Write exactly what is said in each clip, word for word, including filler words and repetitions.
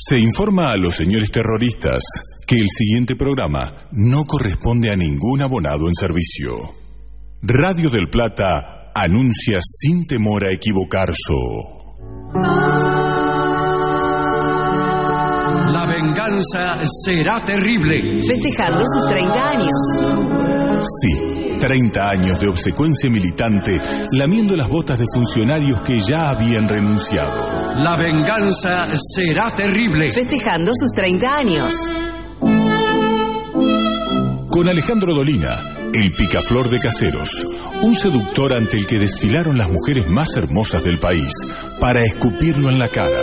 Se informa a los señores terroristas que el siguiente programa no corresponde a ningún abonado en servicio. Radio del Plata anuncia sin temor a equivocarse. La venganza será terrible. Festejando sus treinta años. Sí, treinta años de obsecuencia militante, lamiendo las botas de funcionarios que ya habían renunciado. La venganza será terrible. Festejando sus treinta años. Con Alejandro Dolina, el picaflor de Caseros, un seductor ante el que desfilaron las mujeres más hermosas del país para escupirlo en la cara.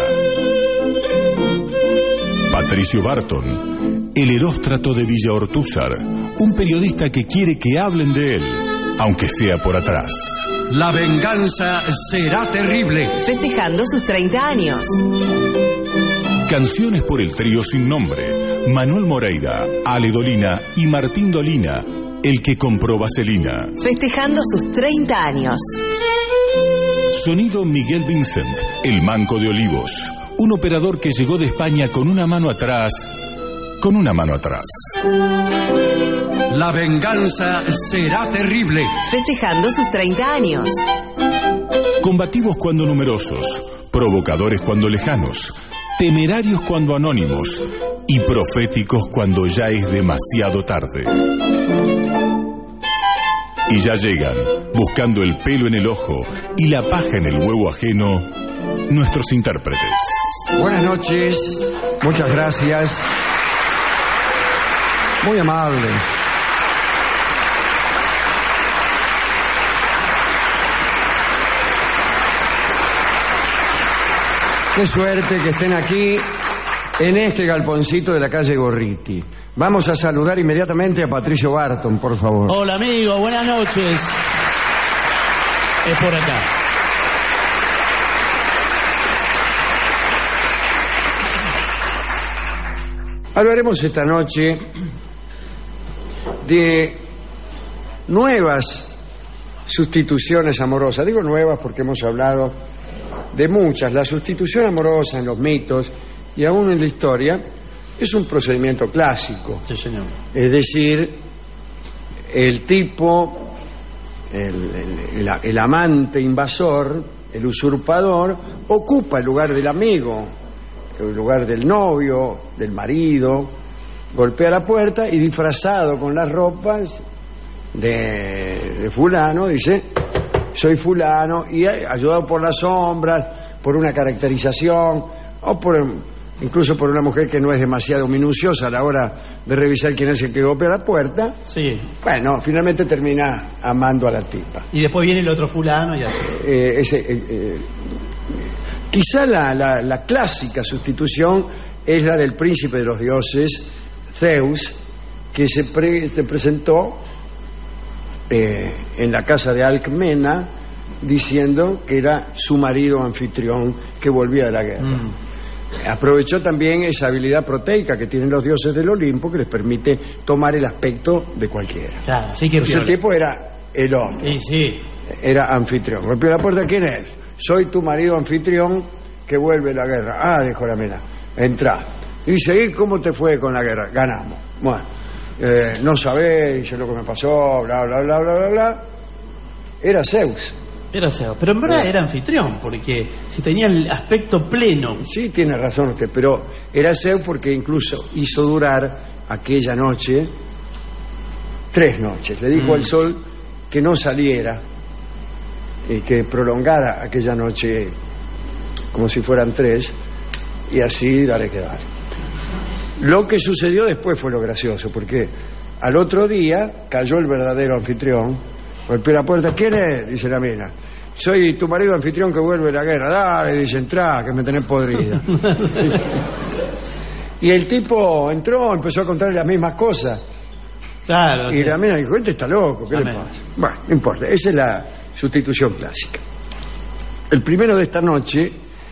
Patricio Barton, el Heróstrato de Villa Ortúzar, un periodista que quiere que hablen de él, aunque sea por atrás. La venganza será terrible. Festejando sus treinta años. Canciones por el trío sin nombre, Manuel Moreira, Ale Dolina y Martín Dolina, el que compró vaselina. Festejando sus treinta años. Sonido Miguel Vincent, el Manco de Olivos, un operador que llegó de España con una mano atrás, con una mano atrás. La venganza será terrible. Festejando sus treinta años. Combativos cuando numerosos, provocadores cuando lejanos, temerarios cuando anónimos y proféticos cuando ya es demasiado tarde. Y ya llegan, buscando el pelo en el ojo y la paja en el huevo ajeno, nuestros intérpretes. Buenas noches, muchas gracias. Muy amable. Qué suerte que estén aquí en este galponcito de la calle Gorriti. Vamos a saludar inmediatamente a Patricio Barton, por favor. Hola, amigo, buenas noches. Es por acá. Hablaremos esta noche de nuevas sustituciones amorosas. Digo nuevas porque hemos hablado de muchas. La sustitución amorosa en los mitos y aún en la historia es un procedimiento clásico. Sí, señor. Es decir, el tipo, el, el, el, el amante invasor, el usurpador, ocupa el lugar del amigo, el lugar del novio, del marido, golpea la puerta y disfrazado con las ropas de, de fulano, dice: soy fulano, y ayudado por las sombras, por una caracterización, o por incluso por una mujer que no es demasiado minuciosa a la hora de revisar quién es el que golpea la puerta. Sí. Bueno, finalmente termina amando a la tipa. Y después viene el otro fulano y así. Eh, ese, eh, eh, quizá la, la, la clásica sustitución es la del príncipe de los dioses, Zeus, que se, pre, se presentó Eh, en la casa de Alcmena diciendo que era su marido anfitrión que volvía de la guerra. Mm. Aprovechó también esa habilidad proteica que tienen los dioses del Olimpo que les permite tomar el aspecto de cualquiera. Claro, sí que ese tipo era el hombre. Y sí. Era anfitrión. Golpeó la puerta: ¿quién es? Soy tu marido anfitrión que vuelve de la guerra. Ah, dijo la mina. Entrá. Y dice: ¿y cómo te fue con la guerra? Ganamos. Bueno. Eh, no sabéis lo que me pasó, bla, bla, bla, bla, bla, bla. Era Zeus. Era Zeus, pero en verdad era anfitrión, porque si tenía el aspecto pleno. Sí, tiene razón usted, pero era Zeus porque incluso hizo durar aquella noche tres noches. Le dijo mm. al sol que no saliera y que prolongara aquella noche como si fueran tres, y así daré que dar. Lo que sucedió después fue lo gracioso, porque al otro día cayó el verdadero anfitrión, golpeó la puerta. ¿Quién es? Dice la mina. Soy tu marido anfitrión que vuelve de la guerra. Dale, dice, entrá, que me tenés podrida. Y el tipo entró, empezó a contarle las mismas cosas. Claro. Y sí. La mina dijo: este está loco, ¿qué Amén. le pasa? Bueno, no importa, esa es la sustitución clásica. El primero de esta noche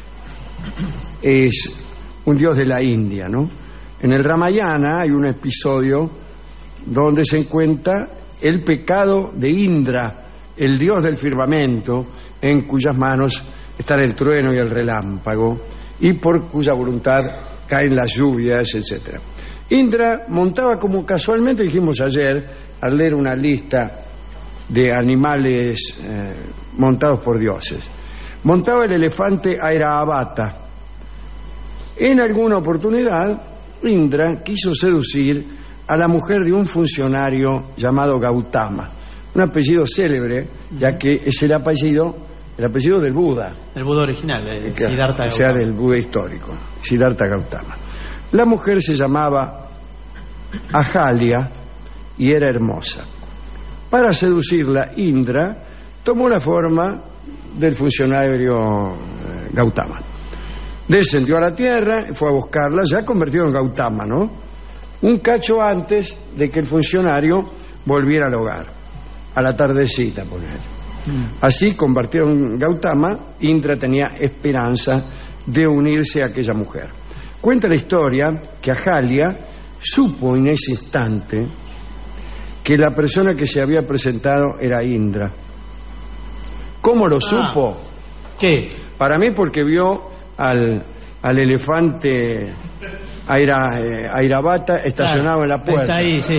es un dios de la India, ¿no? En el Ramayana hay un episodio donde se encuentra el pecado de Indra, el dios del firmamento, en cuyas manos están el trueno y el relámpago, y por cuya voluntad caen las lluvias, etcétera. Indra montaba, como casualmente dijimos ayer, al leer una lista de animales eh, montados por dioses, montaba el elefante Airavata. En alguna oportunidad, Indra quiso seducir a la mujer de un funcionario llamado Gautama, un apellido célebre, ya que es el apellido, el apellido del Buda. El Buda original, de Que, Siddhartha o sea, Gautama. del Buda histórico, Siddhartha Gautama. La mujer se llamaba Ahalya y era hermosa. Para seducirla, Indra tomó la forma del funcionario eh, Gautama. Descendió a la tierra, fue a buscarla, ya convertido en Gautama, ¿no? Un cacho antes de que el funcionario volviera al hogar, a la tardecita, por ejemplo. Así, convertido en Gautama, Indra tenía esperanza de unirse a aquella mujer. Cuenta la historia que Ahalya supo en ese instante que la persona que se había presentado era Indra. ¿Cómo lo Ah. supo? ¿Qué? Para mí porque vio al, al elefante Aira, eh, Airavata estacionado Claro, en la puerta. Está ahí, sí.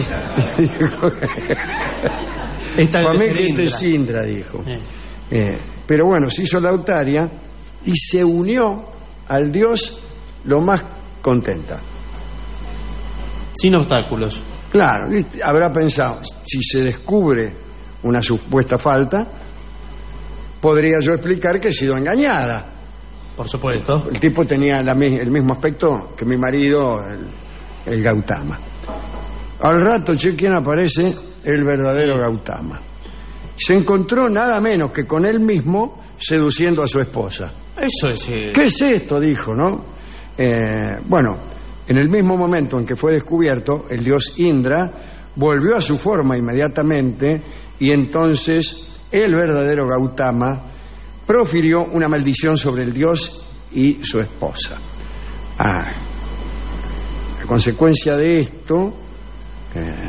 Esta Para debe mí ser que este Indra. es Indra, dijo. Eh. Eh, pero bueno, se hizo lautaria y se unió al dios lo más contenta. Sin obstáculos. Claro, ¿viste? Habrá pensado, si se descubre una supuesta falta, podría yo explicar que he sido engañada. Por supuesto. El tipo tenía la mi- el mismo aspecto que mi marido, el, el Gautama. Al rato, che, ¿quién aparece? El verdadero Gautama. Se encontró nada menos que con él mismo seduciendo a su esposa. Eso es... eh, ¿Qué es esto? Dijo, ¿no? Eh, bueno, en el mismo momento en que fue descubierto, el dios Indra volvió a su forma inmediatamente y entonces el verdadero Gautama profirió una maldición sobre el dios y su esposa. Ah, a consecuencia de esto, eh,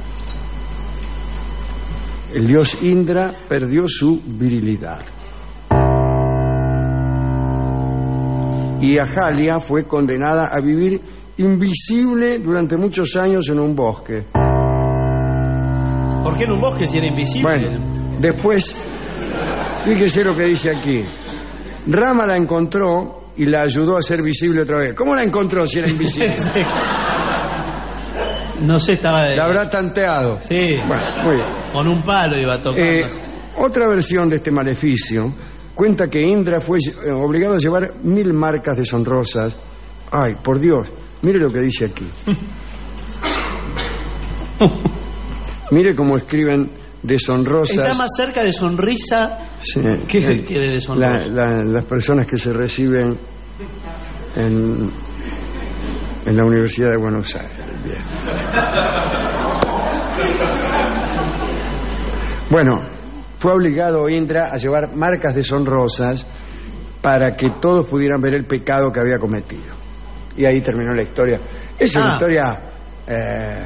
el dios Indra perdió su virilidad. Y Ahalya fue condenada a vivir invisible durante muchos años en un bosque. ¿Por qué en un bosque si era invisible? Bueno, después, fíjese lo que dice aquí. Rama la encontró y la ayudó a ser visible otra vez. ¿Cómo la encontró si era invisible? Sí. No sé, estaba... De... La habrá tanteado. Sí. Bueno, muy bien. Con un palo iba tocando. Eh, otra versión de este maleficio cuenta que Indra fue eh, obligado a llevar mil marcas deshonrosas. Ay, por Dios, mire lo que dice aquí. Mire cómo escriben deshonrosas. Está más cerca de sonrisa Sí, que, eh, que de deshonrosa. la- la- las personas que se reciben en, en la Universidad de Buenos Aires. Bien. Bueno, fue obligado Indra a llevar marcas deshonrosas para que todos pudieran ver el pecado que había cometido. Y ahí terminó la historia. Es una Ah. historia eh,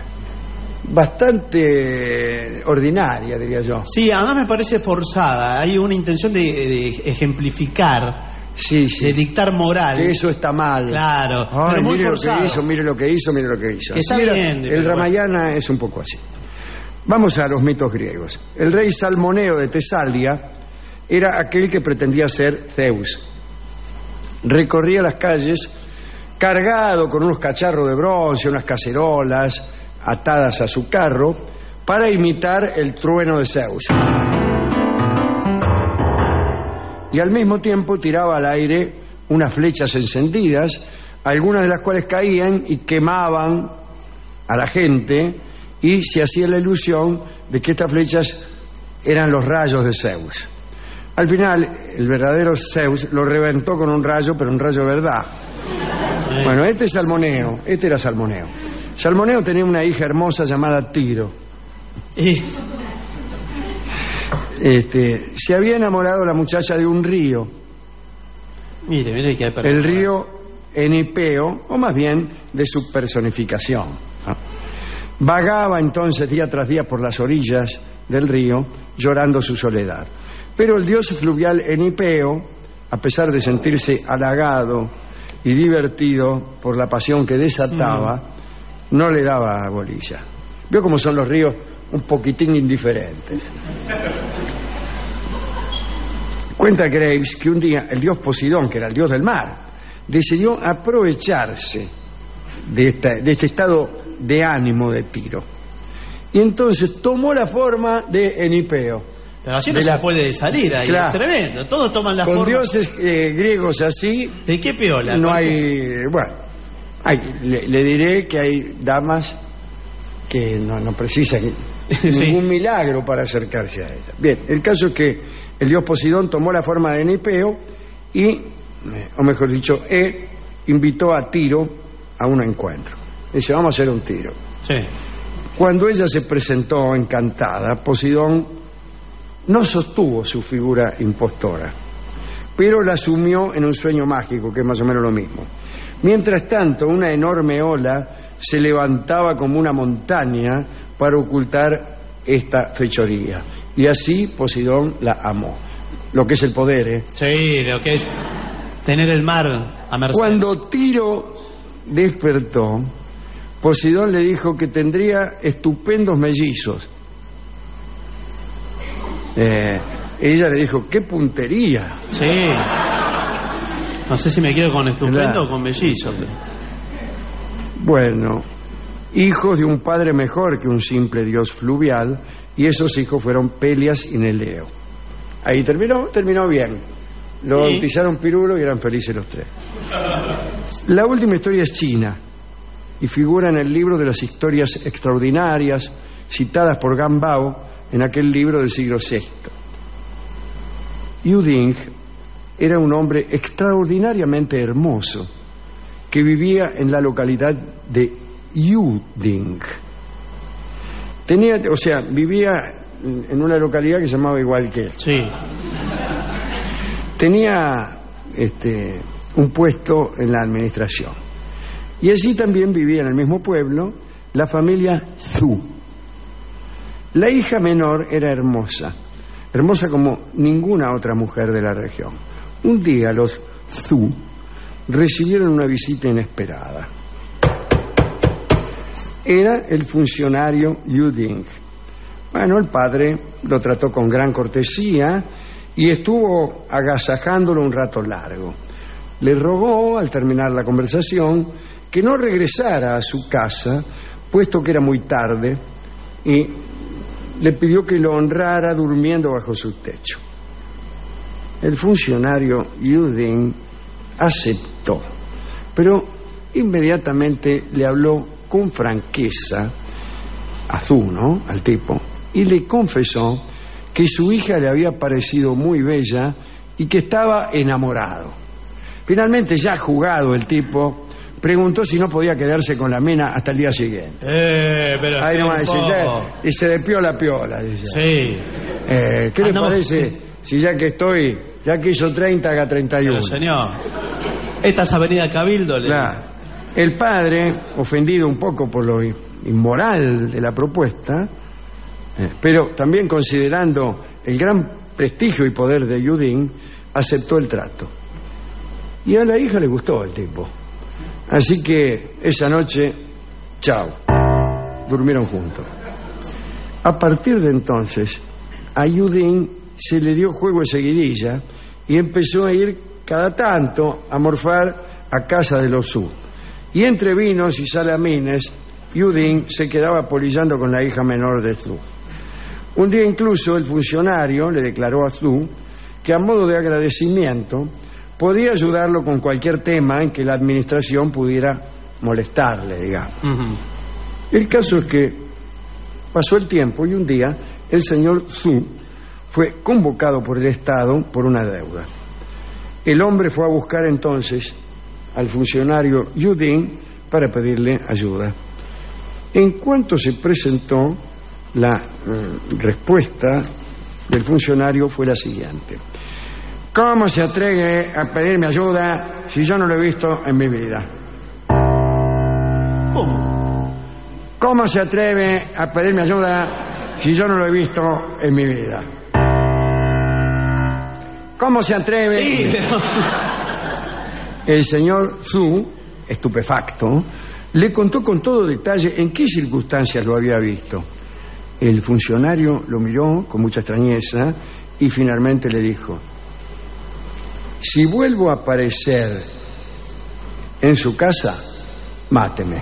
bastante ordinaria, diría yo. Sí, además me parece forzada. Hay una intención de, de ejemplificar, Sí, sí. de dictar moral. Que eso está mal. Claro, Ay, pero muy mire forzado. lo que hizo, mire lo que hizo, mire lo que hizo. Que está Así era, bien, el pero Ramayana es un poco así. Vamos a los mitos griegos. El rey Salmoneo de Tesalia era aquel que pretendía ser Zeus. Recorría las calles cargado con unos cacharros de bronce, unas cacerolas atadas a su carro para imitar el trueno de Zeus. Y al mismo tiempo tiraba al aire unas flechas encendidas, algunas de las cuales caían y quemaban a la gente, y se hacía la ilusión de que estas flechas eran los rayos de Zeus. Al final, el verdadero Zeus lo reventó con un rayo, pero un rayo de verdad. Eh, Bueno, este es Salmoneo, este era Salmoneo. Salmoneo tenía una hija hermosa llamada Tiro. eh, Este, se había enamorado la muchacha de un río, mire, mire que hay el río Enipeo, o más bien de su personificación, ¿no? Vagaba entonces día tras día por las orillas del río, llorando su soledad. Pero el dios fluvial Enipeo, a pesar de sentirse halagado y divertido por la pasión que desataba, mm. no le daba bolilla. Vio cómo son los ríos, un poquitín indiferentes. Cuenta Graves que un día el dios Poseidón, que era el dios del mar, decidió aprovecharse de, esta, de este estado de ánimo de Tiro. Y entonces tomó la forma de Enipeo. Pero así no la... se puede salir ahí, claro. Es tremendo. Todos toman la Con forma. Con dioses eh, griegos así. ¿De qué piola? No hay. Bueno, hay, le, le diré que hay damas que no, no precisan sí. ningún milagro para acercarse a ella. Bien, el caso es que el dios Poseidón tomó la forma de Enipeo y, o mejor dicho, E invitó a Tiro a un encuentro. Dice, vamos a hacer un tiro. Sí. Cuando ella se presentó encantada, Poseidón no sostuvo su figura impostora, pero la sumió en un sueño mágico, que es más o menos lo mismo. Mientras tanto, una enorme ola se levantaba como una montaña para ocultar esta fechoría. Y así Poseidón la amó. Lo que es el poder, ¿eh? Sí, lo que es tener el mar a merced. Cuando Tiro despertó, Poseidón le dijo que tendría estupendos mellizos. Eh, ella le dijo, ¡qué puntería! Sí. No sé si me quedo con estupendo claro. o con mellizo. Pero... Bueno, hijos de un padre mejor que un simple dios fluvial, y esos hijos fueron Pelias y Neleo. Ahí terminó, terminó bien. Lo ¿Sí? bautizaron Pirulo y eran felices los tres. La última historia es china y figura en el libro de las historias extraordinarias citadas por Gambao en aquel libro del siglo sexto. Yu Ding era un hombre extraordinariamente hermoso que vivía en la localidad de Yuding. Tenía, o sea, vivía en una localidad que se llamaba igual que él. Sí. Tenía este, un puesto en la administración. Y allí también vivía en el mismo pueblo la familia Zhu. La hija menor era hermosa, hermosa como ninguna otra mujer de la región. Un día los Zhu recibieron una visita inesperada. Era el funcionario Yu Ding. Bueno, el padre lo trató con gran cortesía y estuvo agasajándolo un rato largo. Le rogó, al terminar la conversación, que no regresara a su casa, puesto que era muy tarde, y le pidió que lo honrara durmiendo bajo su techo. El funcionario Yu Ding aceptó, pero inmediatamente le habló con franqueza a Zhu, ¿no?, al tipo, y le confesó que su hija le había parecido muy bella y que estaba enamorado. Finalmente, ya jugado el tipo, preguntó si no podía quedarse con la mina hasta el día siguiente. Eh, pero Ahí nomás dice, ya, y se de piola a piola, dice. Sí. Eh, ¿Qué Andamos, le parece sí. si ya que estoy, ya que hizo treinta, haga treinta y uno? Pero señor, esta es Avenida Cabildo. Le... Claro. El padre, ofendido un poco por lo inmoral de la propuesta, eh, pero también considerando el gran prestigio y poder de Yu Ding, aceptó el trato. Y a la hija le gustó el tipo. Así que esa noche, chao, durmieron juntos. A partir de entonces, a Yu Ding se le dio juego de seguidilla y empezó a ir cada tanto a morfar a casa de los Zhu. Y entre vinos y salamines, Yu Ding se quedaba polillando con la hija menor de Zhu. Un día incluso el funcionario le declaró a Zhu que a modo de agradecimiento podía ayudarlo con cualquier tema en que la administración pudiera molestarle, digamos. Uh-huh. El caso es que pasó el tiempo y un día el señor Zhu fue convocado por el Estado por una deuda. El hombre fue a buscar entonces al funcionario Yu Ding para pedirle ayuda. En cuanto se presentó, la eh, respuesta del funcionario fue la siguiente: ¿cómo se atreve a pedirme ayuda si yo no lo he visto en mi vida? ¿Cómo? ¿Cómo se atreve a pedirme ayuda si yo no lo he visto en mi vida? ¿Cómo se atreve? Sí, pero... El señor Zhu, estupefacto, le contó con todo detalle en qué circunstancias lo había visto. El funcionario lo miró con mucha extrañeza y finalmente le dijo: si vuelvo a aparecer en su casa, máteme.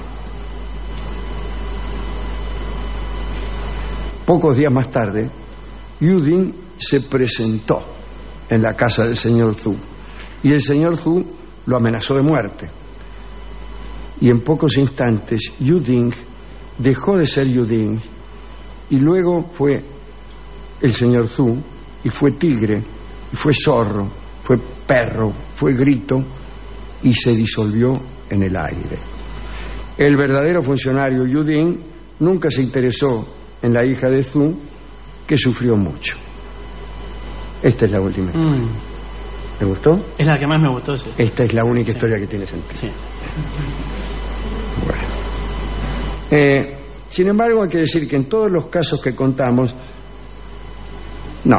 Pocos días más tarde, Yudin se presentó en la casa del señor Zhu y el señor Zhu lo amenazó de muerte. Y en pocos instantes Yudin dejó de ser Yudin y luego fue el señor Zhu y fue tigre y fue zorro, fue perro, fue grito y se disolvió en el aire. El verdadero funcionario Yudin nunca se interesó en la hija de Zhu, que sufrió mucho. Esta es la última historia. Mm. ¿Te gustó? Es la que más me gustó, sí. Esta es la única sí. historia que tiene sentido. Sí. Bueno. Eh, sin embargo, hay que decir que en todos los casos que contamos, no.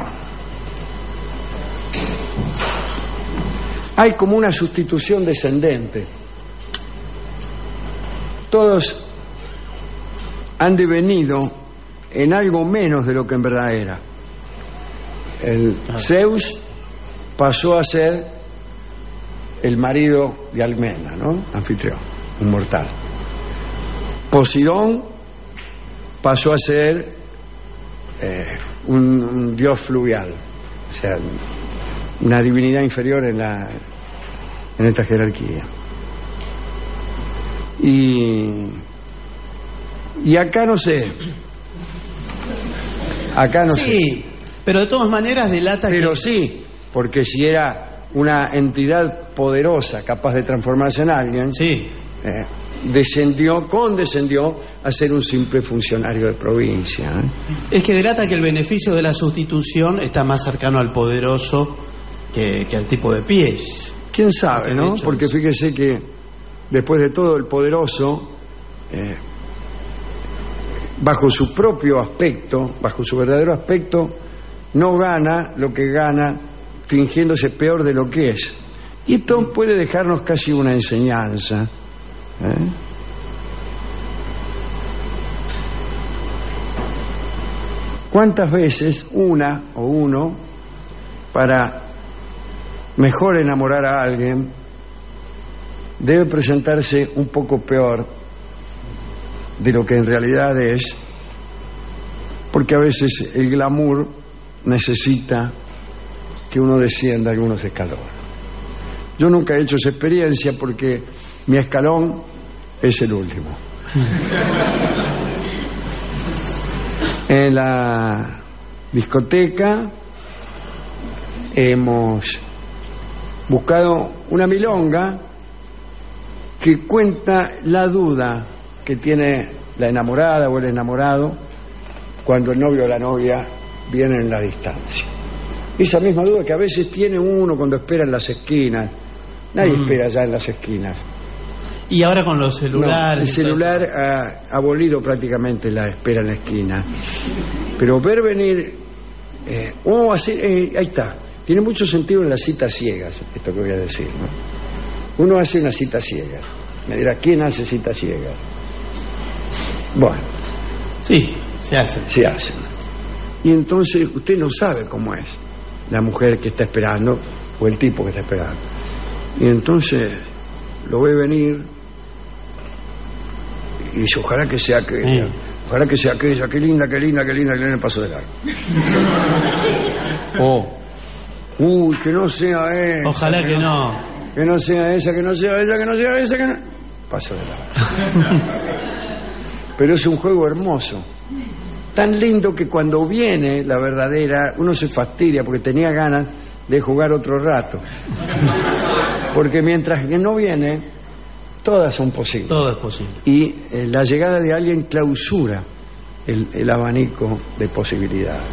Hay como una sustitución descendente. Todos han devenido en algo menos de lo que en verdad era. El ah. Zeus pasó a ser el marido de Almena, ¿no? Anfitrión, un mortal. Poseidón pasó a ser eh, un, un dios fluvial, o sea, una divinidad inferior en la en esta jerarquía. Y y acá no sé. Acá no sí, sé. Sí, pero de todas maneras delata Pero que... sí, porque si era una entidad poderosa capaz de transformarse en alguien, sí. eh, descendió, condescendió a ser un simple funcionario de provincia. ¿eh? Es que delata que el beneficio de la sustitución está más cercano al poderoso que, que al tipo de pies. ¿Quién sabe, no? Hecho, Porque fíjese que después de todo el poderoso, eh, bajo su propio aspecto, bajo su verdadero aspecto, no gana lo que gana fingiéndose peor de lo que es. Y esto puede dejarnos casi una enseñanza. ¿eh? ¿Cuántas veces una o uno, para mejor enamorar a alguien, debe presentarse un poco peor de lo que en realidad es? Porque a veces el glamour necesita que uno descienda algunos escalones. Yo nunca he hecho esa experiencia porque mi escalón es el último. En la discoteca hemos buscado una milonga que cuenta la duda que tiene la enamorada o el enamorado cuando el novio o la novia vienen en la distancia. Esa misma duda que a veces tiene uno cuando espera en las esquinas. Nadie mm. espera ya en las esquinas. Y ahora con los celulares. No, el celular ha abolido prácticamente la espera en la esquina. Pero ver venir, eh, oh, así, eh, ahí está. Tiene mucho sentido en las citas ciegas, esto que voy a decir, ¿no? Uno hace una cita ciega. Me dirá, ¿quién hace citas ciegas? Bueno. Sí, se hacen. Se hacen. Y entonces usted no sabe cómo es la mujer que está esperando o el tipo que está esperando. Y entonces lo ve venir y dice, ojalá que sea aquella, sí. ojalá que sea aquella, qué linda, qué linda, qué linda, que viene el paso de largo. Oh, uy, que no sea esa. Ojalá que, que no. no. Que no sea esa, que no sea esa, que no sea esa, que no. Paso de largo. Pero es un juego hermoso. Tan lindo que cuando viene la verdadera, uno se fastidia porque tenía ganas de jugar otro rato. Porque mientras que no viene, todas son posibles. Todo es posible. Y eh, la llegada de alguien clausura el, el abanico de posibilidades.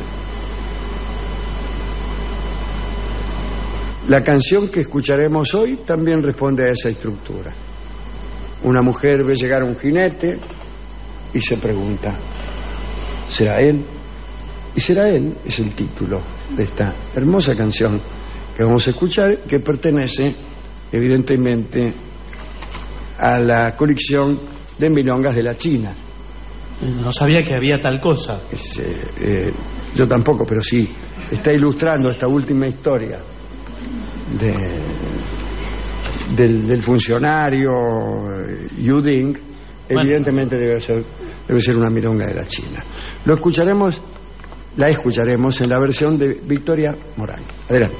La canción que escucharemos hoy también responde a esa estructura. Una mujer ve llegar a un jinete y se pregunta, ¿será él? Y será él es el título de esta hermosa canción que vamos a escuchar, que pertenece evidentemente, a la colección de milongas de la China. No sabía que había tal cosa. Es, eh, eh, yo tampoco, pero sí. Está ilustrando esta última historia de, del, del funcionario Yu Ding. Bueno. Evidentemente debe ser, debe ser una milonga de la China. Lo escucharemos, la escucharemos en la versión de Victoria Morán. Adelante.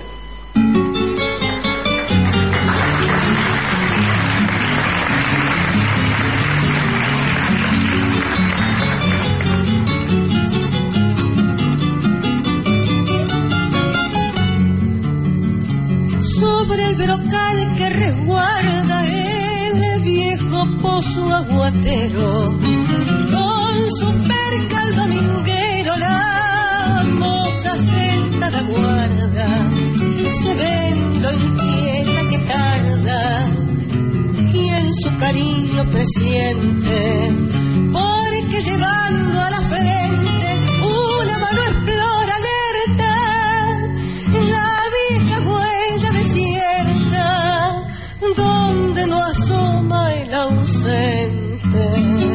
Sobre el brocal que resguarda el viejo pozo aguatero, con su percal dominguero la moza sentada guarda, se ven lo inquieta que tarda y en su cariño presiente, porque llevando a la frente una mano explora alerta la vieja huella desierta donde no asoma el ausente.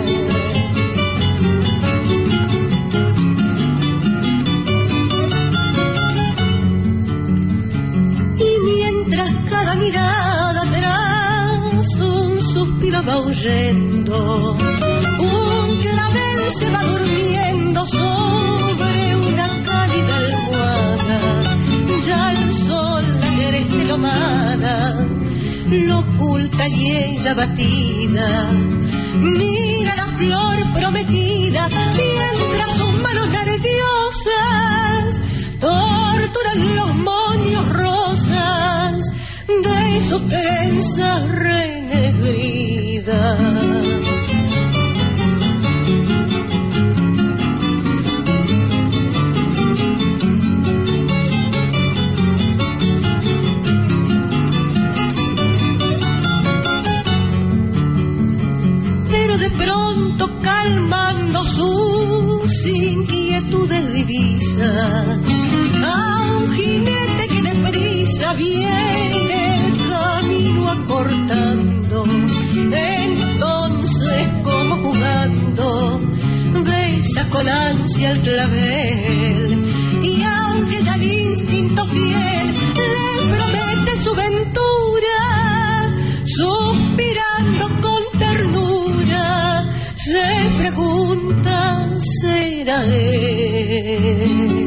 Y mientras cada mirada atrás un suspiro va huyendo, un clavel se va durmiendo sobre una cálida almohada, ya el sol la creste lomada lo oculta y ella batida mira la flor prometida mientras sus manos nerviosas torturan los moños rosas de sus trenzas renegridas. De pronto calmando sus inquietudes divisa a un jinete que deprisa viene el camino acortando. Entonces, como jugando, besa con ansia el clavel y aunque ya el instinto fiel le promete su ventura, suspirando con ternura se pregunta, ¿será él?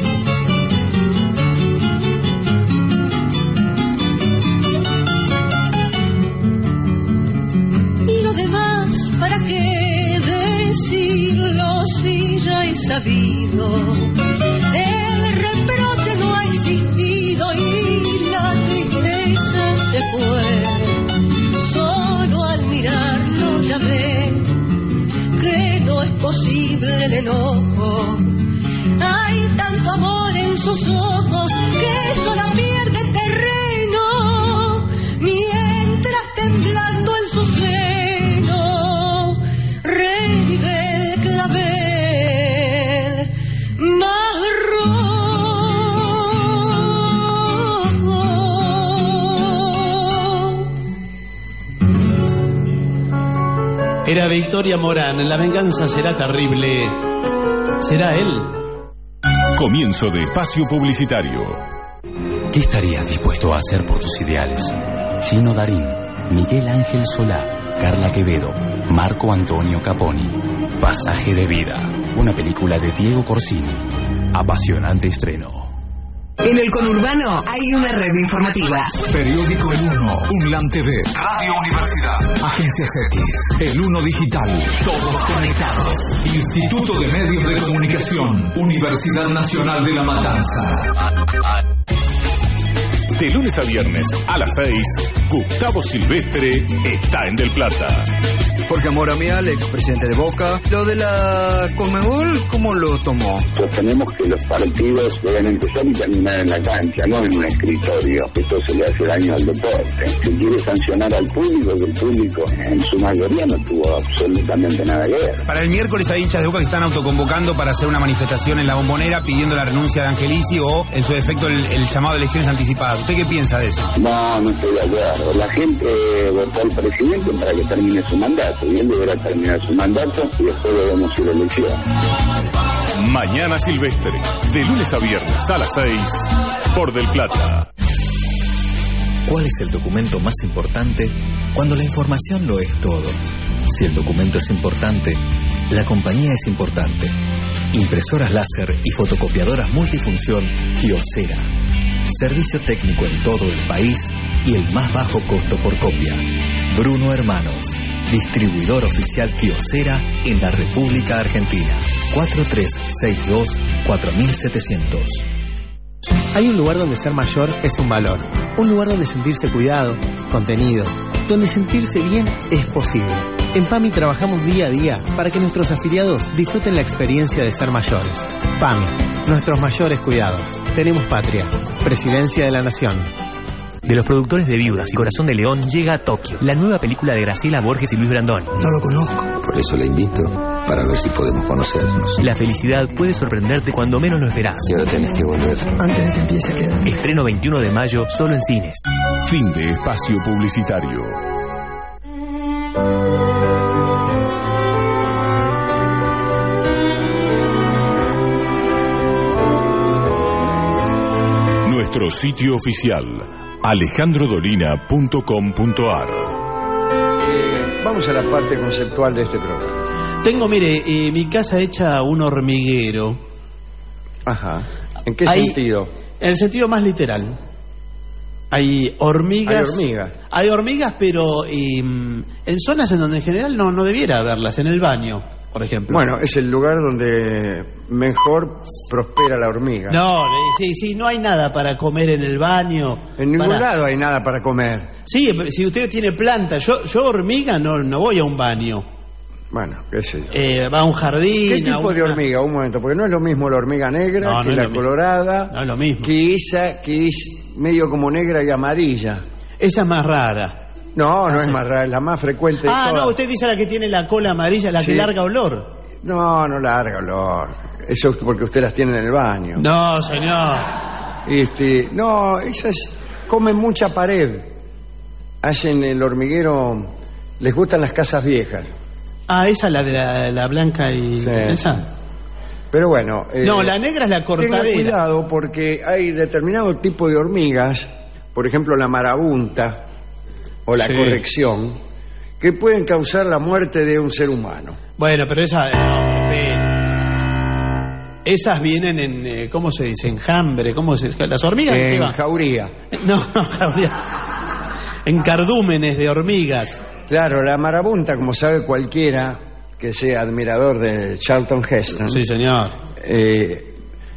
Y lo demás, ¿para qué decirlo si ya he sabido? El reproche no ha existido y la tristeza se fue. Solo al mirarlo ya ve que no es posible el enojo. Hay tanto amor en sus ojos que sola pierde terreno, mientras temblando en su seno revive el clavel más rojo. Era Victoria Morán. La venganza será terrible. ¿Será él? Comienzo de espacio publicitario. ¿Qué estarías dispuesto a hacer por tus ideales? Gino Darín, Miguel Ángel Solá, Carla Quevedo, Marco Antonio Caponi. Pasaje de vida. Una película de Diego Corsini. Apasionante estreno. En el conurbano hay una red informativa. Periódico El Uno, UNLAM T V, Radio Universidad, Agencias X, El Uno Digital, todos conectados. Instituto de Medios de Comunicación, Universidad Nacional de La Matanza. De lunes a viernes a las seis, Gustavo Silvestre está en Del Plata. Jorge Moramial, expresidente de Boca. Lo de la Conmebol, ¿cómo lo tomó? Sostenemos que los partidos deben empezar y terminar en la cancha, no en un escritorio. Esto se le hace daño al deporte. Si quiere sancionar al público, que el público en su mayoría no tuvo absolutamente nada que ver. Para el miércoles hay hinchas de Boca que están autoconvocando para hacer una manifestación en la Bombonera pidiendo la renuncia de Angelici o, en su defecto, el, el llamado a elecciones anticipadas. ¿Usted qué piensa de eso? No, no estoy de acuerdo. La gente votó al presidente para que termine su mandato y él deberá terminar su mandato y después debemos ir a elecciones. Mañana Silvestre, de lunes a viernes a las seis, por Del Plata. ¿Cuál es el documento más importante cuando la información lo es todo? Si el documento es importante, la compañía es importante. Impresoras láser y fotocopiadoras multifunción Kyocera. Servicio técnico en todo el país y el más bajo costo por copia. Bruno Hermanos, distribuidor oficial Kyocera en la República Argentina. cuatro tres seis dos cuatro siete cero cero. Hay un lugar donde ser mayor es un valor. Un lugar donde sentirse cuidado, contenido, donde sentirse bien es posible. En PAMI trabajamos día a día para que nuestros afiliados disfruten la experiencia de ser mayores. PAMI, nuestros mayores cuidados. Tenemos patria. Presidencia de la Nación. De los productores de Viudas y Corazón de León llega a Tokio, la nueva película de Graciela Borges y Luis Brandón. No lo conozco, por eso la invito, para ver si podemos conocernos. La felicidad puede sorprenderte cuando menos lo esperás. Y ahora tenés que volver antes de que empiece a quedar. Estreno veintiuno de mayo, solo en cines. Fin de espacio publicitario. Nuestro sitio oficial, alejandro dolina punto com punto ar. Eh, vamos a la parte conceptual de este programa. Tengo, mire, eh, mi casa hecha un hormiguero. Ajá. ¿En qué Hay, sentido? En el sentido más literal. Hay hormigas. Hay hormigas. Hay hormigas, pero eh, en zonas en donde en general no, no debiera haberlas, en el baño, por ejemplo. Bueno, es el lugar donde mejor prospera la hormiga. No, sí, sí, no hay nada para comer en el baño. En ningún para... lado hay nada para comer. Sí, si usted tiene planta, yo, yo hormiga no, no voy a un baño. Bueno, qué sé yo. Eh, va a un jardín. ¿Qué tipo una... de hormiga? Un momento, porque no es lo mismo la hormiga negra no, que no la lo colorada. Mismo. No es lo mismo. Que esa que es medio como negra y amarilla. Esa es más rara. No, no ah, es sí. más rara, es la más frecuente de Ah, todas. no, usted dice la que tiene la cola amarilla, la sí. que larga olor. No, no larga olor. Eso es porque usted las tiene en el baño. No, señor. Este, no, esas comen mucha pared. Hacen el hormiguero, les gustan las casas viejas. Ah, esa la de la, la blanca y... Sí. ¿Esa? Pero bueno... Eh, no, la negra es la cortadera. Tenga cuidado porque hay determinado tipo de hormigas, por ejemplo la marabunta o la sí. corrección, que pueden causar la muerte de un ser humano. Bueno, pero esa... No, esas vienen en... Eh, ¿cómo se dice? Enjambre, ¿cómo se dice? ¿Las hormigas? En jauría. No, no, jauría. En cardúmenes de hormigas. Claro, la marabunta, como sabe cualquiera que sea admirador de Charlton Heston. Sí, señor. Eh,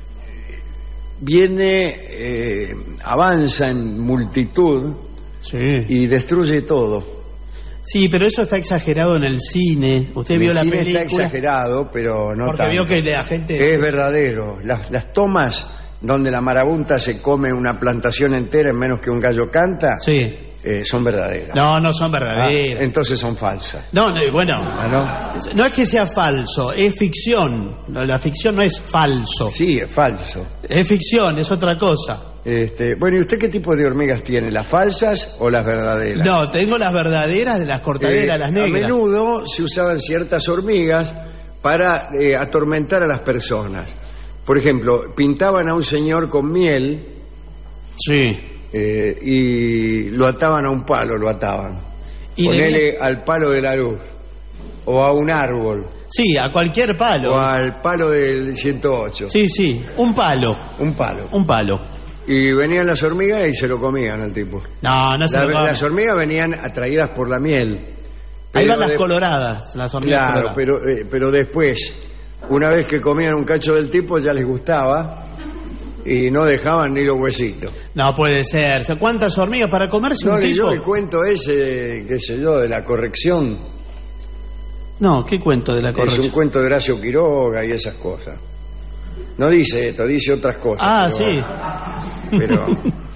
viene, eh, avanza en multitud sí. y destruye todo. Sí, pero eso está exagerado en el cine. Usted el vio la cine película. Está exagerado, pero no Porque tanto. vio que la gente... Es verdadero. Las, las tomas donde la marabunta se come una plantación entera en menos que un gallo canta... Sí. Eh, son verdaderas. No, no son verdaderas. Ah, entonces son falsas. No, no bueno, ¿Ah, no? no es que sea falso, es ficción. La ficción no es falso. Sí, es falso. Es ficción, es otra cosa. Este, bueno, ¿y usted qué tipo de hormigas tiene? ¿Las falsas o las verdaderas? No, tengo las verdaderas de las cortaderas, eh, las negras. A menudo se usaban ciertas hormigas para eh, atormentar a las personas. Por ejemplo, pintaban a un señor con miel. Sí. Eh, y lo ataban a un palo, lo ataban. ¿Y ponele al palo de la luz o a un árbol? Sí, a cualquier palo. O al palo del ciento ocho. Sí, sí, un palo. Un palo. Un palo. Y venían las hormigas y se lo comían al tipo. No, no se la, lo comen. Las hormigas venían atraídas por la miel. Ahí van las de... coloradas, las hormigas Claro, coloradas. pero, eh, pero después, una vez que comían un cacho del tipo, ya les gustaba... Y no dejaban ni los huesitos. No puede ser. ¿Cuántas hormigas para comerse no, un tipo? No, yo el cuento ese, qué sé yo, de la corrección. No, ¿qué cuento de la corrocha? Es un cuento de Horacio Quiroga y esas cosas. No dice esto, dice otras cosas. Ah, pero, sí. Pero...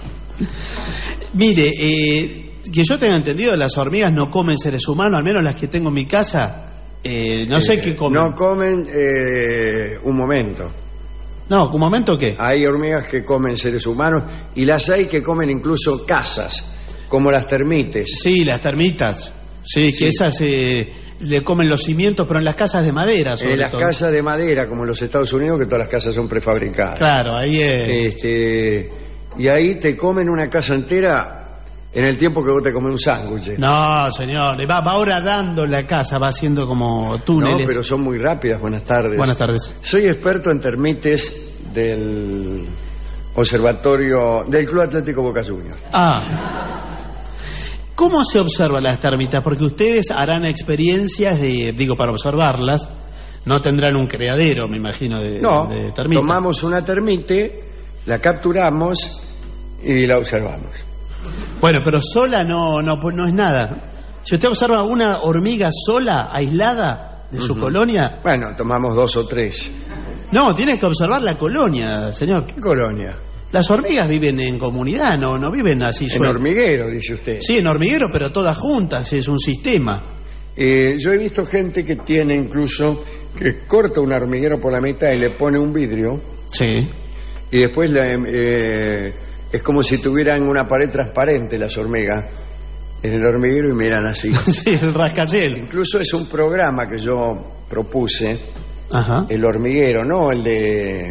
Mire, eh, que yo tenga entendido, las hormigas no comen seres humanos, al menos las que tengo en mi casa. Eh, no sé eh, qué comen. No comen, eh, un momento. No, ¿un momento qué? Hay hormigas que comen seres humanos y las hay que comen incluso casas, como las termites. Sí, las termitas. Sí, Sí. que esas eh, le comen los cimientos, pero en las casas de madera, sobre En las todo. casas de madera, como en los Estados Unidos, que todas las casas son prefabricadas. Claro, ahí es. Este, y ahí te comen una casa entera en el tiempo que vos te comes un sándwich. No, señor, le va, va horadando la casa, va haciendo como túneles. No, pero son muy rápidas. Buenas tardes. Buenas tardes. Soy experto en termites del observatorio del Club Atlético Boca Juniors. Ah. ¿Cómo se observan las termitas? Porque ustedes harán experiencias de, digo, para observarlas. No tendrán un criadero, me imagino, de, No, de termitas. tomamos una termite, la capturamos y la observamos. Bueno, pero sola no, no, no es nada. Si usted observa una hormiga sola, aislada de su Ujú. colonia... Bueno, tomamos dos o tres. No, tiene que observar la colonia, señor. ¿Qué colonia? Las hormigas viven en comunidad, no, no viven así En sueltas. hormiguero, dice usted. Sí, en hormiguero, pero todas juntas, es un sistema. Eh, yo he visto gente que tiene incluso que corta un hormiguero por la mitad y le pone un vidrio. Sí. Y después la, eh, es como si tuvieran una pared transparente las hormigas en el hormiguero y miran así. Sí, el rascacielos. Incluso es un programa que yo propuse, Ajá. el hormiguero, no el de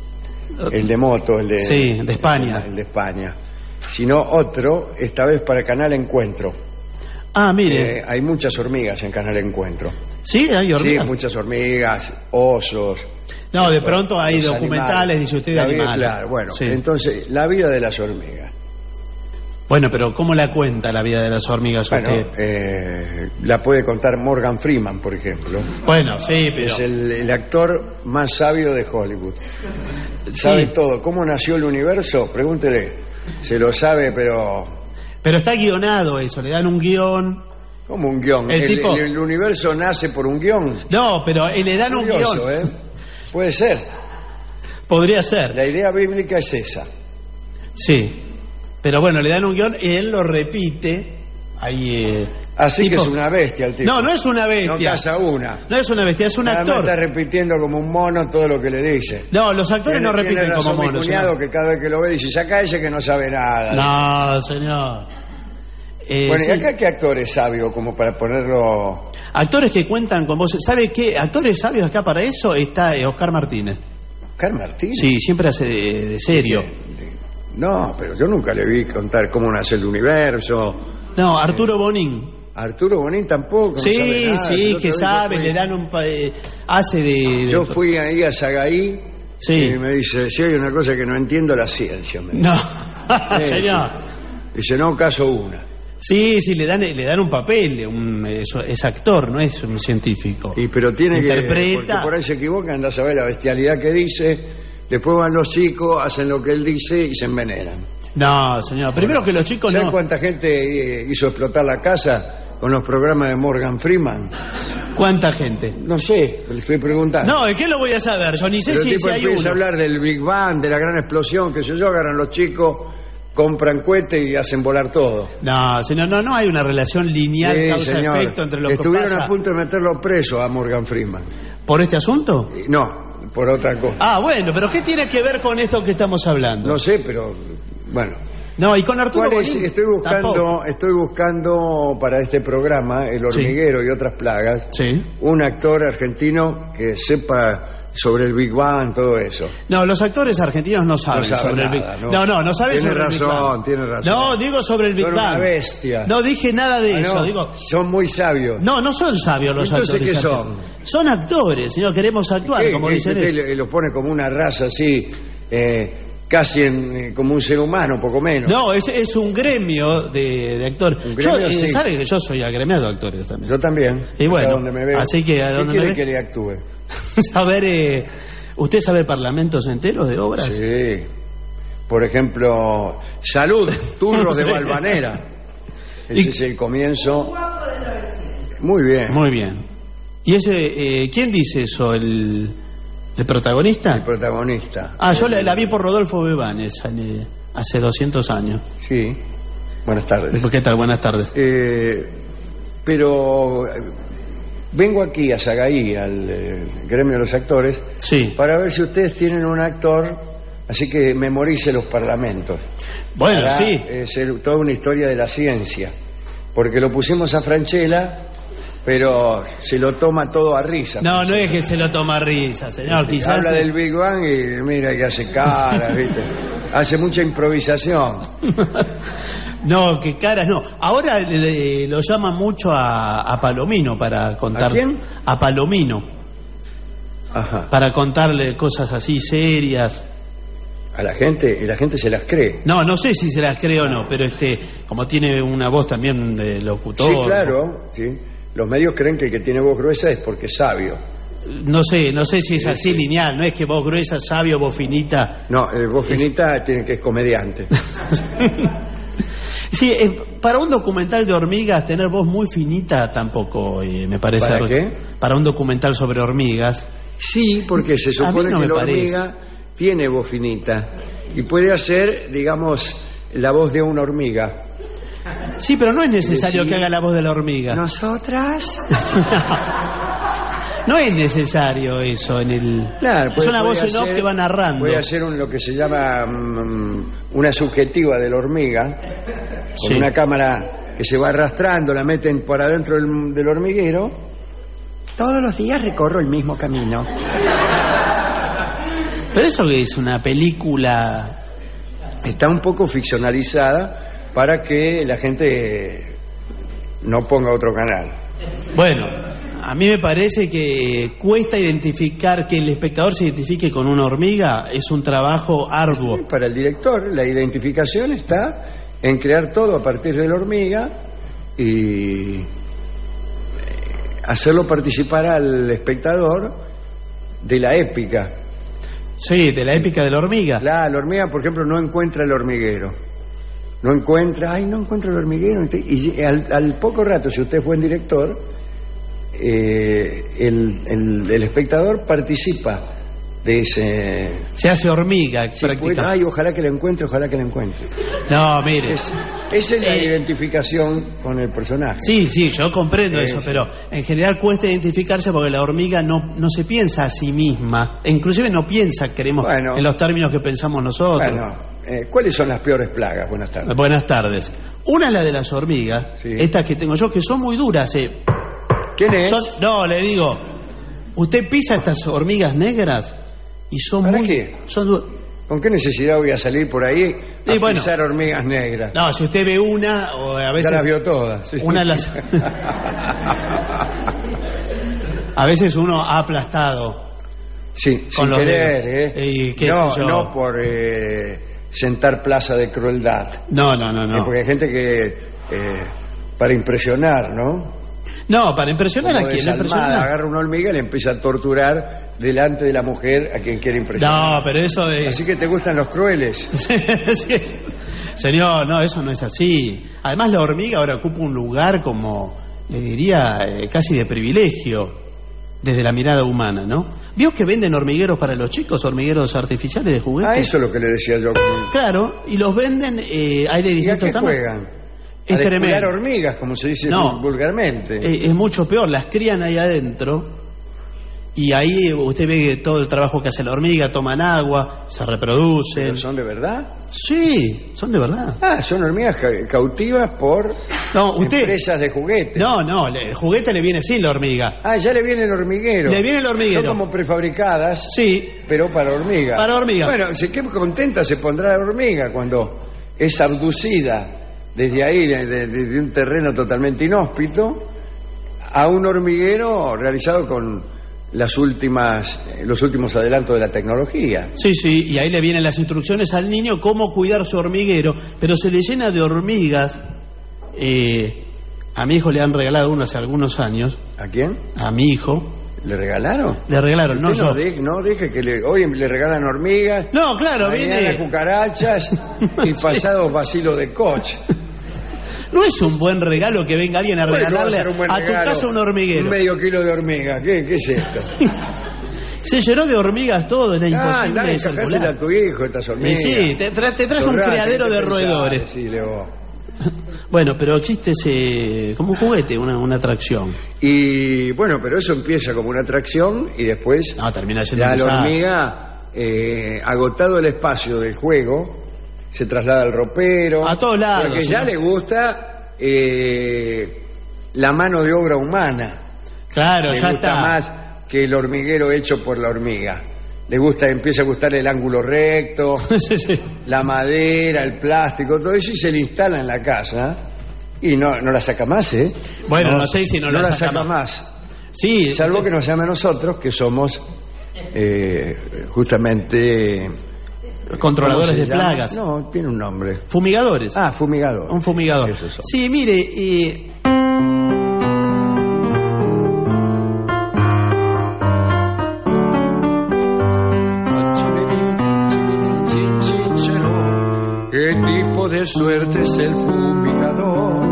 el de moto, el de Sí, de España. el de España, sino otro, esta vez para Canal Encuentro. Ah, mire. Eh, hay muchas hormigas en Canal Encuentro. Sí, hay hormigas. Sí, muchas hormigas, osos. No, de pronto hay los documentales, animales. dice usted, de La vida- animales. Claro, bueno, Sí. entonces, la vida de las hormigas. Bueno, pero ¿cómo la cuenta la vida de las hormigas Bueno, usted? eh, la puede contar Morgan Freeman, por ejemplo. Bueno, sí, pero... Es el, el actor más sabio de Hollywood. Sabe Sí. todo. ¿Cómo nació el universo? Pregúntele. Se lo sabe, pero... Pero está guionado eso, le dan un guión... ¿Cómo un guión? El El, tipo- el- el universo nace por un guión. No, pero eh, le dan un Curioso, guión. ¿eh? Puede ser. Podría ser. La idea bíblica es esa. Sí. Pero bueno, le dan un guión y él lo repite. Ahí. Eh, Así tipo- que es una bestia el tipo. No, no es una bestia. No casa una. No es una bestia, es un Además actor. está repitiendo como un mono todo lo que le dice. No, los actores Tiene- no repiten tiene razón como mi monos. cuñado señor. que cada vez que lo ve dice, saca ese que no sabe nada. No, señor. Eh, Bueno, sí. ¿y acá qué actor es sabio como para ponerlo? Actores que cuentan con voces. ¿Sabe qué? Actores sabios acá para eso está eh, Oscar Martínez. ¿Oscar Martínez? Sí, siempre hace de, de serio. No, pero yo nunca le vi contar cómo nace el universo. No, Arturo Bonín. Arturo Bonín tampoco. no Sí, sabe nada. sí, El otro que día sabe, yo fui- le dan un... pa- eh, hace de... de- Yo fui ahí a Sagaí Sí. y me dice, si hay una cosa que no entiendo, la ciencia. me No, dice. señor. Dice, no, caso una. Sí, sí, le dan, le dan un papel, un, es, es actor, no es un científico. Y pero tiene que... Interpreta. Porque por ahí se equivoca, anda a saber la bestialidad que dice, después van los chicos, hacen lo que él dice y se envenenan. No, señor, primero que los chicos ¿Sabes no... cuánta gente eh, hizo explotar la casa con los programas de Morgan Freeman? ¿Cuánta gente? No sé, le estoy preguntando. No, ¿de qué lo voy a saber? Yo ni sé Pero el si, tipo si hay empieza uno. a hablar del Big Bang, de la gran explosión, que sé yo, agarran los chicos, compran cohetes y hacen volar todo. No, señor, no, no hay una relación lineal, Sí, causa-efecto entre lo que Estuvieron pasa... a punto de meterlo preso a Morgan Freeman. ¿Por este asunto? Y- No, por otra cosa. Ah, bueno, pero ¿qué tiene que ver con esto que estamos hablando? No sé, pero bueno. No, y con Arturo ¿Cuál es? Bonín Estoy buscando, tampoco. estoy buscando para este programa, El hormiguero y otras plagas, Sí. un actor argentino que sepa sobre el Big Bang, todo eso. No, los actores argentinos no saben No sabe sobre el Big nada, Bang. ¿no? No, no, no saben Tiene sobre el Big razón, Bang. tiene razón. No, digo sobre el Big Son Bang. una bestia. No dije nada de Ah, eso, no, digo... son muy sabios. No, no son sabios los Entonces, actores. ¿qué son? argentinos. Son actores, señor, queremos actuar, ¿Qué? como ¿Qué? dicen Usted ellos. le- lo pone como una raza así, eh, casi en, eh, como un ser humano, poco menos. No, es, es un gremio de, de actores. Un Yo, gremio, eh, sí. ¿Sabe que yo soy agremiado de actores también? Yo también. Y bueno, a donde me veo. así que a ¿Qué donde quiere me ve? que le actúe? Saber, eh, ¿usted sabe parlamentos enteros de obras? Sí. Por ejemplo, Salud, Turros de Sí. Valvanera. Ese Y- es el comienzo. Muy bien. Muy bien. ¿Y ese, eh, quién dice eso? ¿El, el protagonista? El protagonista. Ah, yo la, la vi por Rodolfo Bebán esa, eh, hace doscientos años. Sí. Buenas tardes. ¿Qué tal? Buenas tardes. Eh, pero eh, vengo aquí a Sagaí, al eh, gremio de los actores, sí, para ver si ustedes tienen un actor, así que memorice los parlamentos. Bueno, para, sí. Es el, toda una historia de la ciencia, porque lo pusimos a Franchella, pero se lo toma todo a risa. No, no es que se lo toma a risa, señor. Quizás habla se... del Big Bang y mira que hace caras, ¿viste? Hace mucha improvisación. No, que caras no. Ahora le, le, lo llaman mucho a, a Palomino para contar. ¿A quién? A Palomino. Ajá. Para contarle cosas así serias. A la gente, y la gente se las cree. No, no sé si se las cree o no, pero este, como tiene una voz también de locutor. Sí, claro, sí. Los medios creen que el que tiene voz gruesa es porque es sabio. No sé, no sé si es así lineal, no es que voz gruesa, sabio, voz finita. No, el voz finita es... tiene que es comediante. Sí, eh, para un documental de hormigas tener voz muy finita tampoco eh, me parece. ¿Para qué? Para un documental sobre hormigas. Sí, porque se supone no que la parece. hormiga tiene voz finita y puede hacer, digamos, la voz de una hormiga. Sí, pero no es necesario decir, que haga la voz de la hormiga. ¿Nosotras? No es necesario eso en el. Claro, es puede, una voz puede en off hacer, que va narrando. Puede hacer un, lo que se llama um, una subjetiva de la hormiga, con sí. una cámara que se va arrastrando, la meten por adentro del, del hormiguero. Todos los días recorro el mismo camino. Pero eso que es una película. Está un poco ficcionalizada para que la gente no ponga otro canal. Bueno, a mí me parece que cuesta identificar, que el espectador se identifique con una hormiga, es un trabajo arduo. Sí, para el director, la identificación está en crear todo a partir de la hormiga y hacerlo participar al espectador de la épica. Sí, de la épica de la hormiga. La, la hormiga, por ejemplo, no encuentra el hormiguero. No encuentra, ay, no encuentra el hormiguero. Y al, al poco rato, si usted es buen director, eh, el, el, el espectador participa de ese... Se hace hormiga, sí, prácticamente. Pues, ay, ojalá que la encuentre, ojalá que la encuentre. No, mire. Es, esa es la eh, identificación con el personaje. Sí, sí, yo comprendo sí, eso, sí. pero en general cuesta identificarse porque la hormiga no, no se piensa a sí misma. E inclusive no piensa, queremos, bueno, en los términos que pensamos nosotros. Bueno, eh, ¿cuáles son las peores plagas? Buenas tardes. Buenas tardes. Una es la de las hormigas, sí. Estas que tengo yo, que son muy duras. Eh. ¿Quién es? Son, no, le digo, usted pisa estas hormigas negras y son ¿Para muy... qué? Son, ¿Con qué necesidad voy a salir por ahí a sí, bueno, pisar hormigas negras? No, si usted ve una, o a veces... Ya las vio todas. Sí. Una de las... A veces uno ha aplastado. Sí, sin querer, ¿eh? Y, ¿qué no, sé yo? no por eh, sentar plaza de crueldad. No, no, no, no. Eh, porque hay gente que... Eh, para impresionar, ¿no? No, para impresionar Como a quien desalmada, agarra una hormiga y le empieza a torturar delante de la mujer a quien quiere impresionar. No, pero eso es... Así que te gustan los crueles. Sí. Señor, no, eso no es así. Además la hormiga ahora ocupa un lugar como, le diría, eh, casi de privilegio desde la mirada humana, ¿no? ¿Vio que venden hormigueros para los chicos, hormigueros artificiales de juguete? Ah, eso es lo que le decía yo. Claro, y los venden, eh, hay de distintos tamaños. ¿Y a qué juegan? Es a tremendo. hormigas, como se dice no, vulgarmente. Es, es mucho peor, las crían ahí adentro y ahí usted ve todo el trabajo que hace la hormiga, toman agua, se reproducen. ¿Pero son de verdad? Sí, son de verdad. Ah, son hormigas ca cautivas por no, usted, empresas de juguete. No, no, el juguete le viene sin la hormiga. Ah, ya le viene el hormiguero. Le viene el hormiguero. Son como prefabricadas. Sí. Pero para hormiga. Para hormiga. Bueno, qué contenta se pondrá la hormiga cuando es abducida desde ahí, desde de, de un terreno totalmente inhóspito, a un hormiguero realizado con las últimas, los últimos adelantos de la tecnología. Sí, sí, y ahí le vienen las instrucciones al niño cómo cuidar su hormiguero, pero se le llena de hormigas. Eh, a mi hijo le han regalado uno hace algunos años. ¿A quién? A mi hijo. ¿Le regalaron? Le regalaron, no, no yo. Deje, no deje que le... Hoy le regalan hormigas. No, claro, mañana viene... cucarachas y pasado vacilo de coche. No es un buen regalo que venga alguien a Bueno, regalarle va a ser un buen a tu regalo, casa un hormiguero. Un medio kilo de hormiga. ¿Qué, qué es esto? Se llenó de hormigas todo, es Ah, imposible dale, de sacásela circular. a tu hijo estas Y hormigas. sí, te, tra- te traje un Torrate, criadero ¿qué de pensás? roedores. Sí, Leo. Bueno, pero existe ese como un juguete, una, una atracción. Y bueno, pero eso empieza como una atracción y después No, termina siendo ya un la desastre. hormiga, eh, agotado el espacio del juego, se traslada al ropero. A todos lados, Porque sí. ya le gusta eh, la mano de obra humana. Claro, Le ya gusta está. más que el hormiguero hecho por la hormiga. Le gusta, empieza a gustar el ángulo recto, Sí, sí. la madera, el plástico, todo eso, y se le instala en la casa y no, no la saca más, ¿eh? Bueno, no sé si no la la saca saca más. más. Sí, Salvo que nos llame a nosotros, que somos eh, justamente... controladores ¿cómo de se llama? plagas. No, tiene un nombre. Fumigadores. Ah, fumigador. Un fumigador. Esos son. Sí, mire, eh, ¿Qué tipo de suerte es el fumigador?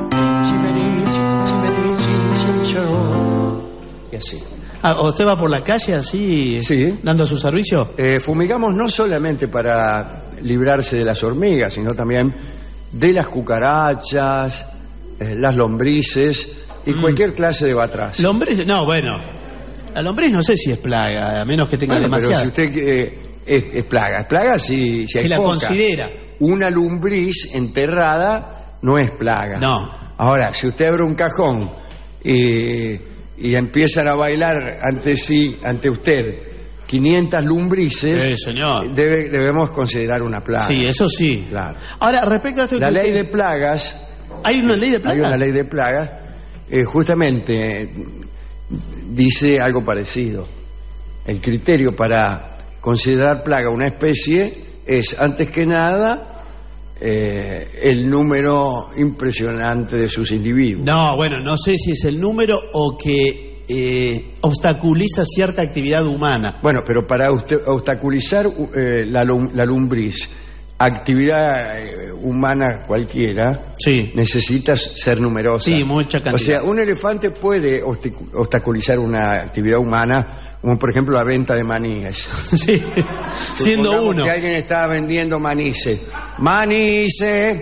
Y así. ah, ¿usted va por la calle así, Sí. dando su servicio? Eh, fumigamos no solamente para librarse de las hormigas, sino también de las cucarachas, eh, las lombrices y Mm. cualquier clase de batraz. Lombriz, no, bueno. La lombriz no sé si es plaga, a menos que tenga Bueno, pero demasiada. si usted eh, es, es plaga, es plaga si, si hay Si la poca. considera. Una lumbriz enterrada no es plaga. No. Ahora, si usted abre un cajón y, y empiezan a bailar ante sí, ante usted, quinientas lumbrices, Sí, señor. debe- debemos considerar una plaga. Sí, eso sí. Claro. Ahora, respecto a esto... La que ley usted- de plagas, ¿Hay una ley de plagas? hay una ley de plagas, eh, justamente eh, dice algo parecido. El criterio para considerar plaga una especie es, antes que nada, eh, el número impresionante de sus individuos. No, bueno, no sé si es el número o que eh, obstaculiza cierta actividad humana. Bueno, pero para usted obstaculizar eh, la, lum- la lumbriz, actividad eh, humana cualquiera, Sí. necesita ser numerosa. Sí, mucha cantidad. O sea, un elefante puede obstacu- obstaculizar una actividad humana, como por ejemplo la venta de maníes. Sí, siendo Supongamos uno. que alguien está vendiendo manices. ¡Manices!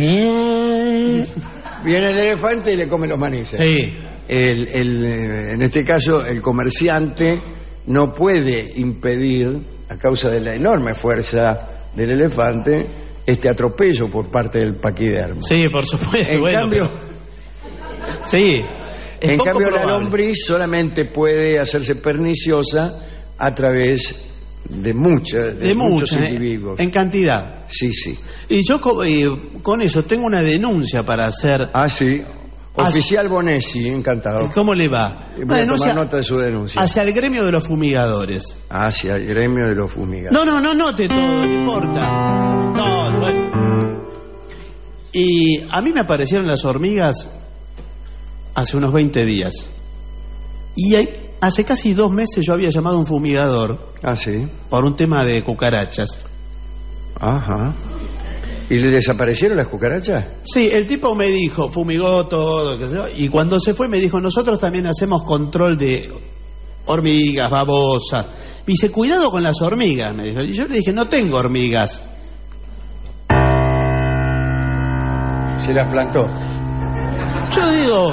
Mm. Viene el elefante y le come los manices. Sí. El, el, eh, en este caso, el comerciante no puede impedir, a causa de la enorme fuerza del elefante, este atropello por parte del paquidermo. Sí, por supuesto. En bueno, cambio, pero- Sí. Es en poco cambio la probable. lombriz solamente puede hacerse perniciosa a través de, muchas, de, De muchos muchas, eh, individuos. en cantidad. Sí, sí. Y yo co- eh, con eso tengo una denuncia para hacer. Ah, sí. Ah, Oficial Bonesi, encantado. ¿Cómo le va? Voy Una a denuncia tomar nota de su denuncia. hacia el gremio de los fumigadores. Hacia el gremio de los fumigadores. No, no, no note todo, no importa. No, bueno. Y a mí me aparecieron las hormigas hace unos veinte días. Y hay- hace casi dos meses yo había llamado a un fumigador Ah, sí. por un tema de cucarachas. Ajá. ¿Y le desaparecieron las cucarachas? Sí, el tipo me dijo, fumigó todo, qué sé yo, y cuando se fue me dijo, nosotros también hacemos control de hormigas, babosas. Me dice, cuidado con las hormigas, me dijo. Y yo le dije, no tengo hormigas. Se las plantó. Yo digo,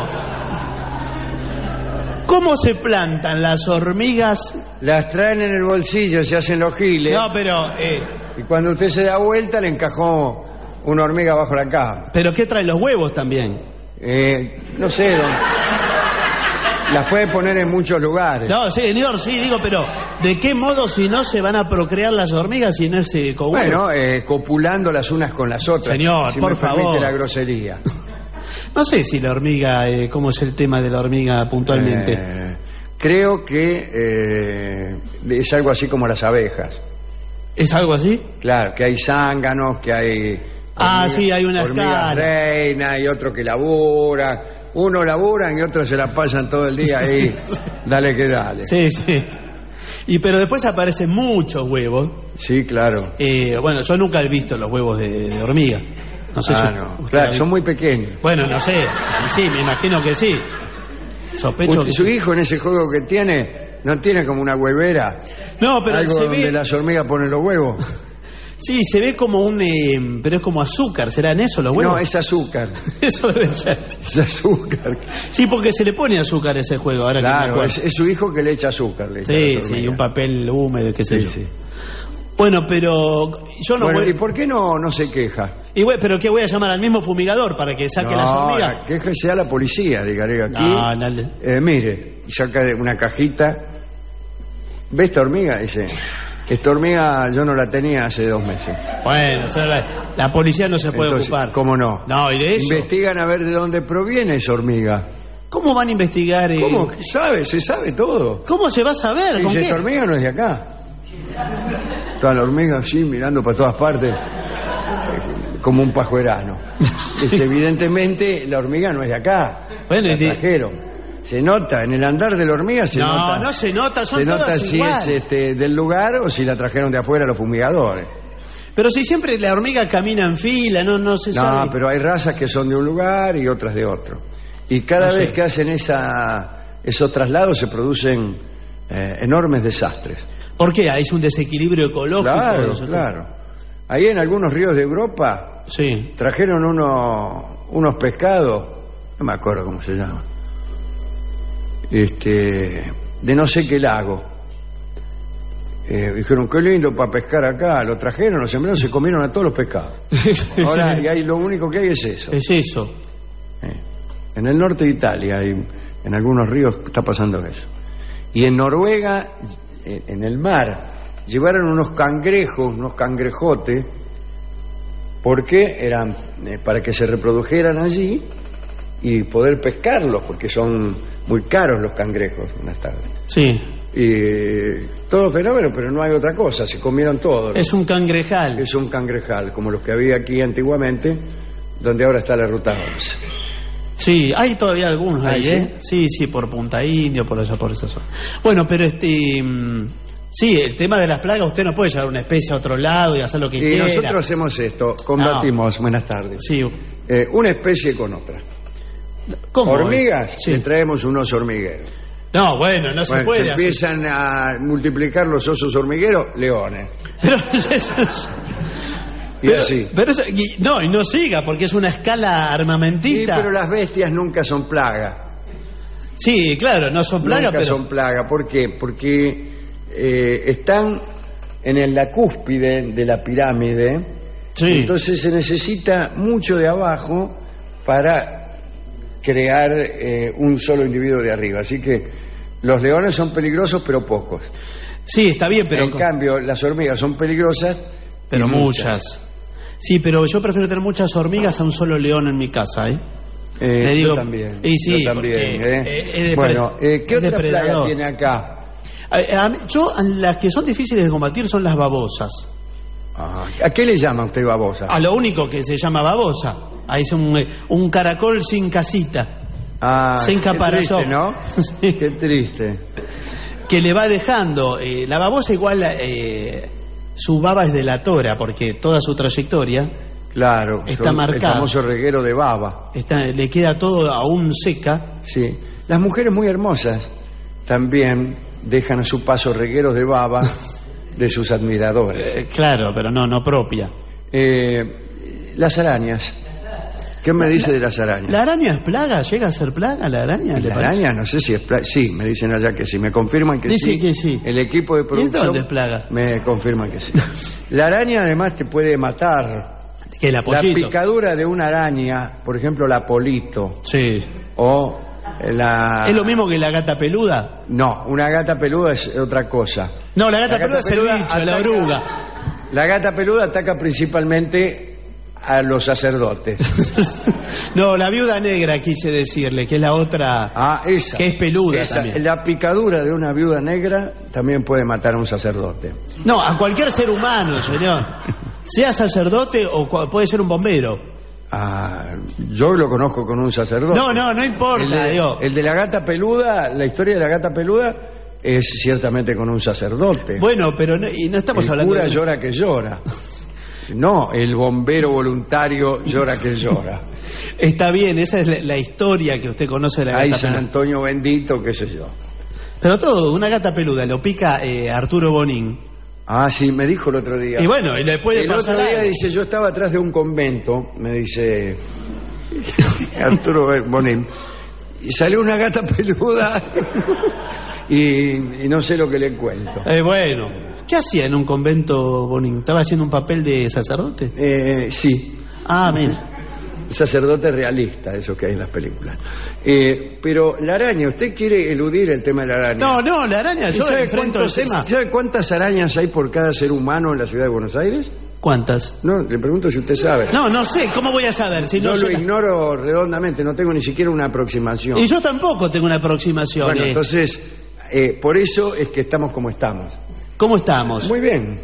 ¿cómo se plantan las hormigas? Las traen en el bolsillo, se hacen los giles. No, pero, eh, Y cuando usted se da vuelta, le encajó una hormiga bajo la cama. pero ¿qué trae los huevos también? Eh, no sé, don. Las puede poner en muchos lugares. No, sí, señor, sí, digo, pero ¿de qué modo si no se van a procrear las hormigas si no es eh, con huevos? Bueno, eh, copulando las unas con las otras. Señor, si por me permite favor. la grosería. No sé si la hormiga, eh, cómo es el tema de la hormiga puntualmente. Eh, creo que eh, es algo así como las abejas. ¿Es algo así? Claro, que hay zánganos, que hay... Ah, sí, hay una hormigas escala. reina y otro que labura. Uno laburan y otros se la pasan todo el día ahí. Dale que dale. Sí, sí. Y pero después aparecen muchos huevos. Sí, claro. Eh, bueno, yo nunca he visto los huevos de, de hormiga. No sé Ah, si no. usted Claro, la- son muy pequeños. Bueno, no sé. Sí, me imagino que sí. Sospecho Usted- que Su hijo en ese juego que tiene, ¿no tiene como una huevera? No, pero Algo se donde ve... las hormigas ponen los huevos. Sí, se ve como un... eh, pero es como azúcar. ¿Serán eso los huevos? No, es azúcar. Eso debe ser. Es azúcar. Sí, porque se le pone azúcar a ese juego. Ahora que me Claro, acuerdo. es, es su hijo que le echa azúcar. Le echa Sí, las sí, hormigas. un papel húmedo, qué sé Sí, yo. sí. Bueno, pero yo no Bueno, voy... ¿y por qué no, no se queja? Y bueno, pero ¿qué voy a llamar al mismo fumigador para que saque no, las hormigas? la queja sea la policía, dígale aquí. No, no, no. Eh, mire, y saca de una cajita. ¿Ve esta hormiga? Dice, esta hormiga yo no la tenía hace dos meses. Bueno, o sea, la, la policía no se puede Entonces, ocupar. ¿cómo no? No, y de eso. Investigan a ver de dónde proviene esa hormiga. ¿Cómo van a investigar? eh? ¿Cómo? ¿Sabe? Se sabe todo. ¿Cómo se va a saber? ¿Con Dice, qué? esta hormiga no es de acá. Toda la hormiga así, mirando para todas partes, como un pajuerano. Este, evidentemente, la hormiga no es de acá. Bueno, la y de- trajeron. Se nota, en el andar de la hormiga se No, nota. no se nota, son Se nota todas si iguales. es este, del lugar o si la trajeron de afuera los fumigadores. Pero si siempre la hormiga camina en fila, no, no se No, sabe. pero hay razas que son de un lugar y otras de otro. Y cada No vez sé. que hacen esa, esos traslados se producen eh, enormes desastres. ¿Por qué? ¿Es un desequilibrio ecológico? Claro, Eso- claro. Ahí en algunos ríos de Europa Sí. trajeron uno- unos pescados, no me acuerdo cómo se llama, este, de no sé qué lago. Eh, dijeron, qué lindo para pescar acá. Lo trajeron, lo sembraron, se comieron a todos los pescados. Ahora, y ahí lo único que hay es eso. Es eso. Eh, En el norte de Italia, hay, en algunos ríos está pasando eso. Y en Noruega, eh, en el mar, llevaron unos cangrejos, unos cangrejotes, porque eran eh, para que se reprodujeran allí y poder pescarlos, porque son muy caros los cangrejos en las tardes. Sí. Y eh, todo fenómeno, pero no hay otra cosa, se comieron todo. Es un cangrejal. Es un cangrejal, como los que había aquí antiguamente, donde ahora está la ruta once. Sí, hay todavía algunos ¿Ah, ahí, sí? ¿eh? Sí, sí, por Punta Indio, por esa, por esa zona. Bueno, pero este... mm, sí, el tema de las plagas, usted no puede llevar una especie a otro lado y hacer lo que Y quiera. nosotros hacemos esto, combatimos, buenas tardes, Sí. eh, una especie con otra. ¿Cómo? Hormigas, Sí. le traemos un oso hormiguero. No, bueno, no se Bueno, puede se hacer. empiezan a multiplicar los osos hormigueros, leones. Pero eso es... Y pero, así. pero eso- y- no, y no siga, porque es una escala Sí, armamentista. pero las bestias nunca son plaga. Sí, claro, no son plagas, Nunca pero... son plaga. ¿Por qué? Porque eh, están en el- la cúspide de la pirámide. Sí. Entonces se necesita mucho de abajo para crear eh, un solo individuo de arriba. Así que los leones son peligrosos, pero pocos. Sí, está bien, pero... En cambio, las hormigas son peligrosas, Pero y muchas. Sí, pero yo prefiero tener muchas hormigas a un solo león en mi casa, ¿eh? Eh, Le digo- yo también. Y sí, yo también. porque, ¿eh? eh, es depre- bueno, eh, ¿qué es otra plaga depredador. tiene acá? A- a mí- yo, las que son difíciles de combatir son las babosas. Ah, ¿a qué le llama usted babosa? A lo único que se llama babosa. Ahí es un, eh, un caracol sin casita. Ah, sin qué caparazón. triste, ¿no? Sí. Qué triste. Que le va dejando. eh, la babosa igual, eh, su baba es delatora, porque toda su trayectoria Claro. está son marcada. El famoso reguero de baba. está, le queda todo aún seca. Sí. Las mujeres muy hermosas también dejan a su paso regueros de baba de sus admiradores. Eh, claro, pero no, no propia. Eh, las arañas. ¿Qué me dice de las arañas? ¿La araña es plaga? ¿Llega a ser plaga la araña? ¿Le La parece? araña, no sé si es plaga. Sí, me dicen allá que sí. Me confirman que Dice sí. que sí. El equipo de ¿Y producción dónde es plaga? me confirman que sí. La araña además te puede matar. Que el La apoyito. picadura de una araña, por ejemplo, la polito, Sí. o la... ¿Es lo mismo que la gata peluda? No, una gata peluda es otra cosa. No, la gata La peluda gata es el peluda bicho, la ataca- oruga. La gata peluda ataca principalmente a los sacerdotes. No, la viuda negra quise decirle, que es la otra... Ah, esa. Que es peluda Esa. también. La picadura de una viuda negra también puede matar a un sacerdote. No, a cualquier ser humano, señor. Sea sacerdote o cua- puede ser un bombero. Ah, yo lo conozco con un sacerdote. No, no, no importa, El de, digo. el de la gata peluda, la historia de la gata peluda es ciertamente con un sacerdote. Bueno, pero no, y no estamos El hablando cura de... llora que llora. No, el bombero voluntario llora que llora. Está bien, esa es la, la historia que usted conoce de la Ay, gata San peluda. Antonio bendito, qué sé yo. Pero todo, una gata peluda, lo pica eh, Arturo Bonín. Ah, sí, me dijo el otro día. Y bueno, y le puede el pasar otro día algo. dice, yo estaba atrás de un convento, me dice Arturo Bonín, y salió una gata peluda y, y no sé lo que le cuento. Eh, bueno, ¿qué hacía en un convento Bonín? ¿Estaba haciendo un papel de sacerdote? Eh, sí. Ah, mira. Sacerdote realista, eso que hay en las películas. Eh, pero la araña, ¿usted quiere eludir el tema de la araña? No, no, la araña, yo ¿Sabe enfrento el cuántos- tema. ¿Sabe cuántas arañas hay por cada ser humano en la ciudad de Buenos Aires? ¿Cuántas? No, le pregunto si usted sabe. No, no sé, ¿cómo voy a saber? Si yo no lo sé la- ignoro redondamente, no tengo ni siquiera una aproximación. Y yo tampoco tengo una aproximación. Bueno, eh. entonces, eh, por eso es que estamos como estamos. ¿Cómo estamos? Muy bien.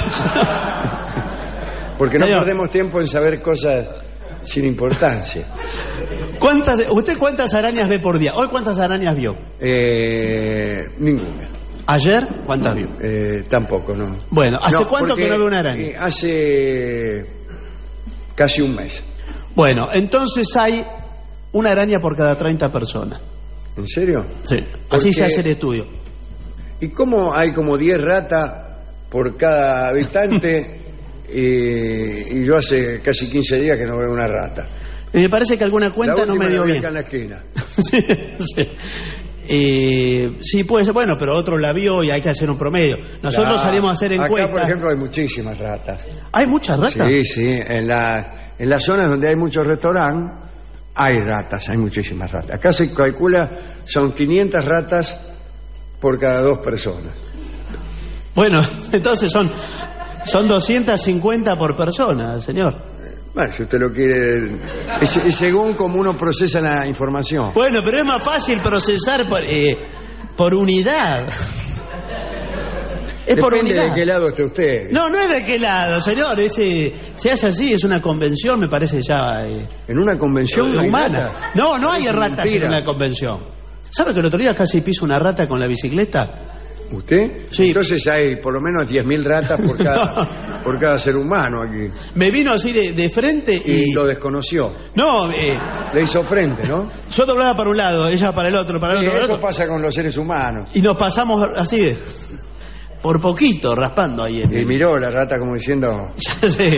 Porque no Señor. perdemos tiempo en saber cosas sin importancia. ¿Cuántas, ¿Usted cuántas arañas ve por día? ¿Hoy cuántas arañas vio? Eh, ninguna. ¿Ayer cuántas vio? Eh, tampoco, no. Bueno, ¿hace No, cuánto porque, que no ve una araña? eh, hace casi un mes. Bueno, entonces hay una araña por cada treinta personas. ¿En serio? Sí. ¿Por Así qué? se hace el estudio. ¿Y cómo hay como diez ratas por cada habitante eh, y yo hace casi quince días que no veo una rata? Y me parece que alguna cuenta La no me última dio la vi bien. acá en la esquina. sí, sí. Eh, sí, puede ser. Bueno, pero otro la vio y hay que hacer un promedio. Nosotros Ya. salimos a hacer encuestas. Acá, por ejemplo, hay muchísimas ratas. ¿Hay muchas ratas? Sí, sí. En, la, en las zonas donde hay muchos restaurantes hay ratas, hay muchísimas ratas. Acá se calcula, son quinientas ratas por cada dos personas. Bueno, entonces son, son doscientas cincuenta por persona, señor. Bueno, si usted lo quiere... Es, es según cómo uno procesa la información. Bueno, pero es más fácil procesar por, eh, por unidad. Es por Depende unidad. de qué lado esté usted. No, no es de qué lado, señor. Ese, se hace así, es una convención, me parece ya... Eh, ¿En una convención no hay humana. ratas? No, no hay Es ratas mentira. en una convención. ¿Sabe que el otro día casi piso una rata con la bicicleta? ¿Usted? Sí. Entonces hay por lo menos diez mil ratas por cada, por cada ser humano aquí. Me vino así de, de frente y... Y lo desconoció. No, eh, Le hizo frente, ¿no? yo doblaba para un lado, ella para el otro, para el Sí, otro, para el eso otro. pasa con los seres humanos. Y nos pasamos así de... Por poquito, raspando ahí. En Y el- miró la rata como diciendo... Ya sé.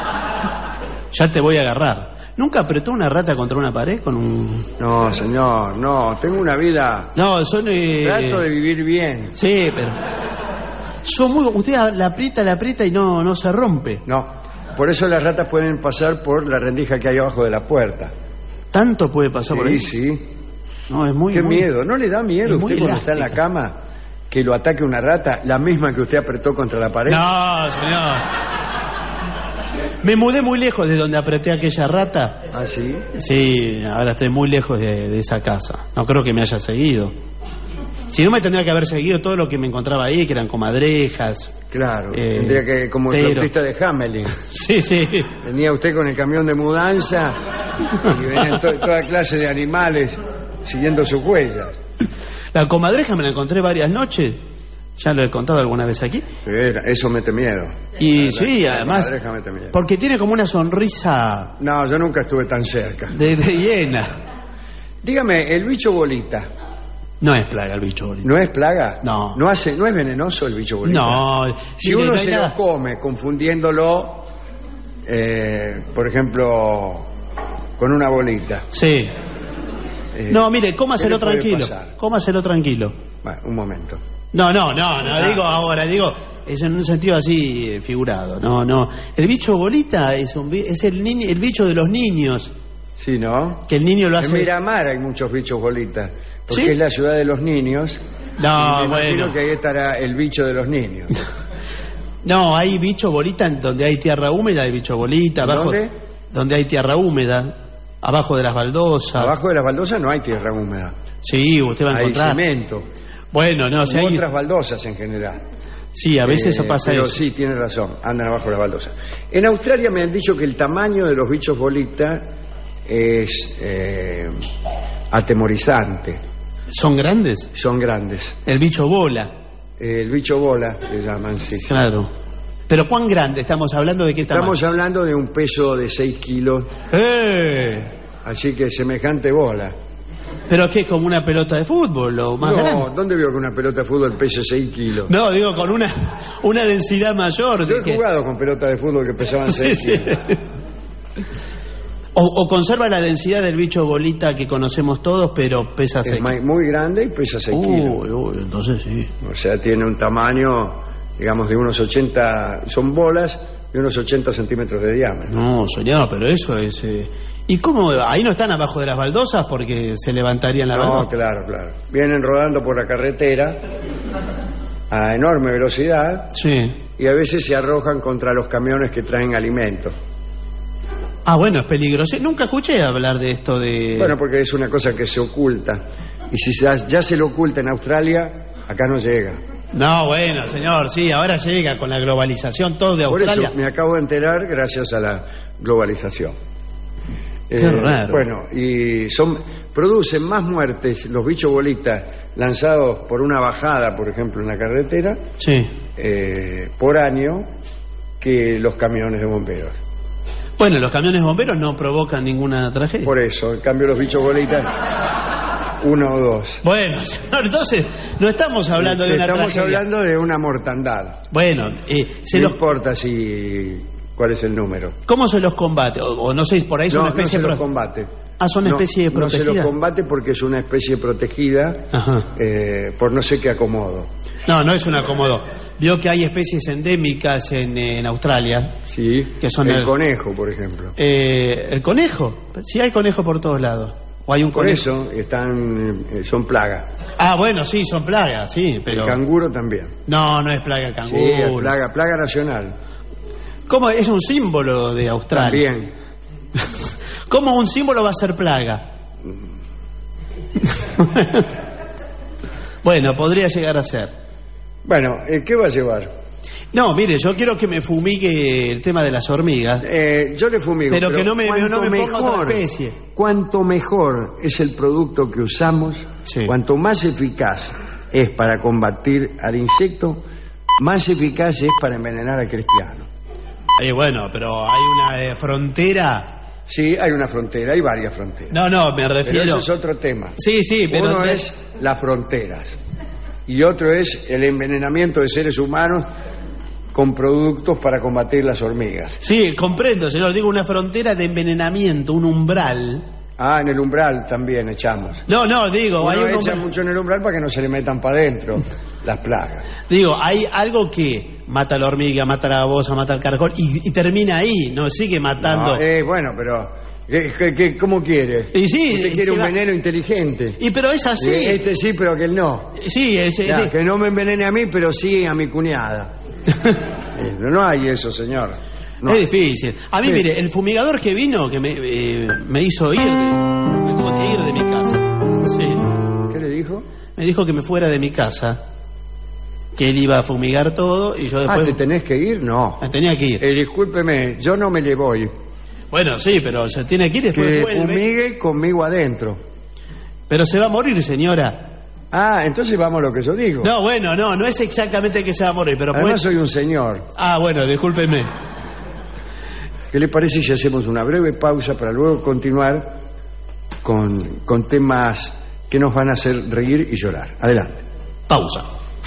Ya te voy a agarrar. ¿Nunca apretó una rata contra una pared con un...? No, señor, no, tengo una vida... No, son... eh, Trato de vivir bien. Sí, pero... Son muy... Usted la aprieta, la aprieta y no, no se rompe. No, por eso las ratas pueden pasar por la rendija que hay abajo de la puerta. ¿Tanto puede pasar por ahí? Sí, sí. No, es muy... Qué muy- miedo. ¿No le da miedo es muy usted cuando está en la elástica. cama que lo ataque una rata, la misma que usted apretó contra la pared? No, señor. Me mudé muy lejos de donde apreté aquella rata. ¿Ah, sí? Sí, ahora estoy muy lejos de, de esa casa. No creo que me haya seguido. Si no, me tendría que haber seguido todo lo que me encontraba ahí, que eran comadrejas. Claro, Eh, tendría que, como el pero- flautista de Hamelin. Sí, sí. Venía usted con el camión de mudanza y venían to- toda clase de animales siguiendo sus huellas. La comadreja me la encontré varias noches. Ya lo he contado alguna vez aquí. Era- Eso mete miedo. Y La- sí, la además, comadreja mete miedo. porque tiene como una sonrisa No, yo nunca estuve tan cerca. de, de hiena. Dígame, el bicho bolita, No es plaga el bicho bolita. ¿no es plaga? No. ¿No, hace, no es venenoso el bicho bolita? No. Si mire, uno no hay se nada- lo come confundiéndolo, eh, por ejemplo, con una bolita. Sí. eh, No, mire, ¿qué cómaselo le puede tranquilo. pasar? Cómaselo tranquilo. Bueno, un momento. No, no, no, no Ah. digo ahora, digo, es en un sentido así eh, figurado. No, no. El bicho bolita es, un, bi- es el, niño, el bicho de los niños. Sí, ¿no? Que el niño lo En hace. Miramar hay muchos bichos bolitas, porque ¿Sí? es la ciudad de los niños. No, y me imagino bueno. que ahí estará el bicho de los niños. No, hay bicho bolita en donde hay tierra húmeda, hay bicho bolita. Abajo, ¿Dónde? Donde hay tierra húmeda, abajo de las baldosas. Abajo de las baldosas no hay tierra húmeda, Sí, usted va a hay encontrar. cemento. Bueno, no, si U hay. otras baldosas en general. Sí, a veces Eh, eso pasa pero eso. sí, tiene razón, andan abajo de las baldosas. En Australia me han dicho que el tamaño de los bichos bolita es eh, atemorizante. ¿Son grandes? Son grandes. El bicho bola. El bicho bola, le llaman, sí. Claro. ¿Pero cuán grande? ¿Estamos hablando de qué tamaño? Estamos hablando de un peso de seis kilos. ¡Eh! Así que semejante bola. ¿Pero qué? ¿Como una pelota de fútbol o más no, grande? ¿dónde veo que una pelota de fútbol pese seis kilos? No, digo, con una, una densidad mayor. Yo he que... jugado con pelotas de fútbol que pesaban seis sí, kilos. Sí. O, o conserva la densidad del bicho bolita que conocemos todos, pero pesa seis. Es muy grande y pesa seis uy, kilos. Uy, entonces sí. O sea, tiene un tamaño, digamos, de unos ochenta... Son bolas de unos ochenta centímetros de diámetro. No, señor, pero eso es... Eh... ¿Y cómo? Ahí no están abajo de las baldosas porque se levantarían la baldosa. No, claro, claro. Vienen rodando por la carretera a enorme velocidad. Sí. Y a veces se arrojan contra los camiones que traen alimentos. Ah, bueno, es peligroso. Nunca escuché hablar de esto de... Bueno, porque es una cosa que se oculta. Y si ya, ya se lo oculta en Australia, acá no llega. No, bueno, señor, sí, ahora llega con la globalización, todo de Australia. Por eso me acabo de enterar gracias a la globalización. Qué eh, raro. Bueno, y son producen más muertes los bichos bolitas lanzados por una bajada, por ejemplo, en la carretera, sí. eh, por año, que los camiones de bomberos. Bueno, los camiones bomberos no provocan ninguna tragedia. Por eso, en cambio los bichos bolitas, uno o dos. Bueno, señor, entonces no estamos hablando de una estamos tragedia. Estamos hablando de una mortandad. Bueno, eh, se no los... importa si cuál es el número. ¿Cómo se los combate? O, o no sé, por ahí son no, una especie no se de... los combate. Ah, son una especie no, de protegida. No se los combate porque es una especie protegida eh, por no sé qué acomodo. No, no es un acomodo. Vio que hay especies endémicas en, en Australia. Sí, que son el, el conejo, por ejemplo. Eh, ¿El conejo? Sí hay conejo por todos lados. ¿O hay un por conejo? eso están, eh, son plagas. Ah, bueno, sí, son plagas, sí, pero... El canguro también. No, no es plaga el canguro. Sí, es plaga, plaga nacional. ¿Cómo? Es un símbolo de Australia. También. ¿Cómo un símbolo va a ser plaga? Bueno, podría llegar a ser. Bueno, ¿qué va a llevar? No, mire, yo quiero que me fumigue el tema de las hormigas. Eh, yo le fumigo. Pero, pero que no me, no me mejor, ponga otra especie. Cuanto mejor es el producto que usamos, sí. Cuanto más eficaz es para combatir al insecto, más eficaz es para envenenar al cristiano. Eh, bueno, pero hay una eh, frontera... Sí, hay una frontera, hay varias fronteras. No, no, me refiero... Pero eso es otro tema. Sí, sí, pero... Uno te... es las fronteras y otro es el envenenamiento de seres humanos con productos para combatir las hormigas. Sí, comprendo, señor. Digo, una frontera de envenenamiento, un umbral. Ah, en el umbral también echamos. No, no, digo... Uno hay un echa umbral... mucho en el umbral para que no se le metan para adentro las plagas. Digo, hay algo que mata a la hormiga, mata a la babosa, mata al caracol y, y termina ahí, no sigue matando. No, eh, bueno, pero ¿qué, qué, qué, ¿cómo quiere? Y sí, usted quiere un va... veneno inteligente. Y pero es así. Eh, este sí, pero aquel no. Sí, ese. Ya, que no me envenene a mí, pero sí a mi cuñada. eh, no hay eso, señor. No. Es difícil. A mí, sí. Mire, el fumigador que vino, que me, eh, me hizo ir, me tuvo que ir de mi casa. Sí. ¿Qué le dijo? Me dijo que me fuera de mi casa. Que él iba a fumigar todo y yo después... Ah, ¿te tenés que ir? No. Me tenía que ir. Eh, discúlpeme, yo no me le voy. Bueno, sí, pero se tiene que ir después que vuelve. fumigue conmigo adentro. Pero se va a morir, señora. Ah, entonces vamos a lo que yo digo. No, bueno, no, no es exactamente que se va a morir, pero... Además pues... soy un señor. Ah, bueno, discúlpeme. ¿Qué le parece si hacemos una breve pausa para luego continuar con, con temas que nos van a hacer reír y llorar? Adelante. Pausa.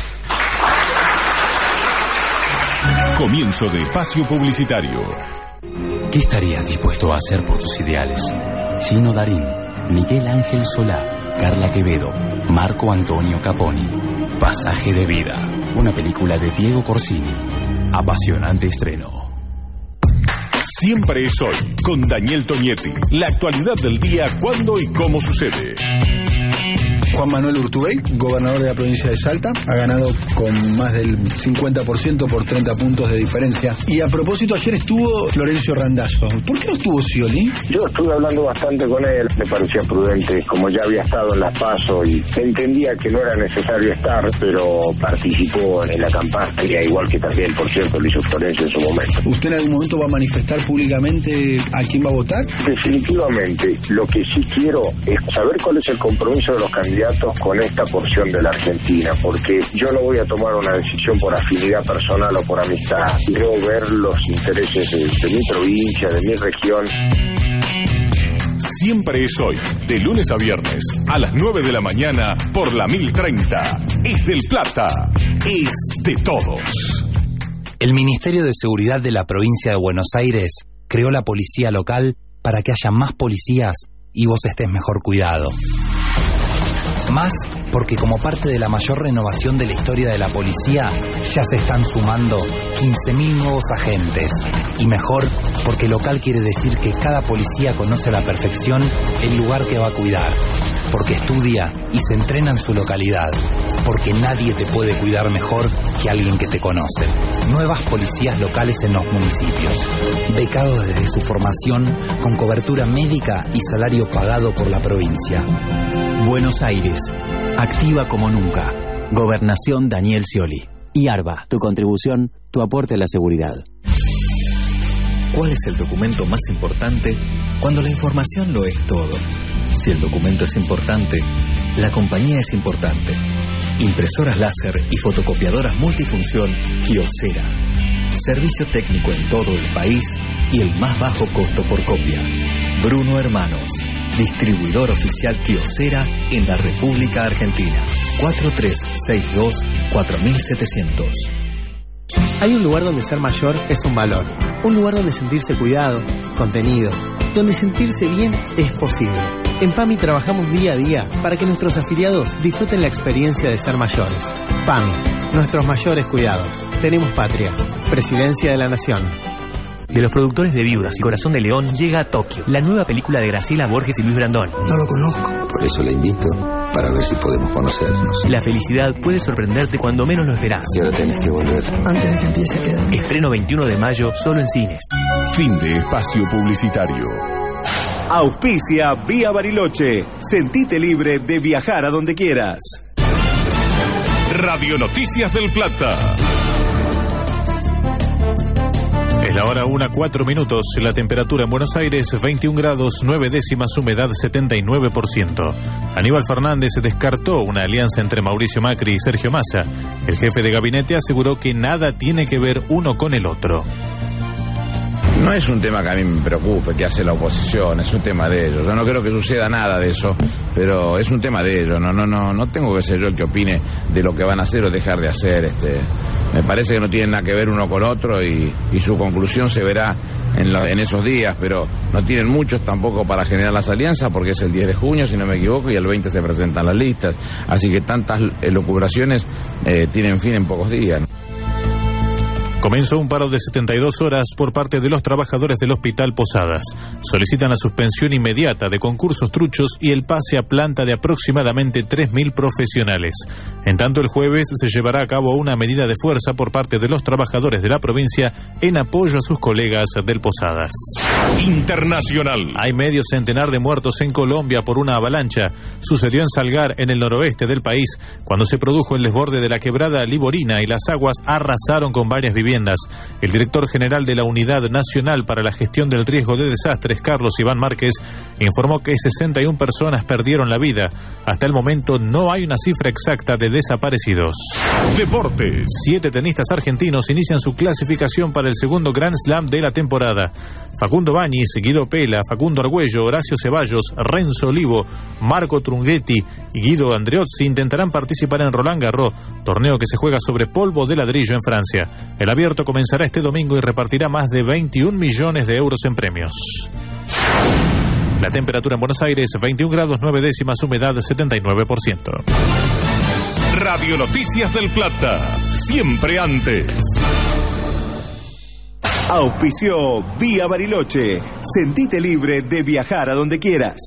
Comienzo de espacio publicitario. ¿Qué estarías dispuesto a hacer por tus ideales? Chino Darín, Miguel Ángel Solá, Carla Quevedo, Marco Antonio Caponi. Pasaje de vida. Una película de Diego Corsini. Apasionante estreno. Siempre es hoy, con Daniel Tonietti. La actualidad del día, cuándo y cómo sucede. Juan Manuel Urtubey, gobernador de la provincia de Salta, ha ganado con más del cincuenta por ciento por treinta puntos de diferencia. Y a propósito, ayer estuvo Florencio Randazzo. ¿Por qué no estuvo Scioli? Yo estuve hablando bastante con él, me parecía prudente, como ya había estado en las PASO y entendía que no era necesario estar, pero participó en la campaña, igual que también, por cierto, lo hizo Florencio en su momento. ¿Usted en algún momento va a manifestar públicamente a quién va a votar? Definitivamente. Lo que sí quiero es saber cuál es el compromiso de los candidatos candidatos con esta porción de la Argentina, porque yo no voy a tomar una decisión por afinidad personal o por amistad. Quiero ver los intereses de, de mi provincia, de mi región. Siempre es hoy, de lunes a viernes, a las nueve de la mañana, por la mil treinta. Es del Plata, es de todos. El Ministerio de Seguridad de la provincia de Buenos Aires creó la policía local para que haya más policías y vos estés mejor cuidado. Más porque como parte de la mayor renovación de la historia de la policía, ya se están sumando quince mil nuevos agentes. Y mejor porque local quiere decir que cada policía conoce a la perfección el lugar que va a cuidar. Porque estudia y se entrena en su localidad. Porque nadie te puede cuidar mejor que alguien que te conoce. Nuevas policías locales en los municipios. Becados desde su formación, con cobertura médica y salario pagado por la provincia. Buenos Aires, activa como nunca. Gobernación Daniel Scioli. Y ARBA, tu contribución, tu aporte a la seguridad. ¿Cuál es el documento más importante cuando la información lo es todo? Si el documento es importante, la compañía es importante. Impresoras láser y fotocopiadoras multifunción Kyocera. Servicio técnico en todo el país y el más bajo costo por copia. Bruno Hermanos, distribuidor oficial Kyocera en la República Argentina. cuatro tres seis dos cuatro mil setecientos. Hay un lugar donde ser mayor es un valor. Un lugar donde sentirse cuidado, contenido, donde sentirse bien es posible. En PAMI trabajamos día a día para que nuestros afiliados disfruten la experiencia de ser mayores. PAMI, nuestros mayores cuidados. Tenemos patria. Presidencia de la Nación. De los productores de Viudas y Corazón de León llega a Tokio, la nueva película de Graciela Borges y Luis Brandón. No lo conozco, por eso la invito, para ver si podemos conocernos. La felicidad puede sorprenderte cuando menos lo esperás. Y ahora tenés que volver. Antes de que empiece a quedar. Estreno veintiuno de mayo, solo en cines. Fin de espacio publicitario. Auspicia Vía Bariloche. Sentite libre de viajar a donde quieras. Radio Noticias del Plata. Es la hora una, cuatro minutos. La temperatura en Buenos Aires, veintiún grados, nueve décimas, humedad setenta y nueve por ciento. Aníbal Fernández descartó una alianza entre Mauricio Macri y Sergio Massa. El jefe de gabinete aseguró que nada tiene que ver uno con el otro. No es un tema que a mí me preocupe, que hace la oposición, es un tema de ellos. Yo no creo que suceda nada de eso, pero es un tema de ellos. No, no, no, no tengo que ser yo el que opine de lo que van a hacer o dejar de hacer. Este, me parece que no tienen nada que ver uno con otro y, y su conclusión se verá en, lo, en esos días, pero no tienen muchos tampoco para generar las alianzas porque es el diez de junio, si no me equivoco, y el veinte se presentan las listas. Así que tantas elucubraciones eh, tienen fin en pocos días. Comenzó un paro de setenta y dos horas por parte de los trabajadores del Hospital Posadas. Solicitan la suspensión inmediata de concursos truchos y el pase a planta de aproximadamente tres mil profesionales. En tanto, el jueves se llevará a cabo una medida de fuerza por parte de los trabajadores de la provincia en apoyo a sus colegas del Posadas. Internacional. Hay medio centenar de muertos en Colombia por una avalancha. Sucedió en Salgar, en el noroeste del país, cuando se produjo el desborde de la quebrada Liborina y las aguas arrasaron con varias viviendas. El director general de la Unidad Nacional para la Gestión del Riesgo de Desastres, Carlos Iván Márquez, informó que sesenta y una personas perdieron la vida. Hasta el momento no hay una cifra exacta de desaparecidos. Deportes. Siete tenistas argentinos inician su clasificación para el segundo Grand Slam de la temporada. Facundo Bañis, Guido Pela, Facundo Argüello, Horacio Ceballos, Renzo Olivo, Marco Trunghetti y Guido Andreozzi intentarán participar en Roland Garros, torneo que se juega sobre polvo de ladrillo en Francia. El abierto comenzará este domingo y repartirá más de veintiún millones de euros en premios. La temperatura en Buenos Aires, veintiún grados, nueve décimas, humedad setenta y nueve por ciento. Radio Noticias del Plata, siempre antes. Auspició Vía Bariloche. Sentite libre de viajar a donde quieras.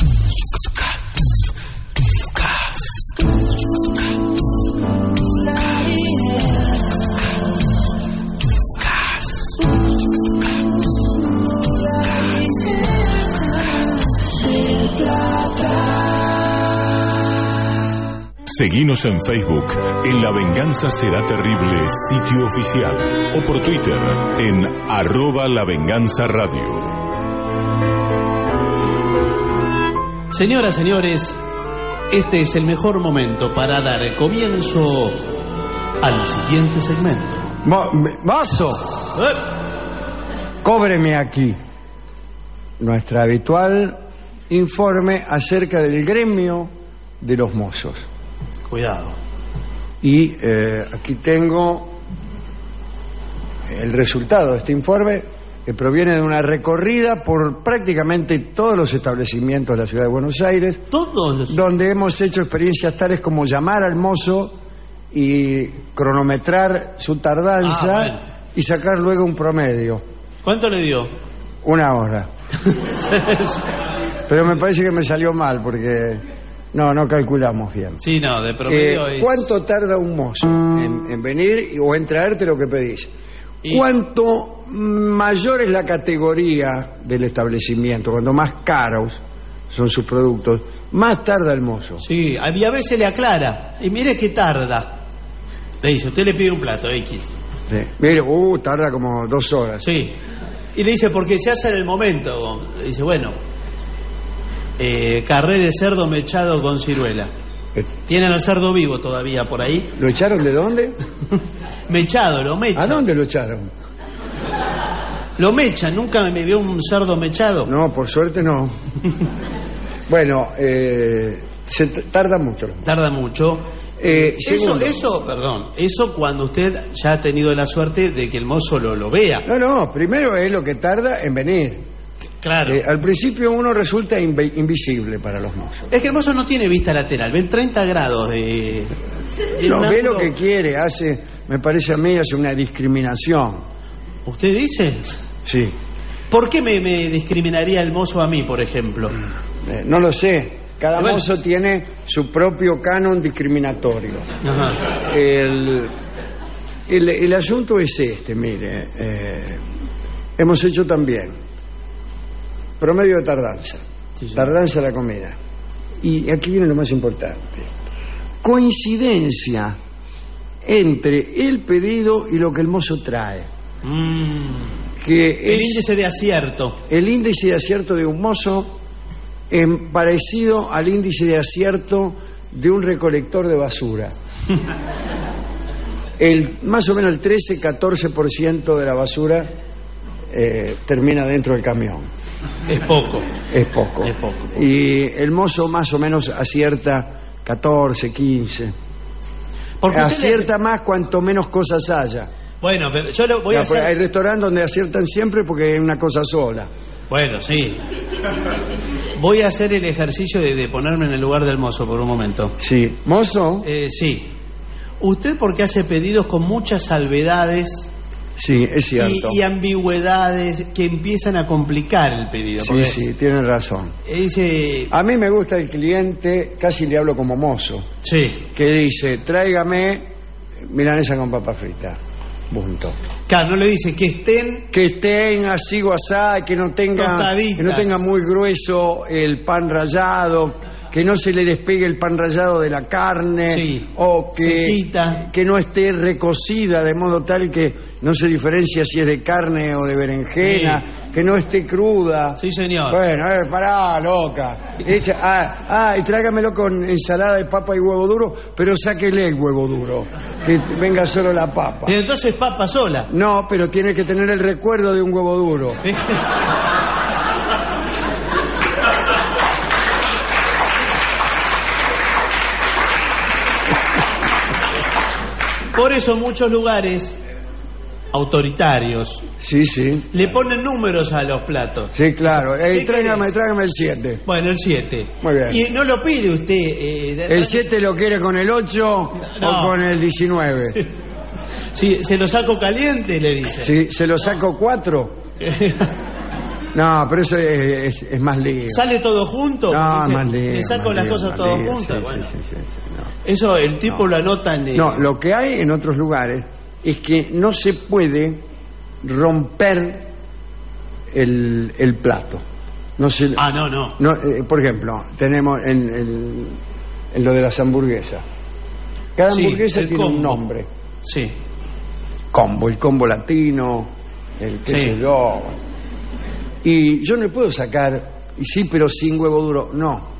Seguinos en Facebook, en La Venganza Será Terrible, sitio oficial, o por Twitter, en arroba La Venganza Radio. Señoras, señores, este es el mejor momento para dar comienzo al siguiente segmento. Mo- ¡Mozo! ¿Eh? Cóbreme aquí nuestro habitual informe acerca del gremio de los mozos. Cuidado. Y eh, aquí tengo el resultado de este informe, que proviene de una recorrida por prácticamente todos los establecimientos de la ciudad de Buenos Aires, todos, donde hemos hecho experiencias tales como llamar al mozo y cronometrar su tardanza, Ah, bueno. y sacar luego un promedio. ¿Cuánto le dio? Una hora. Pero me parece que me salió mal porque no, no calculamos bien. Sí, no, de promedio Eh, es... ¿Cuánto tarda un mozo en, en venir y- o en traerte lo que pedís? Y- Cuanto mayor es la categoría del establecimiento, cuanto más caros son sus productos, más tarda el mozo. Sí, a y a veces le aclara. Y mire que tarda. Le dice, usted le pide un plato X. Sí. Mire, uh, tarda como dos horas. Sí. Y le dice, porque se hace en el momento. Le dice, bueno, eh, carré de cerdo mechado con ciruela. Eh. ¿Tienen el cerdo vivo todavía por ahí? ¿Lo echaron de dónde? Mechado, lo mechan. ¿A dónde lo echaron? Lo mechan, nunca me vio un cerdo mechado. No, por suerte no. Bueno, eh, se t- tarda mucho. Tarda mucho. Eh, Eso, segundo. eso, perdón, eso cuando usted ya ha tenido la suerte de que el mozo lo, lo vea. No, no, primero es lo que tarda en venir. Claro. Eh, al principio uno resulta inve- invisible para los mozos. Es que el mozo no tiene vista lateral, ven treinta grados de... de No, un ve ángulo- lo que quiere, hace, me parece a mí, hace una discriminación. ¿Usted dice? Sí. ¿Por qué me, me discriminaría el mozo a mí, por ejemplo? Eh, no lo sé. Cada Bueno. mozo tiene su propio canon discriminatorio. Ajá. El, el, el asunto es este, mire. eh, hemos hecho también promedio de tardanza. Sí, sí. Tardanza de la comida. Y aquí viene lo más importante. Coincidencia entre el pedido y lo que el mozo trae. Mm. Que El es índice de acierto. el índice de acierto de un mozo es parecido al índice de acierto de un recolector de basura. El, más o menos el trece a catorce por ciento de la basura eh, termina dentro del camión. Es poco. Es poco. Es poco. Y el mozo más o menos acierta catorce, quince. Porque usted le Acierta más cuanto menos cosas haya. Bueno, pero yo le voy a Ya, pero Hay hacer... restaurantes donde aciertan siempre porque es una cosa sola. Bueno, sí. Voy a hacer el ejercicio de, de ponerme en el lugar del mozo por un momento. Sí. ¿Mozo? Eh, sí. Usted porque hace pedidos con muchas salvedades Sí, es y, cierto. y ambigüedades que empiezan a complicar el pedido. Sí, porque, sí, tiene razón. eh, dice... A mí me gusta el cliente, casi le hablo como mozo, Sí. que dice, tráigame milanesa con papa frita. Punto. Claro, no le dice que estén... Que estén así guasá, que no tenga Tostaditas. que no tenga muy grueso el pan rallado, que no se le despegue el pan rallado de la carne, Sí. o que, Sequita. que no esté recocida de modo tal que no se diferencia si es de carne o de berenjena, que no esté cruda. Sí, señor. Bueno, eh, pará, loca. Echa, ah, ah, y tráigamelo con ensalada de papa y huevo duro, pero sáquele el huevo duro, que venga solo la papa. Y entonces papa sola. No, pero tiene que tener el recuerdo de un huevo duro. Por eso muchos lugares autoritarios Sí, sí. le ponen números a los platos. Sí, claro. ¿Qué Eh, tráigame, querés? tráigame el siete. Bueno, el siete. Muy bien. Y no lo pide usted. eh, de- ¿El siete lo quiere con el ocho No. o con el diecinueve? Si se lo saco caliente, le dice. Sí, ¿se lo saco cuatro? No, pero eso es, es- es más lío. ¿Sale todo junto? No, Dice, más lío. le saco más las lío, cosas más todas lío. juntas. Sí, Bueno, sí, sí, sí, sí, no. eso el tipo lo anota en... eh, No, lo que hay en otros lugares es que no se puede romper el, el plato. No se, Ah, no, no. no, eh, por ejemplo, tenemos en, en- en lo de las hamburguesas. Cada Sí, hamburguesa el tiene un combo. nombre. Sí. Combo, el combo latino, el qué Sí. sé yo. Y yo no le puedo sacar, y sí, pero sin huevo duro. No.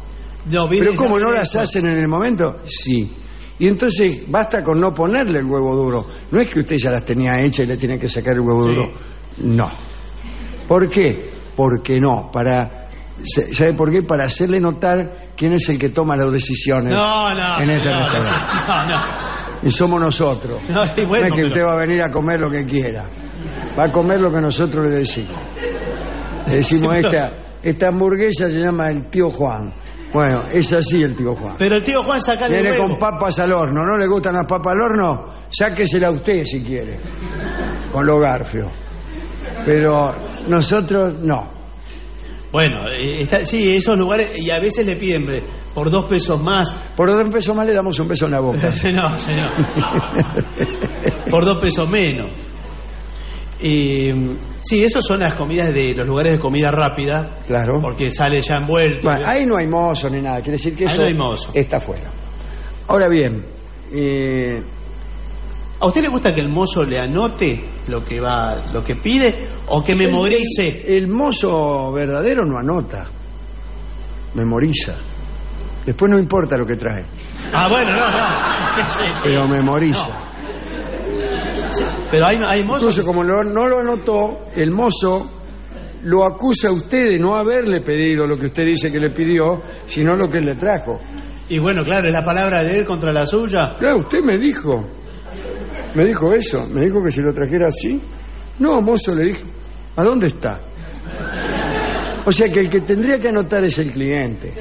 No, viene Pero ¿cómo ya no viene las después. hacen en el momento? Sí. Y entonces basta con no ponerle el huevo duro. No es que usted ya las tenía hechas y le tiene que sacar el huevo Sí. duro. No. ¿Por qué? Porque no. Para, ¿sabe por qué? Para hacerle notar quién es el que toma las decisiones No, no, en este no, restaurante. no, no. Y somos nosotros. No, y bueno, no es que pero- usted va a venir a comer lo que quiera. Va a comer lo que nosotros le decimos. Le decimos, Sí, pero- esta, esta hamburguesa se llama el tío Juan. Bueno, es así el tío Juan. Pero el tío Juan saca de Viene huevo. con papas al horno. ¿No le gustan las papas al horno? Sáquesela usted si quiere. Con los garfios. Pero nosotros no. Bueno, eh, está, sí, esos lugares, y a veces le piden eh, por dos pesos más. Por dos pesos más le damos un beso en la boca. No, señor. Por dos pesos menos. Eh, sí, esos son las comidas de los lugares de comida rápida. Claro. Porque sale ya envuelto. Bueno, ahí no hay mozo ni nada. Quiere decir que Ahí eso no hay mozo. está fuera. Ahora bien, eh, ¿A usted le gusta que el mozo le anote lo que va, lo que pide, o que memorice? El, el mozo verdadero no anota, memoriza. Después no importa lo que trae, Ah, bueno, no, no. Sí, sí. pero memoriza. Pero hay, hay mozos. Incluso como no, no lo anotó, el mozo lo acusa a usted de no haberle pedido lo que usted dice que le pidió, sino lo que él le trajo. Y bueno, claro, es la palabra de él contra la suya. Claro, usted me dijo, me dijo eso, me dijo que se lo trajera así. No, mozo, le dije, ¿a dónde está? O sea que el que tendría que anotar es el cliente.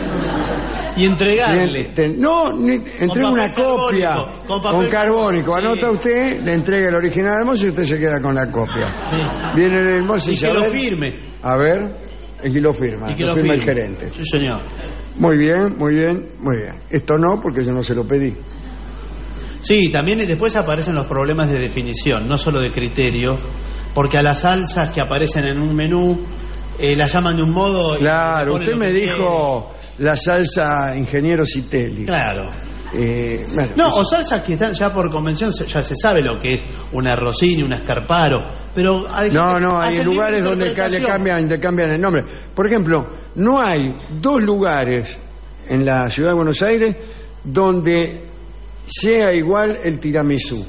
Y entregarle. Cliente, ten- no, ni- entrega papel una copia carbónico, con con, papel carbónico. carbónico, Anota sí. usted, le entrega el original al mozo y usted se queda con la copia. Sí. Viene el mozo y, Y dice, que a lo ver, firme. A ver, y que lo firma. Y que lo lo firma el firme. gerente. Sí, señor. Muy bien, muy bien, muy bien. Esto no, porque yo no se lo pedí. Sí, también después aparecen los problemas de definición, no solo de criterio, porque a las salsas que aparecen en un menú eh, las llaman de un modo. y Claro, le ponen usted lo me que dijo la salsa ingeniero Citelli. quiere. Claro. Eh, bueno, No, pues, o salsas que están ya por convención, se- ya se sabe lo que es una Rossini, un Escarparo, pero hay no, gente- no, hay hacen lugares libre donde ca- le interpretación. cambian, le cambian el nombre. Por ejemplo, no hay dos lugares en la ciudad de Buenos Aires donde sea igual el tiramisú.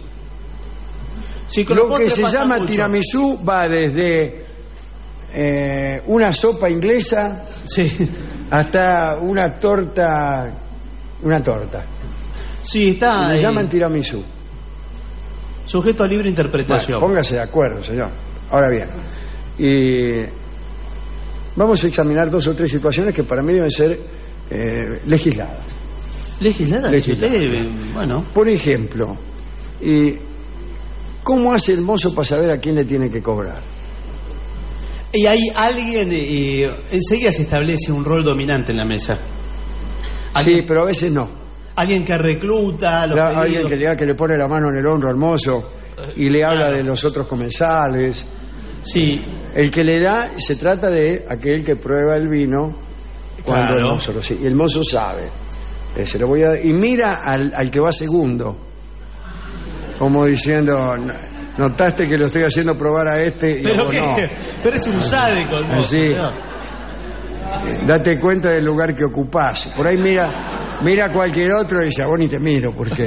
Sí, con Lo los que postres se pasa llama mucho. tiramisú va desde eh, una sopa inglesa Sí. hasta una torta, una torta. Sí, está. Le eh, llaman tiramisú. sujeto a libre interpretación. Bueno, póngase de acuerdo, señor. Ahora bien, y vamos a examinar dos o tres situaciones que para mí deben ser eh, legisladas. Legislada, Legislada. usted, eh, bueno. Por ejemplo, y ¿cómo hace el mozo para saber a quién le tiene que cobrar? Y hay alguien, eh, enseguida se establece un rol dominante en la mesa. Sí, pero a veces no. Alguien que recluta los La- pedidos. alguien que le, que le pone la mano en el hombro al mozo y le habla Claro. de los otros comensales. Sí, El que le da, se trata de aquel que prueba el vino cuando Claro. el mozo lo sigue. Y el mozo sabe. Eh, se lo voy a dar. Y mira al, al que va segundo. Como diciendo, "No- notaste que lo estoy haciendo probar a este y a pero vos qué, no. pero es un sádico el mozo. Así. ¿no? Eh, Date cuenta del lugar que ocupás. Por ahí mira, mira a cualquier otro y dice, a vos ni te miro, porque...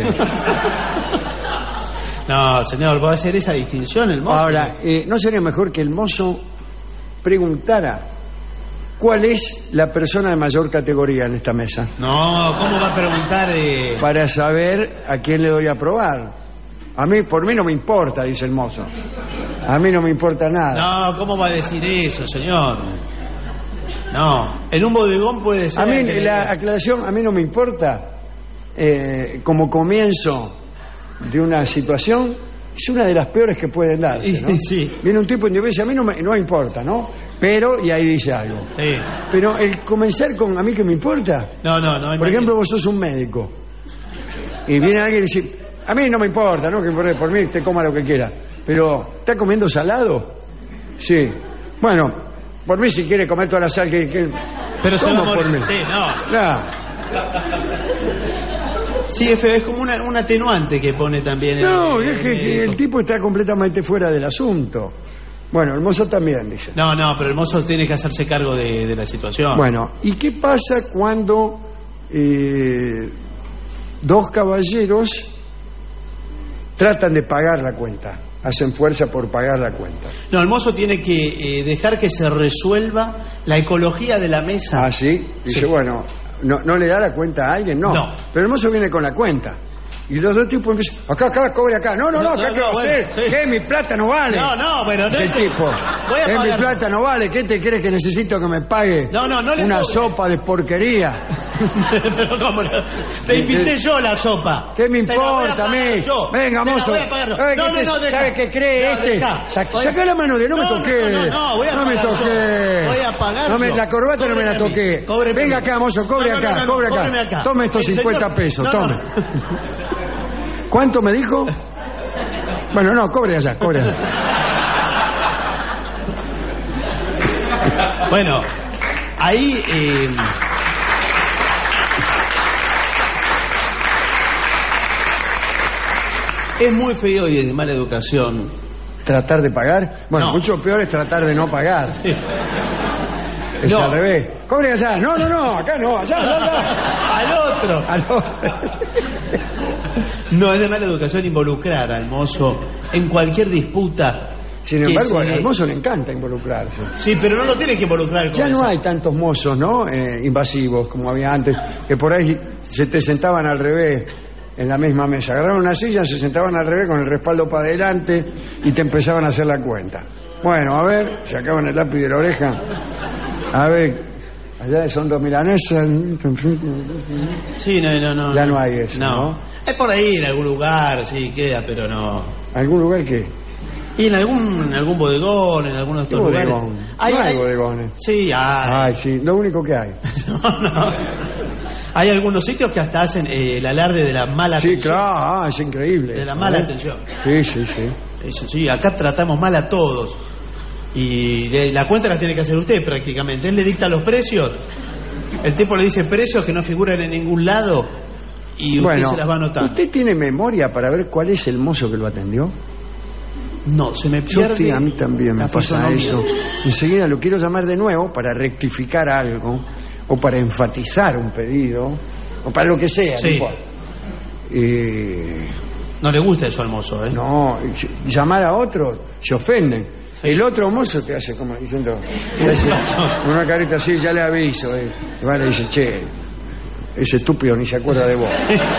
No, señor, va a hacer esa distinción el mozo. Ahora, eh, ¿no sería mejor que el mozo preguntara cuál es la persona de mayor categoría en esta mesa? No, ¿cómo va a preguntar? Eh... Para saber a quién le doy a probar. A mí, por mí no me importa, dice el mozo. A mí no me importa nada. No, ¿cómo va a decir eso, señor? No, en un bodegón puede ser. A mí, que- la aclaración, a mí no me importa. Eh, como comienzo de una situación, es una de las peores que pueden darse, ¿no? Sí. Viene un tipo y dice, a mí no me no me importa, ¿no? Pero, y ahí dice algo. Sí. Pero el comenzar con, ¿a mí qué me importa? No, no, no. Por ejemplo, vos sos un médico. Y viene alguien y dice, a mí no me importa, ¿no? Que por, por mí te coma lo que quiera. Pero, ¿está comiendo salado? Sí. Bueno, por mí si quiere comer toda la sal que... que... Pero se ¿Cómo va a por morir? mí? Sí, no. Nah. Sí, es, es como una, un atenuante que pone también. No, el, es que, que el tipo está completamente fuera del asunto. Bueno, el mozo también, dice. No, no, pero el mozo tiene que hacerse cargo de, de la situación. Bueno, ¿y qué pasa cuando eh, dos caballeros tratan de pagar la cuenta? Hacen fuerza por pagar la cuenta. No, el mozo tiene que eh, dejar que se resuelva la ecología de la mesa. Ah, ¿sí? Dice, Sí. bueno, ¿no, ¿no le da la cuenta a alguien? No. No. Pero el mozo viene con la cuenta. Y los dos tipos empiezan, acá, acá, cobre acá. No, no, no, No, acá no, qué va a no, hacer. bueno, sí. ¿Qué? Mi plata no vale. No, no, bueno, no ¿Qué es- tipo? Voy a ¿Qué? Mi pagar. plata no vale. ¿Qué te crees que necesito que me pague? No, no, no le Una cobre. sopa de porquería. Pero ¿cómo no? Te invité yo la sopa. ¿Qué me Te la voy a importa a pagar mí? yo. Venga, Te la mozo. voy a pagar yo. Ay, No, ¿qué no, te- no, deja. ¿sabe qué cree No, este? deja. Sa- Voy a- Sacá la mano de no me No, no, toqué. no, no, no, voy a No me pagar yo. toqué. Voy a pagar No me- yo. La corbata no me la Cóbreme a mí. toqué. Cóbreme Venga a mí. acá, mozo, cobre No, no, acá, no, no, cobre acá. cóbreme acá. Tome estos El cincuenta señor- pesos, no, tome. no. ¿Cuánto me dijo? Bueno, no, cobre allá, cobre allá. Bueno, ahí... eh, es muy feo y es de mala educación. ¿Tratar de pagar? Bueno, No. mucho peor es tratar de no pagar. Es No. al revés. Cobre allá. No, no, no, acá no, allá, allá, allá. Al otro. Al otro. No, es de mala educación involucrar al mozo en cualquier disputa. Sin que embargo, se- al mozo le encanta involucrarse. Sí, pero no lo tiene que involucrar con Ya no eso. hay tantos mozos, ¿no? Eh, invasivos como había antes, que por ahí se te sentaban al revés en la misma mesa. Agarraron una silla, se sentaban al revés con el respaldo para adelante y te empezaban a hacer la cuenta. Bueno, a ver, sacaban el lápiz de la oreja. A ver, allá son dos milanesas. Sí, no, no, no. Ya no hay eso, ¿no? Es por ahí, en algún lugar, sí, queda, pero no. ¿Algún lugar qué? Y en algún, en algún bodegón, en alguno de estos ¿Qué lugares. bodegón? No hay bodegones. Sí, hay. Ay, sí, lo único que hay. Hay algunos sitios que hasta hacen eh, el alarde de la mala Sí, atención. claro, ah, es increíble. De la eso, mala ¿eh? atención. Sí, sí, sí. Eso sí, acá tratamos mal a todos. Y de- la cuenta la tiene que hacer usted prácticamente. Él le dicta los precios. El tipo le dice precios que no figuran en ningún lado. Y usted Bueno, se las va a anotar. ¿usted tiene memoria para ver cuál es el mozo que lo atendió? No, se me Yo, pierde. sí, a mí también me la pasa fisonomía. eso. Enseguida lo quiero llamar de nuevo para rectificar algo, o para enfatizar un pedido, o para lo que sea. Sí. no importa. Eh, No le gusta eso al mozo, ¿eh? no, llamar a otro, se ofenden. El otro mozo te hace como diciendo, te hace con una carita así, ya le aviso. Eh. Y va y le dice, che, ese estúpido ni se acuerda de vos.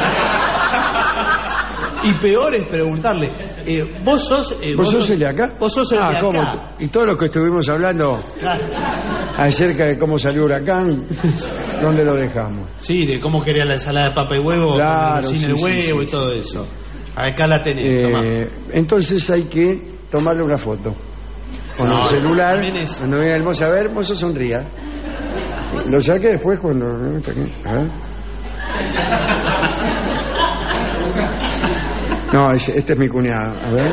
Y peor es preguntarle, eh, vos sos... eh, ¿Vos sos el de acá? Vos sos el ah, de ¿cómo? acá. Y todo lo que estuvimos hablando Claro. acerca de cómo salió Huracán, ¿dónde lo dejamos? Sí, de cómo quería la ensalada de papa y huevo, Claro, sin sí, el sí, huevo sí, y todo eso. Acá la tenés, tomá. Eh, entonces hay que tomarle una foto con No, el celular. también es- Cuando viene el mozo, a ver, mozo sonría. Lo saque después cuando... A ver. No, ese- este es mi cuñado. A ver.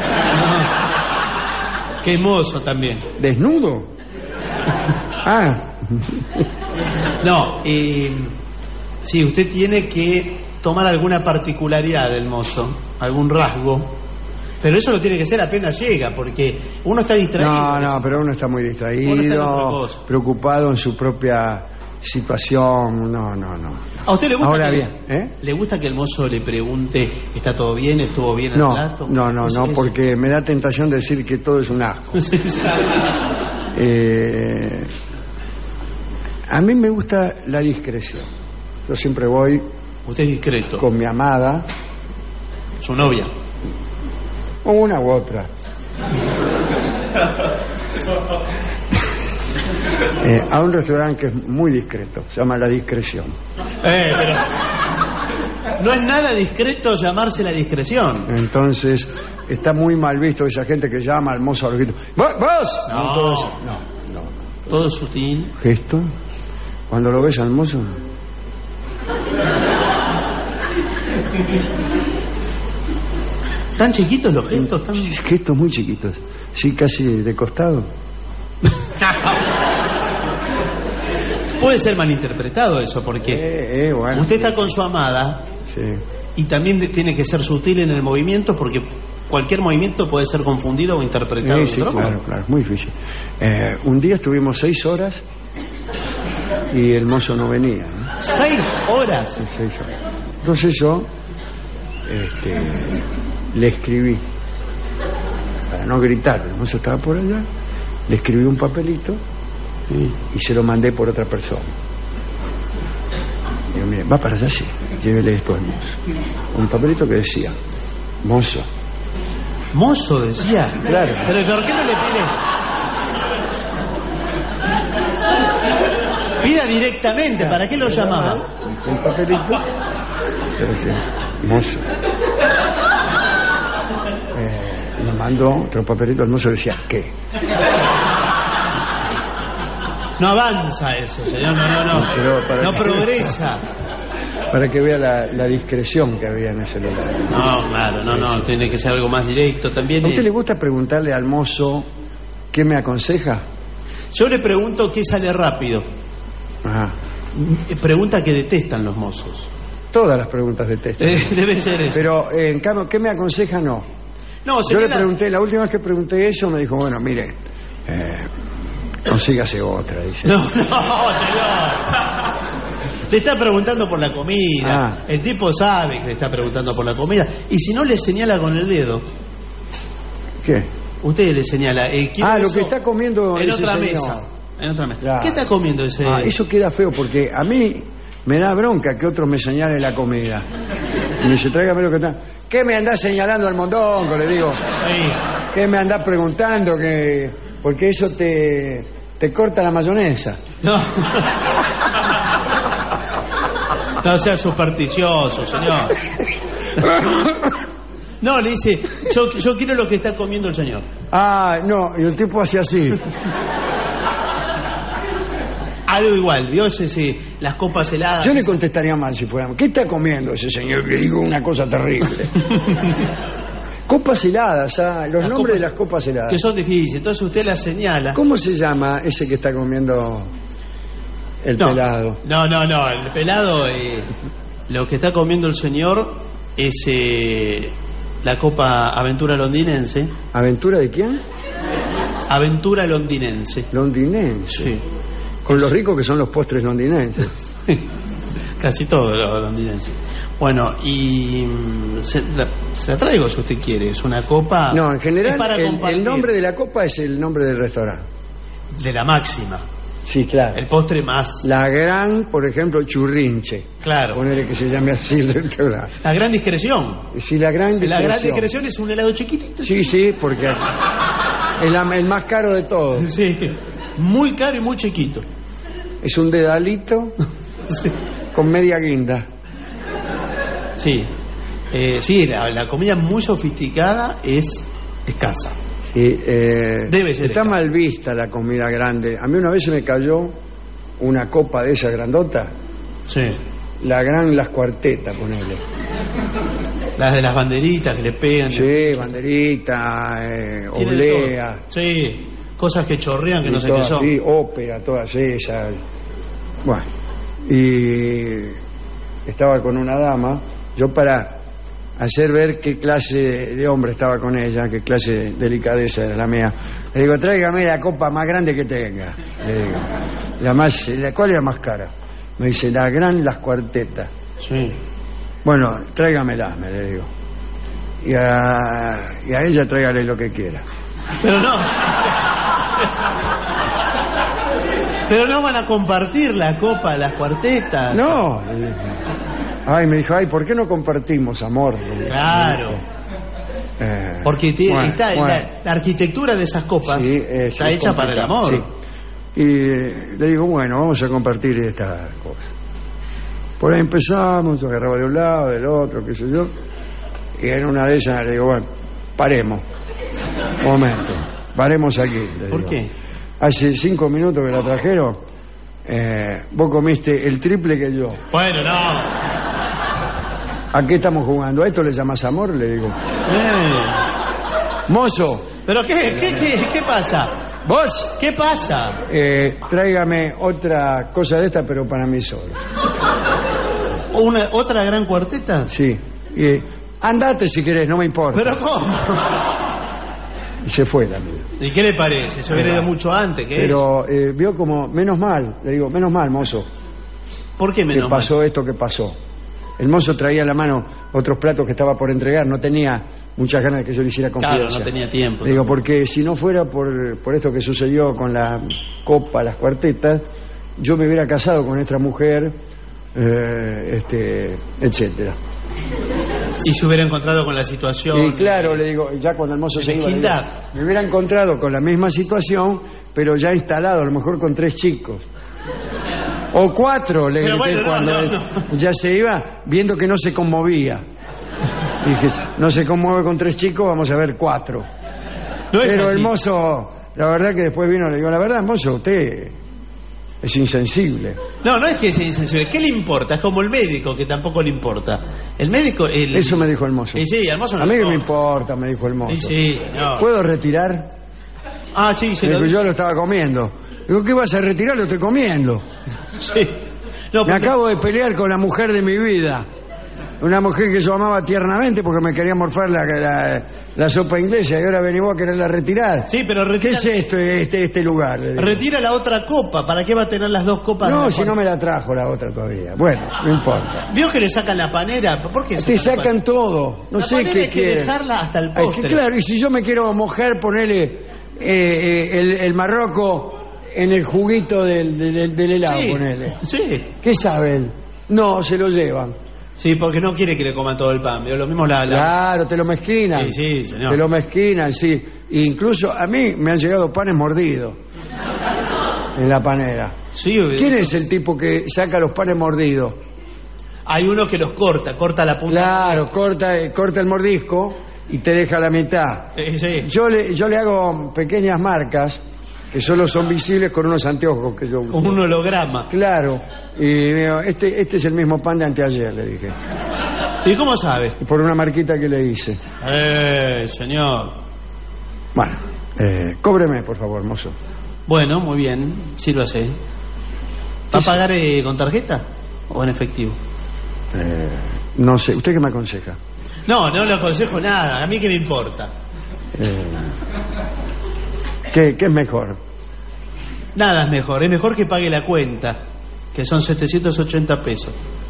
Qué mozo también. ¿Desnudo? Ah. No, eh, sí, usted tiene que tomar alguna particularidad del mozo, algún rasgo. Pero eso lo tiene que hacer apenas llega, porque uno está distraído. No, no, pero uno está muy Uno está en otra distraído, cosa. preocupado en su propia situación. No, no, no. ¿A usted le gusta, Ahora que, bien, ¿eh? ¿le gusta que el mozo le pregunte, ¿está todo bien? ¿Estuvo bien el No, plato? no, no, no, porque me da tentación de decir que todo es un asco. Eh, a mí me gusta la discreción. Yo siempre voy... Usted es discreto. Con mi amada. Su novia. O una u otra. Eh, a un restaurante que es muy discreto, se llama La Discreción. Eh, pero... No es nada discreto llamarse la discreción. Entonces, está muy mal visto esa gente que llama al mozo a los gritos. ¡Vos! vos! No, todo eso. no, no. Todo sutil. Gesto. Cuando lo ves al mozo. ¿Tan chiquitos los gestos? Tan... Gestos muy chiquitos. Sí, casi de costado. Puede ser malinterpretado eso, porque Eh, eh, bueno. usted está con su amada Sí. y también de- tiene que ser sutil en el movimiento, porque cualquier movimiento puede ser confundido o interpretado. Sí, sí, de otra claro, forma. claro, es muy difícil. Eh, un día estuvimos seis horas y el mozo no venía. ¿no? ¿Seis horas? Sí, seis horas. Entonces yo este, le escribí, para no gritar, el mozo estaba por allá, le escribí un papelito y, y se lo mandé por otra persona. Digo, mire, va para allá, sí, llévele esto al mozo. Un papelito que decía, mozo. ¿Mozo decía? Claro. ¿Pero por qué no le pide? Pida directamente, ¿para qué lo llamaba? Un papelito, pero decía, mozo. Eh, me mandó otro papelito, el mozo decía, ¿qué? No avanza eso, señor, no, no, no. Pero para no que- progresa. Para que vea la, la discreción que había en ese lugar. No, claro, no, no, tiene que ser algo más directo también. ¿A usted le gusta preguntarle al mozo qué me aconseja? Yo le pregunto qué sale rápido. Ajá. Pregunta que detestan los mozos. Todas las preguntas detestan. Eh, debe ser eso. Pero, eh, en cambio, ¿qué me aconseja? No. No, Yo le señora- pregunté, la última vez que pregunté eso, me dijo, bueno, mire, eh, consígase otra, dice. No, no, señor. Le está preguntando por la comida. Ah. El tipo sabe que le está preguntando por la comida. Y si no le señala con el dedo, ¿Qué? usted le señala. Eh, ¿quiere Ah, lo eso? que está comiendo en ese otra señor. mesa. En otra mesa. Claro. ¿Qué está comiendo ese? Ah, eso queda feo porque a mí me da bronca que otros me señalen la comida. Y me dice, tráigame lo que está. ¿Qué me andás señalando al mondongo? Le digo. Sí. ¿Qué me andás preguntando? Que porque eso te, te corta la mayonesa. No. No sea supersticioso, señor. No, le dice, yo, yo quiero lo que está comiendo el señor. Ah, no, y el tipo hace así. Algo igual, ¿vio? Ese, sí, las copas heladas. Yo le contestaría mal si fuéramos. ¿Qué está comiendo ese señor? Que digo una cosa terrible. Copas heladas, ah, los Las nombres copas- de las copas heladas. Que son difíciles, entonces usted la señala. ¿Cómo se llama ese que está comiendo el No. pelado? No, no, no, el pelado, eh, lo que está comiendo el señor es eh, la copa Aventura Londinense. ¿Aventura de quién? Aventura Londinense. Londinense. Sí. Con los ricos que son los postres londinenses. Casi todo lo londinense. Bueno, y mm, se la, se la traigo si usted quiere. Es una copa. No, en es general para el, compartir. el nombre de la copa es el nombre del restaurante. De la máxima. Sí, claro. El postre más. La gran, por ejemplo, churrinche. Claro. Ponele que se llame así el restaurante. La gran discreción. Sí, la gran La gran discreción. discreción es un helado chiquitito. Sí, sí, porque es la- el más caro de todos. Sí. Muy caro y muy chiquito. Es un dedalito con media guinda. Sí. Eh, sí, la, la comida muy sofisticada es escasa. Sí, eh, Debe ser está escasa. mal vista la comida grande. A mí una vez se me cayó una copa de esa grandota. Sí. La gran Las Cuartetas, ponele. Las de las banderitas que le pegan. Sí, banderita, eh, Tiene de oblea. todo. Sí. Cosas que chorrean que y no sé todas, qué son. sí, ópera, todas esas. Bueno, y estaba con una dama. Yo para hacer ver qué clase de hombre estaba con ella, qué clase de delicadeza era la mía, le digo, tráigame la copa más grande que tenga. Le digo, la más, la, ¿cuál es la más cara? Me dice, la gran Las Cuartetas. Sí. Bueno, tráigamela, me le digo. Y a, y a ella tráigale lo que quiera. Pero no. Pero no van a compartir la copa, las cuartetas. No, le dije. Ay, me dijo, ay, ¿por qué no compartimos, amor? Le dije. Claro. Eh, Porque tiene- bueno, está bueno. la, la arquitectura de esas copas Sí, eh, está sí, hecha para el complicado, amor. sí. Y eh, le digo, bueno, vamos a compartir estas cosas. Por ahí empezamos, yo agarraba de un lado, del otro, qué sé yo. Y en una de esas le digo, bueno, paremos. Un momento, paremos aquí. le ¿Por digo. qué? Hace cinco minutos que la trajeron, eh, vos comiste el triple que yo. Bueno, no. ¿A qué estamos jugando? ¿A esto le llamas amor? Le digo. Eh. Mozo, ¿Pero qué, qué, qué, qué pasa? ¿vos? ¿Qué pasa? Eh, tráigame otra cosa de esta, pero para mí solo. ¿Una, ¿Otra gran cuarteta? Sí. Y, andate si querés, no me importa. ¿Pero cómo? Y se fue la amiga. ¿Y qué le parece? Se hubiera ido mucho antes. ¿Qué Pero eh, vio como, menos mal, le digo, menos mal, mozo. ¿Por qué menos que pasó mal? esto que pasó. El mozo traía en la mano otros platos que estaba por entregar, no tenía muchas ganas de que yo le hiciera confianza. Claro, no tenía tiempo. Le digo, porque si no fuera por, por esto que sucedió con la copa, las cuartetas, yo me hubiera casado con esta mujer, eh, este, etcétera. Y se hubiera encontrado con la situación. Y claro, le digo, ya cuando el mozo se iba, le digo, me hubiera encontrado con la misma situación, pero ya instalado, a lo mejor con tres chicos. O cuatro, le grité bueno, cuando no, no, no. ya se iba, viendo que no se conmovía. Dije, no se conmueve con tres chicos, vamos a ver cuatro. No pero el mozo, la verdad que después vino, le digo, la verdad, mozo, usted es insensible. No, no es que sea insensible. ¿Qué le importa? Es como el médico, que tampoco le importa. El médico... El... Eso me dijo el mozo. Sí, sí, al mozo no a mí que me importa, me dijo el mozo. Sí, sí, señor. ¿Puedo retirar? Ah, sí, se digo, lo... yo lo estaba comiendo. Digo, ¿qué vas a retirar? Lo estoy comiendo. Sí. No, me porque... acabo de pelear con la mujer de mi vida. Una mujer que yo amaba tiernamente porque me quería morfar la, la, la sopa inglesa y ahora venimos a quererla retirar. Sí, pero retira... ¿Qué es esto, este, este lugar? Retira la otra copa. ¿Para qué va a tener las dos copas? No, si no me la trajo la otra todavía. Bueno, no importa. ¿Vio que le sacan la panera? ¿Por qué? Te sacan todo. No la sé qué hay que quieren. dejarla hasta el postre. Ay, que claro, y si yo me quiero mojar, ponele eh, eh, el, el marroco en el juguito del, del, del helado, sí, ponele. Sí. ¿Qué saben? No, se lo llevan. Sí, porque no quiere que le coman todo el pan. Lo mismo la, la... Claro, te lo mezquinan. Sí, sí, señor. Te lo mezquinan, sí. E incluso a mí me han llegado panes mordidos en la panera. Sí. ¿Quién es el tipo que saca los panes mordidos? Hay uno que los corta, corta la punta. Claro, corta, corta el mordisco y te deja la mitad. Sí, sí. Yo le, yo le hago pequeñas marcas que solo son visibles con unos anteojos que yo uso. Un holograma. Claro. Y veo, este, este es el mismo pan de anteayer, le dije. ¿Y cómo sabe? Por una marquita que le hice. Eh, señor. Bueno, eh, cóbreme, por favor, mozo. Bueno, muy bien, sírvase. ¿Va a pagar eh, con tarjeta o en efectivo? Eh, no sé, ¿usted qué me aconseja? No, no le aconsejo nada, a mí qué me importa. Eh, ¿qué, ¿Qué es mejor? Nada es mejor, es mejor que pague la cuenta, que son setecientos ochenta pesos.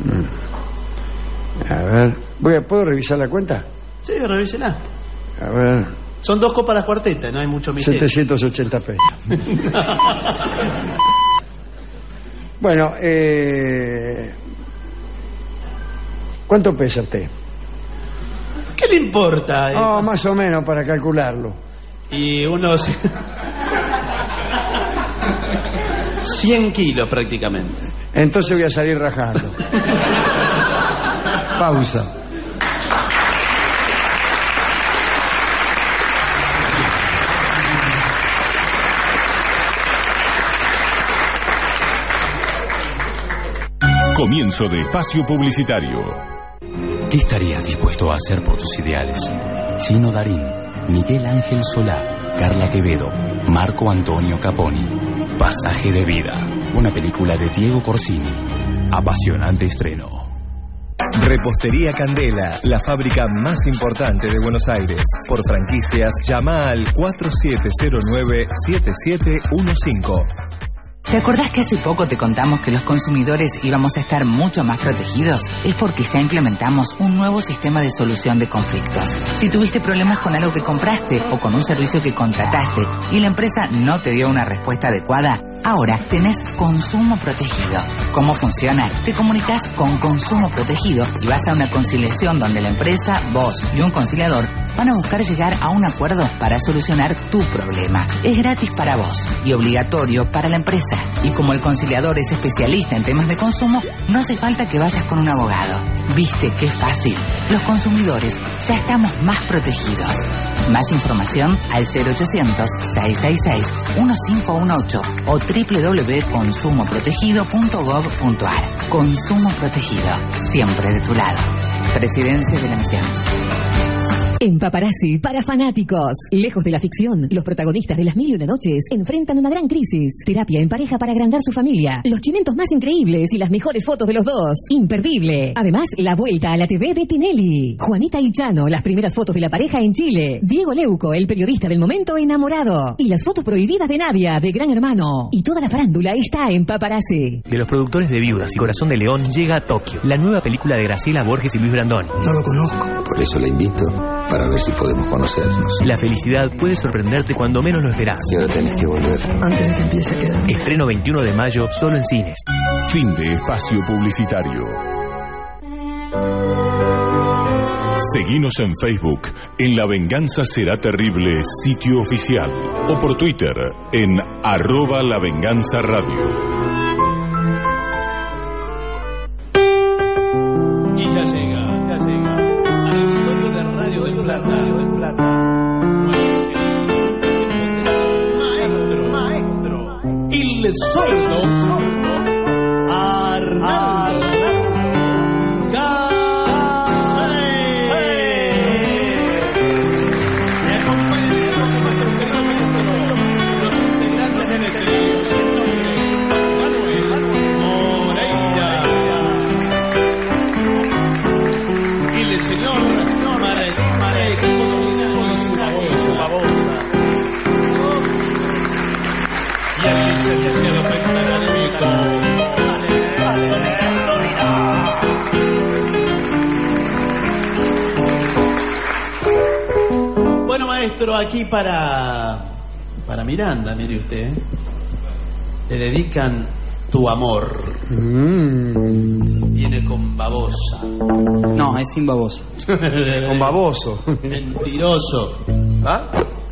A ver, voy a, ¿puedo revisar la cuenta? Sí, revísela. A ver. Son dos copas las cuartetas, no hay mucho misterio. setecientos ochenta pesos. Bueno, eh... ¿cuánto pesa usted? ¿Qué le importa? Oh, más o menos para calcularlo. Y unos... cien kilos prácticamente. Entonces voy a salir rajando. Pausa. Comienzo de espacio publicitario. ¿Qué estarías dispuesto a hacer por tus ideales? Chino Darín, Miguel Ángel Solá, Carla Quevedo, Marco Antonio Caponi. Pasaje de vida, una película de Diego Corsini. Apasionante estreno. Repostería Candela, la fábrica más importante de Buenos Aires. Por franquicias, llama al cuatro siete cero nueve siete siete uno cinco. ¿Te acordás que hace poco te contamos que los consumidores íbamos a estar mucho más protegidos? Es porque ya implementamos un nuevo sistema de solución de conflictos. Si tuviste problemas con algo que compraste o con un servicio que contrataste y la empresa no te dio una respuesta adecuada, ahora tenés Consumo Protegido. ¿Cómo funciona? Te comunicas con Consumo Protegido y vas a una conciliación donde la empresa, vos y un conciliador van a buscar llegar a un acuerdo para solucionar tu problema. Es gratis para vos y obligatorio para la empresa. Y como el conciliador es especialista en temas de consumo, no hace falta que vayas con un abogado. ¿Viste qué fácil? Los consumidores ya estamos más protegidos. Más información al cero ochocientos, seiscientos sesenta y seis, quince dieciocho o doble u doble u doble u punto consumo protegido punto gov punto ar. Consumo Protegido, siempre de tu lado. Presidencia de la Nación. En Paparazzi, para fanáticos. Lejos de la ficción, los protagonistas de Las Mil y Una Noches enfrentan una gran crisis. Terapia en pareja para agrandar su familia. Los chimentos más increíbles y las mejores fotos de los dos. Imperdible. Además, la vuelta a la T V de Tinelli. Juanita y Chano, las primeras fotos de la pareja en Chile. Diego Leuco, el periodista del momento enamorado. Y las fotos prohibidas de Nadia, de Gran Hermano. Y toda la farándula está en Paparazzi. De los productores de Viudas y Corazón de León llega a Tokio, la nueva película de Graciela Borges y Luis Brandón. No lo conozco. Por eso la invito, para ver si podemos conocernos. La felicidad puede sorprenderte cuando menos lo esperás. Y ahora tenés que volver. Antes de que empiece a quedar. Estreno veintiuno de mayo, solo en cines. Fin de espacio publicitario. Seguinos en Facebook, en La Venganza Será Terrible, sitio oficial. O por Twitter, en arroba La Venganza Radio. Y ya llega, ya llega. Al estudio de Radio del Plata. del Plata. Maestro, maestro. El sordo, sordo. Arnaldo. Señor, no, Mare, Mare, equipo dominado y su babosa. Y el licenciado pentacadémico. Dale, dale, domina. Bueno, maestro, aquí para para Miranda, mire usted, le dedican Tu Amor. Mm. Viene con babosa. No, es sin babosa. Con baboso. Mentiroso. ¿Ah?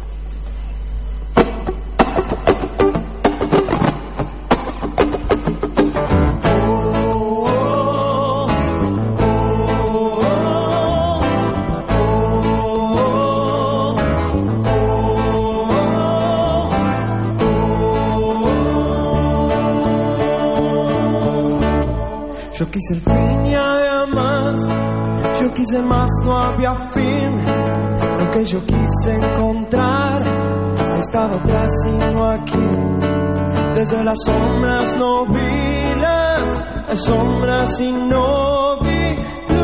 Yo quise el fin y había más, yo quise más, no había fin. Lo que yo quise encontrar estaba atrás y no aquí. Desde las sombras no vi las, las sombras y no vi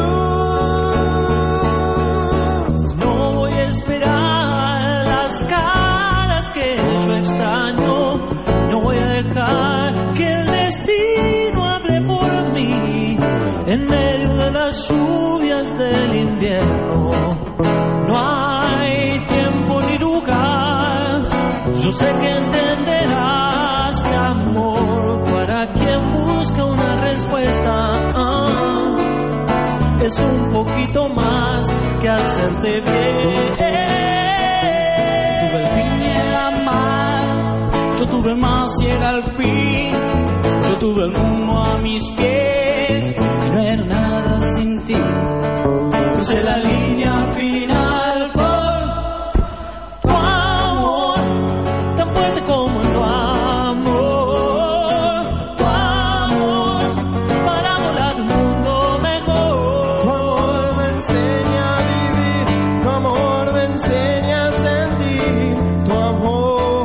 luz. No voy a esperar las caras que yo extraño, no voy a dejar que el destino hable por mí. En medio de las lluvias del invierno no hay tiempo ni lugar. Yo sé que entenderás que amor para quien busca una respuesta ah, es un poquito más que hacerte bien. Yo tuve el fin y era mal, yo tuve más y era el fin. Yo tuve el mundo a mis pies y no era nada sin ti. Crucé la línea final por tu amor, tan fuerte como tu amor. Tu amor para volar un mundo mejor. Tu amor me enseña a vivir, tu amor me enseña a sentir. Tu amor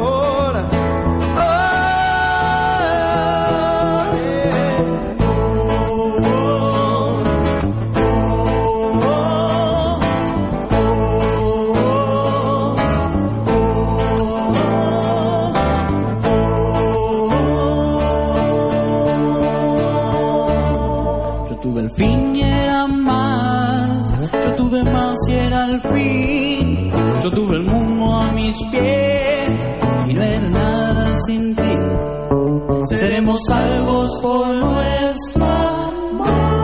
fin y era más, yo tuve más y era el fin. Yo tuve el mundo a mis pies y no era nada sin ti. Seremos salvos por nuestro amor.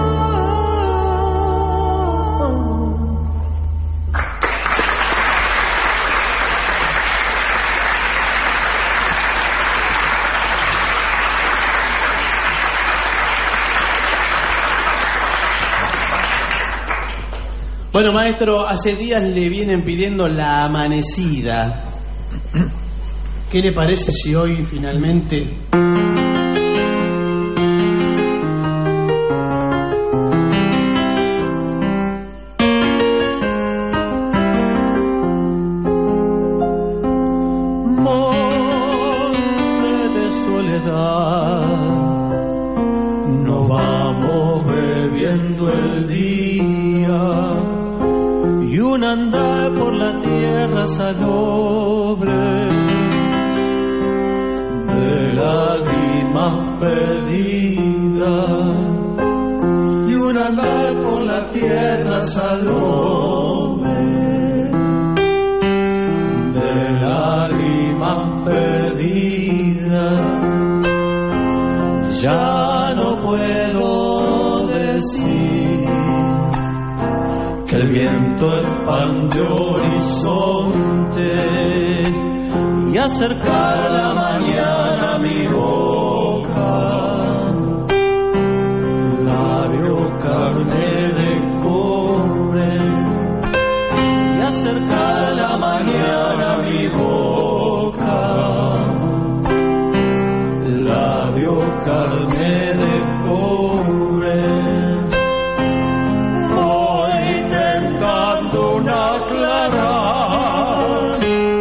Bueno, maestro, hace días le vienen pidiendo la amanecida. ¿Qué le parece si hoy finalmente... soledad. Nos vamos bebiendo el día y un andar por la tierra salobre de lágrimas perdidas, y un andar por la tierra salobre de lágrimas perdidas. Ya no puedo decir que el viento expande horizonte y acercar la mañana a mi boca, labio carne de cobre, y acercar la mañana a mi boca, labio carne de cobre. Voy tentando una clara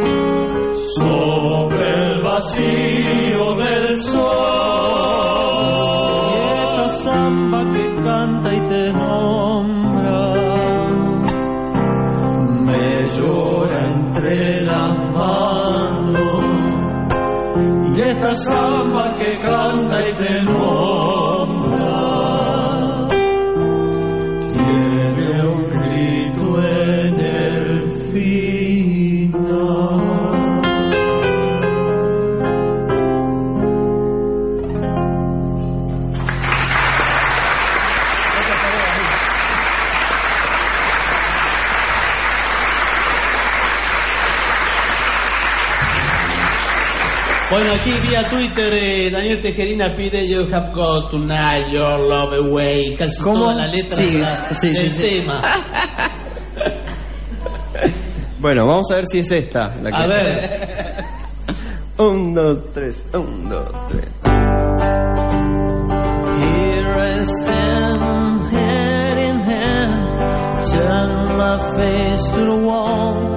sobre el vacío del sol, y esta samba que canta y te nombra me llora entre las manos, y esta samba que canta y te nombra tiene un grito en el final. Bueno, aquí vía Twitter, eh, Daniel Tejerina pide You have got tonight your love away. Casi ¿Cómo? toda la letra Sí, de la- sí, del sí, sí. tema. Bueno, vamos a ver si es esta. La que A ver. Un, dos, tres. Un, dos, tres. Here I stand, hand in hand, turn my face to the wall.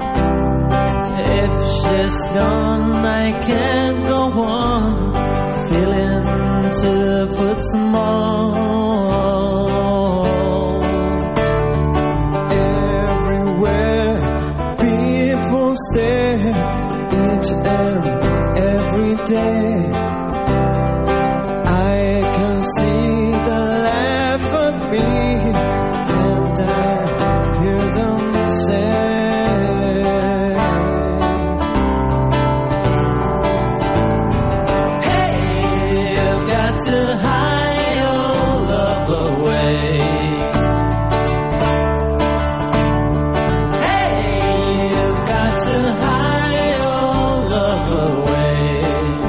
If she's gone, I can't go on, feeling two foot small. Everywhere people stare, each and every day. I can see the laugh at me, and I hear them say, Hey, you've got to hide your love away. Hey, you've got to hide your love away.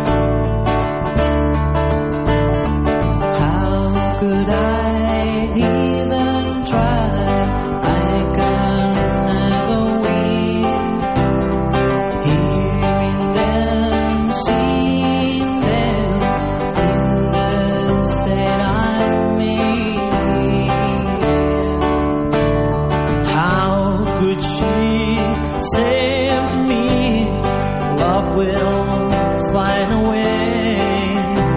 How could I even try? I can never win. Hearing them, seeing them in the state I'm in. How could she save me? Love will find a way.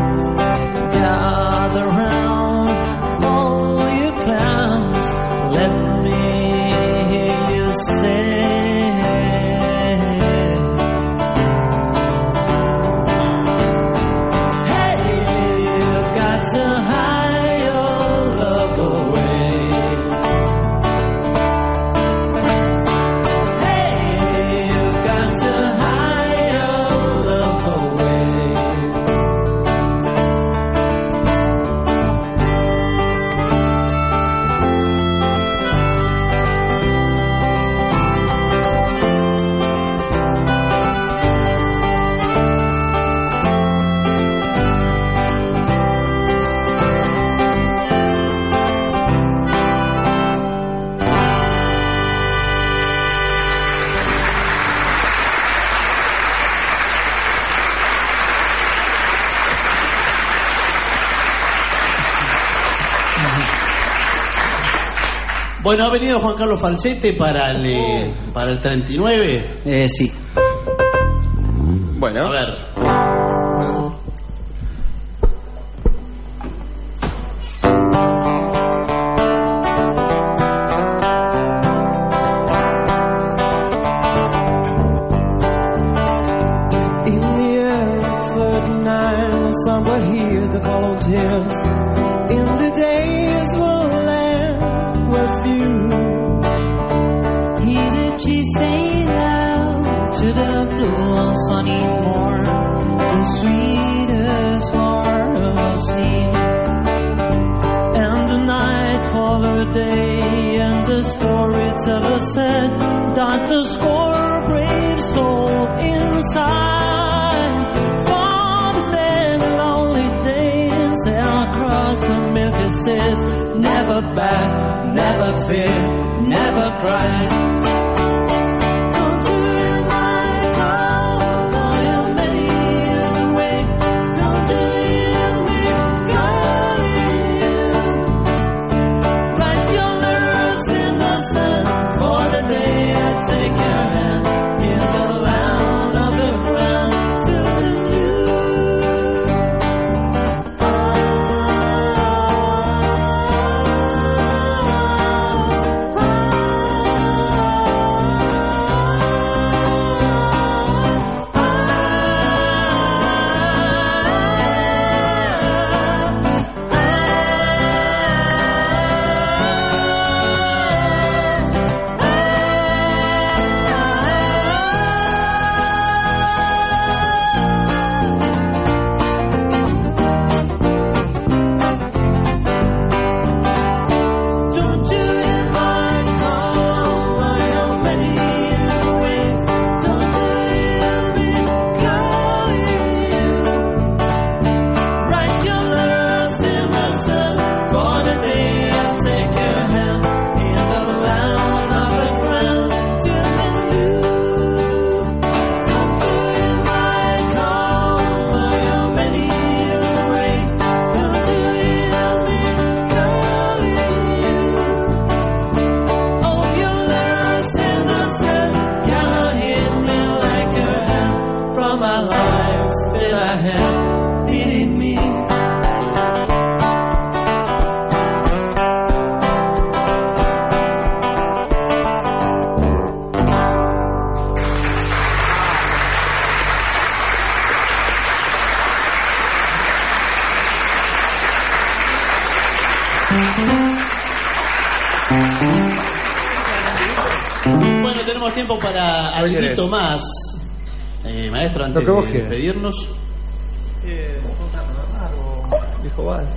Gather round, all you clowns, let me hear you say, hey, you've got to hide your love away. Hey, you've got to hide your love away. Bueno, ha venido Juan Carlos Falsete para el, eh, para el treinta y nueve. Eh, sí. Bueno. A ver. some were here to volunteers. In the days we'll land with you. He the chief sail out to the blue and sunny morn, the sweetest heart of the sea. And the night followed day, and the storyteller said that the score brave soul inside found them lonely days sail across the milky seas. Never back, never fear, never cry. Bueno, tenemos tiempo para algo más. Eh, maestro, antes Lo que vos de quieras. despedirnos. Eh, algo, dijo Val.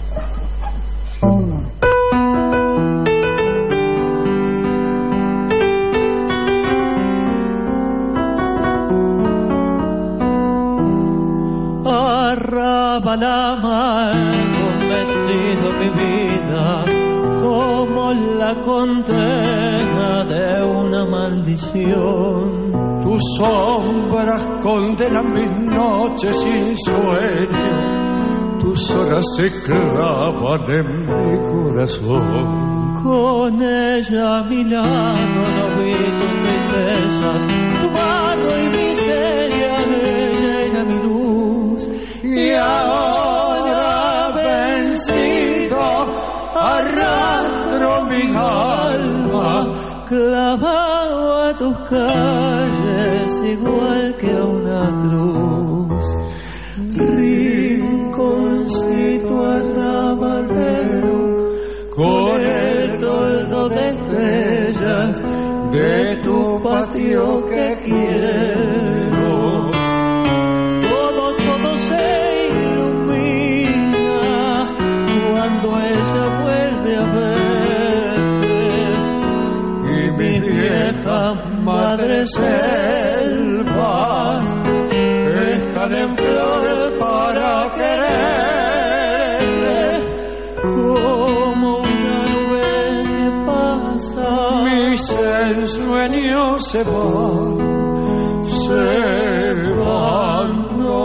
Arrabalama, convertido mi vida como la condena de una maldición. Tus sombras condenan mis noches sin sueño, tus horas se clavan en mi corazón. Con ella a mi lado no vi tus tristezas, tu barro y miseria, ella era mi luz. Y ahora vencido arrastro mi alma clavado a tus calles igual que a una cruz. rinconcito arrabalero con el toldo de estrellas de tu patio que quiero. Todo, todo se ilumina cuando ella vuelve a verte. Y mi vieja madre selvas están en flor para quererte. Como una nube que pasa, mis ensueños se van, se van, no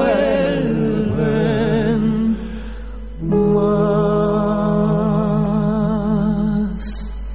vuelven más.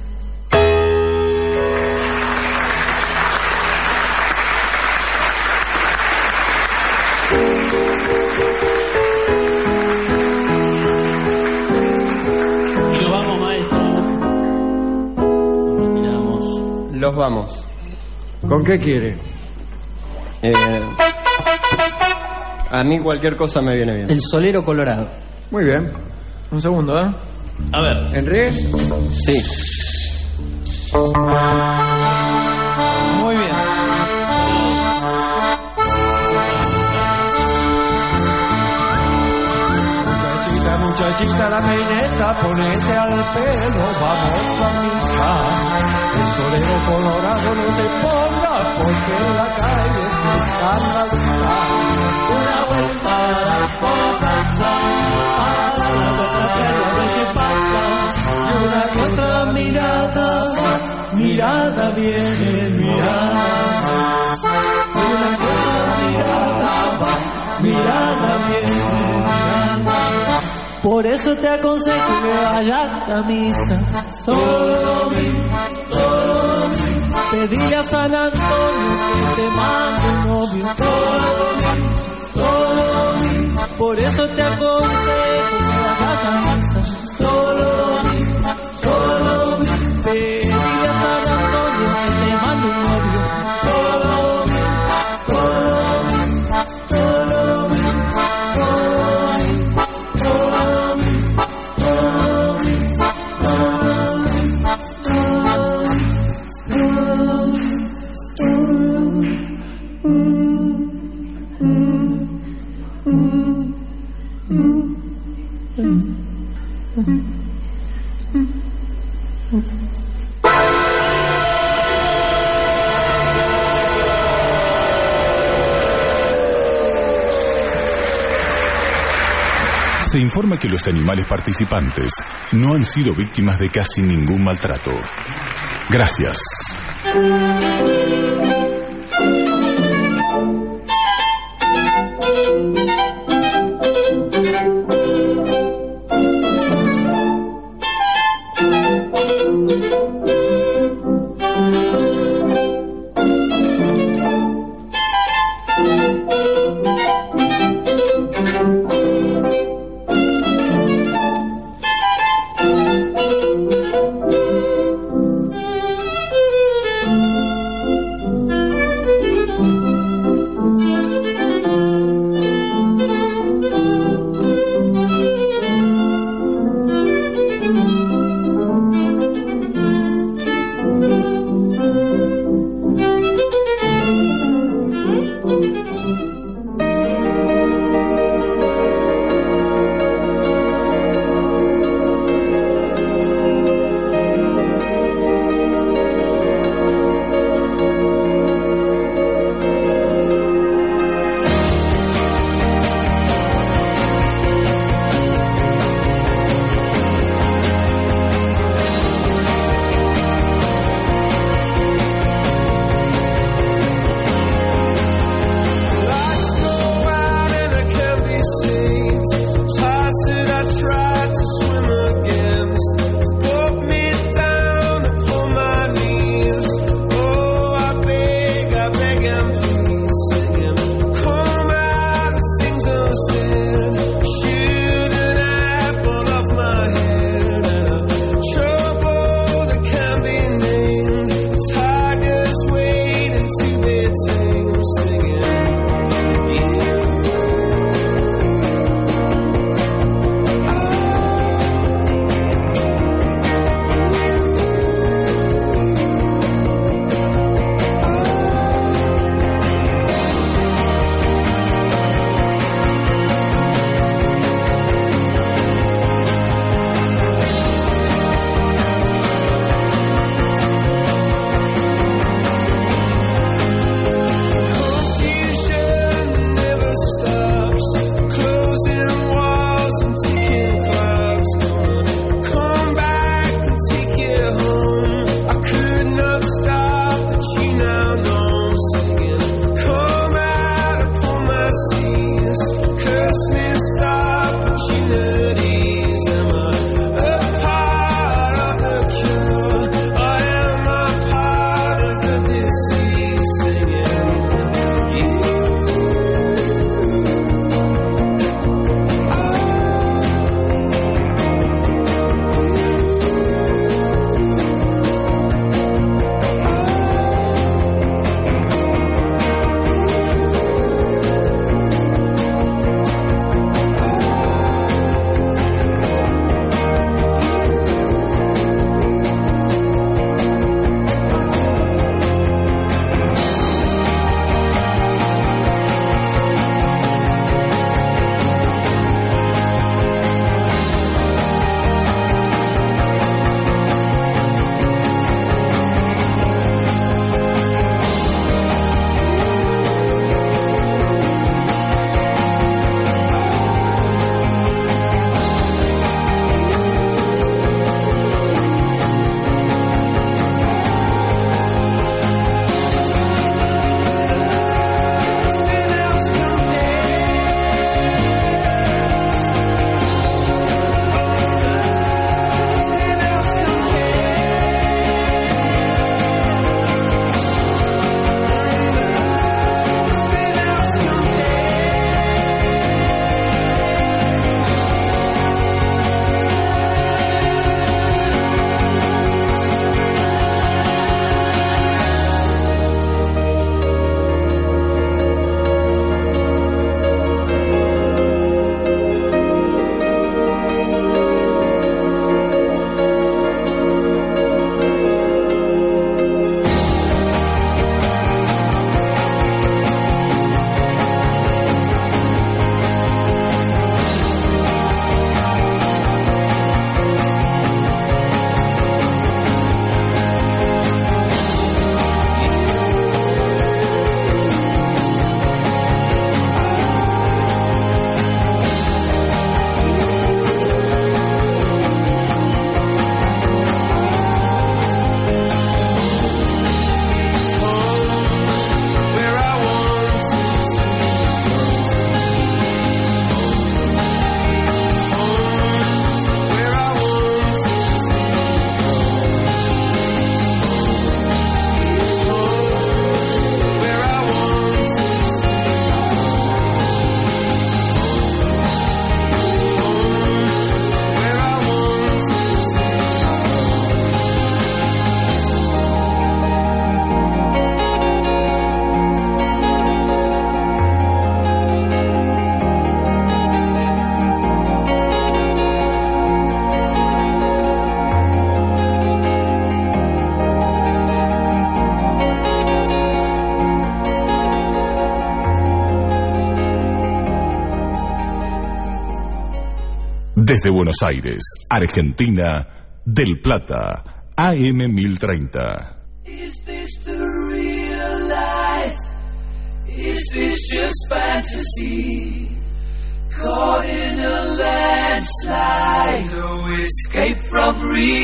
Y nos vamos, maestro. Nos retiramos. Los vamos. ¿Con qué quiere? Eh, A mí cualquier cosa me viene bien. El solero colorado. Muy bien. Un segundo, ¿eh? A ver. ¿Enrique? Sí. Muy bien. Muchachita, muchachita, la peineta, ponete al pelo, vamos a misa. El solero colorado no te pongas, porque en la calle se escandaliza. Una vuelta a la casa, para la otra perla a ver qué pasa. Y una que otra mirada, mirada viene, mirada. Y una que otra mirada, mirada viene, mirada. Por eso te aconsejo que vayas a misa todo domingo, todo domingo. Pedile a San Antonio que te mande un novio todo domingo, todo domingo. Por eso te aconsejo que vayas a misa todo domingo, todo domingo. Pedile a San Antonio que te mande un novio todo domingo, todo domingo, todo domingo, todo domingo. Se informa que los animales participantes no han sido víctimas de casi ningún maltrato. Gracias. Desde Buenos Aires, Argentina, Del Plata, A M mil treinta. Is this the real life? Is this just fantasy? Caught in a landslide, no escape from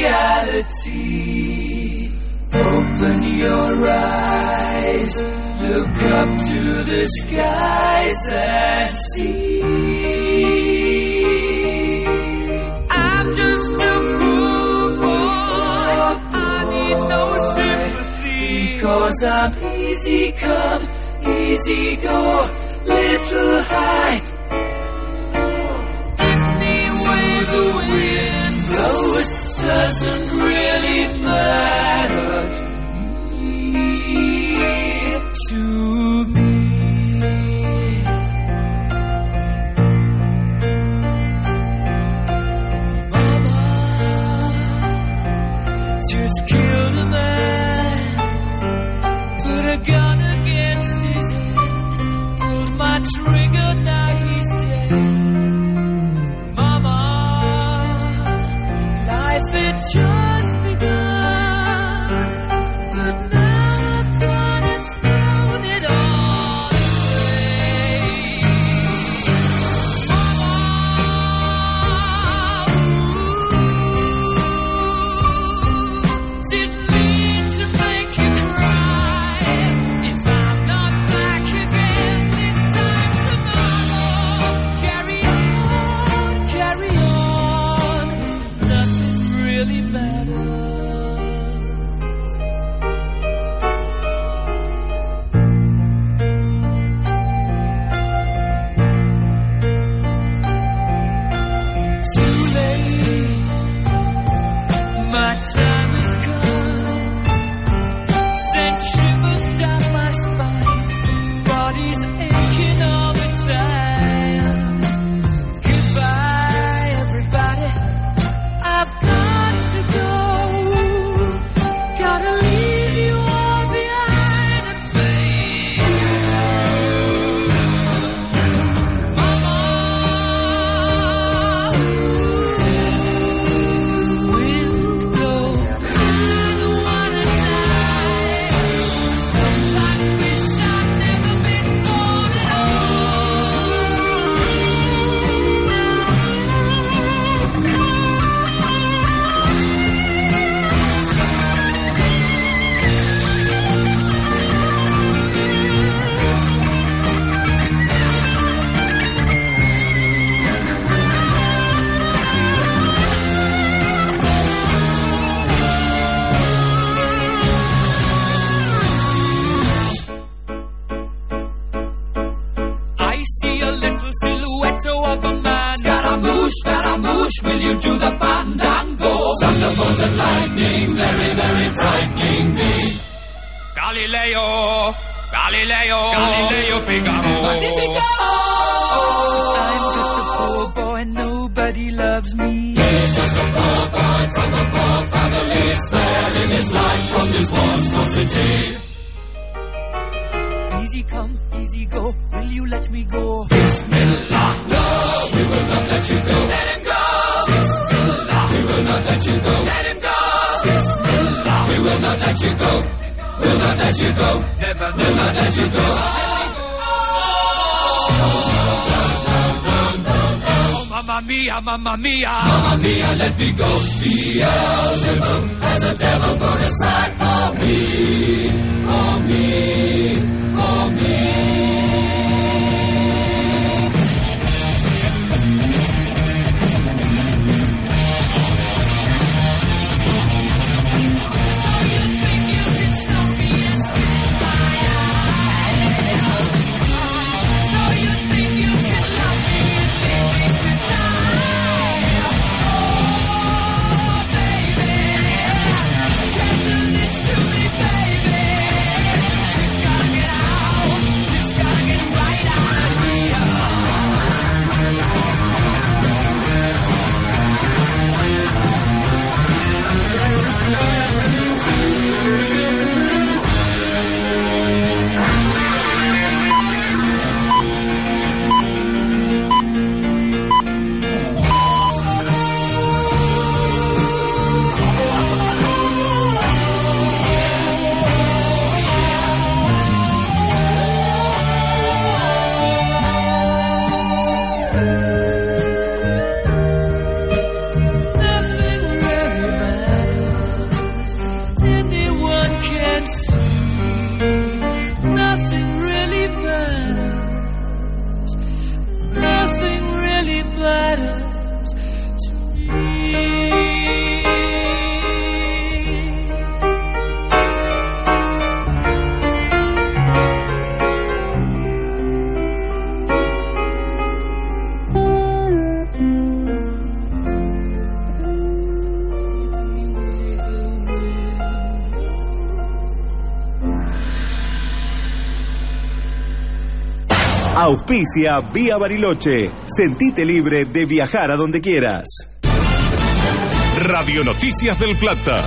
reality. Open your eyes, look up to the skies and see. I'm just a poor boy, I need no sympathy, because I'm easy come, easy go, little high. Any way the wind blows doesn't really matter to me. Mama just killed a man, put a gun against his head, pulled my trigger, now he's dead. Mama, life had just begun, but now I've gone and thrown it all away. Mama, ooh, didn't mean to make you cry. If I'm not back again this time tomorrow, carry on, carry on, 'cause nothing really matters. Too late, my time has come. Sent shivers down my spine, body's aching all the time. Goodbye, everybody, I've got to go. Gotta leave you all behind and face Mama, wind blow, I don't wanna die. Sometimes wish I'd never been born at I see a little silhouette of a man. Scaramouche, Scaramouche, will you do the fandango? Thunderbolt and lightning, very, very frightening me. Galileo, Galileo, Galileo Figaro. Magnifico! I'm just a poor boy, nobody loves me. He's just a poor boy from a poor family, sparing his life from this monstrosity. Easy come, easy go, will you let me go? Bismillah, no, we will not let you go. Let him go! Bismillah, we will not let you go. Let him go! Bismillah, we will not let you go. We'll not let you go. Never, will not let you go. Oh, mamma mia, mamma mia, mamma mia, let me go. Beelzebub has a devil put aside for me, for me, for me. Can't do this to me, baby. Just gotta get matters to me. Auspicia Vía Bariloche. Sentite libre de viajar a donde quieras. Radio Noticias del Plata.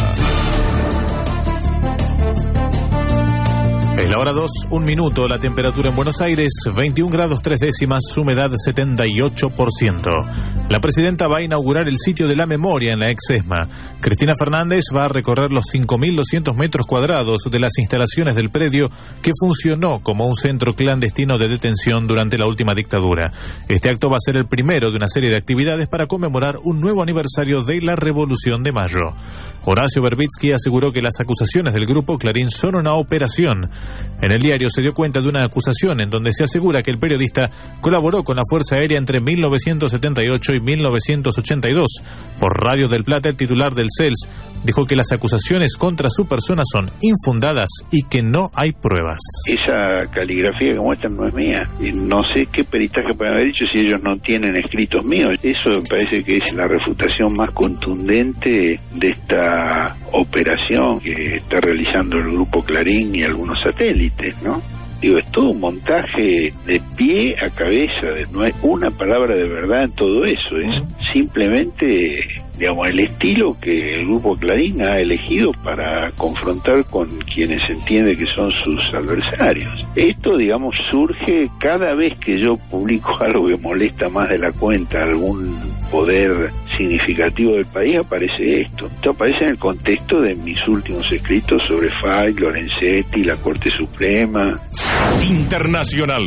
Es la hora dos, un minuto, la temperatura en Buenos Aires, veintiún grados tres décimas, humedad setenta y ocho por ciento. La presidenta va a inaugurar el sitio de la memoria en la ex ESMA. Cristina Fernández va a recorrer los cinco mil doscientos metros cuadrados de las instalaciones del predio que funcionó como un centro clandestino de detención durante la última dictadura. Este acto va a ser el primero de una serie de actividades para conmemorar un nuevo aniversario de la Revolución de Mayo. Horacio Verbitsky aseguró que las acusaciones del grupo Clarín son una operación. En el diario se dio cuenta de una acusación en donde se asegura que el periodista colaboró con la Fuerza Aérea entre mil novecientos setenta y ocho y mil novecientos ochenta y dos. Por Radio del Plata, el titular del C E L S dijo que las acusaciones contra su persona son infundadas y que no hay pruebas. Esa caligrafía que muestran no es mía. Y no sé qué peritaje pueden haber dicho si ellos no tienen escritos míos. Eso me parece que es la refutación más contundente de esta operación que está realizando el Grupo Clarín y algunos satélites, ¿no? Digo, es todo un montaje de pie a cabeza, no hay una palabra de verdad en todo eso, es simplemente, digamos, el estilo que el Grupo Clarín ha elegido para confrontar con quienes entiende que son sus adversarios. Esto, digamos, surge cada vez que yo publico algo que molesta más de la cuenta a algún poder significativo del país, aparece esto. Esto aparece en el contexto de mis últimos escritos sobre F A I, Lorenzetti, la Corte Suprema. Internacional.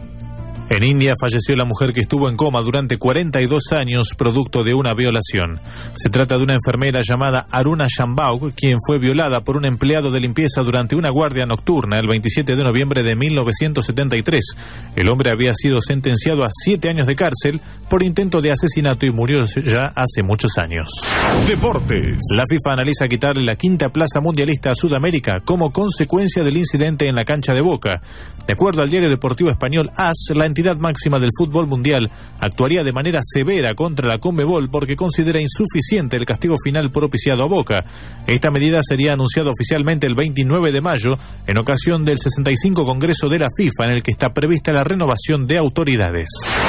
En India falleció la mujer que estuvo en coma durante cuarenta y dos años producto de una violación. Se trata de una enfermera llamada Aruna Shambhaug, quien fue violada por un empleado de limpieza durante una guardia nocturna el veintisiete de noviembre de mil novecientos setenta y tres. El hombre había sido sentenciado a siete años de cárcel por intento de asesinato y murió ya hace muchos años. Deportes. La FIFA analiza quitarle la quinta plaza mundialista a Sudamérica como consecuencia del incidente en la cancha de Boca. De acuerdo al diario deportivo español A S, la entidad máxima del fútbol mundial actuaría de manera severa contra la Conmebol porque considera insuficiente el castigo final propiciado a Boca. Esta medida sería anunciada oficialmente el veintinueve de mayo en ocasión del sesenta y cinco Congreso de la FIFA, en el que está prevista la renovación de autoridades.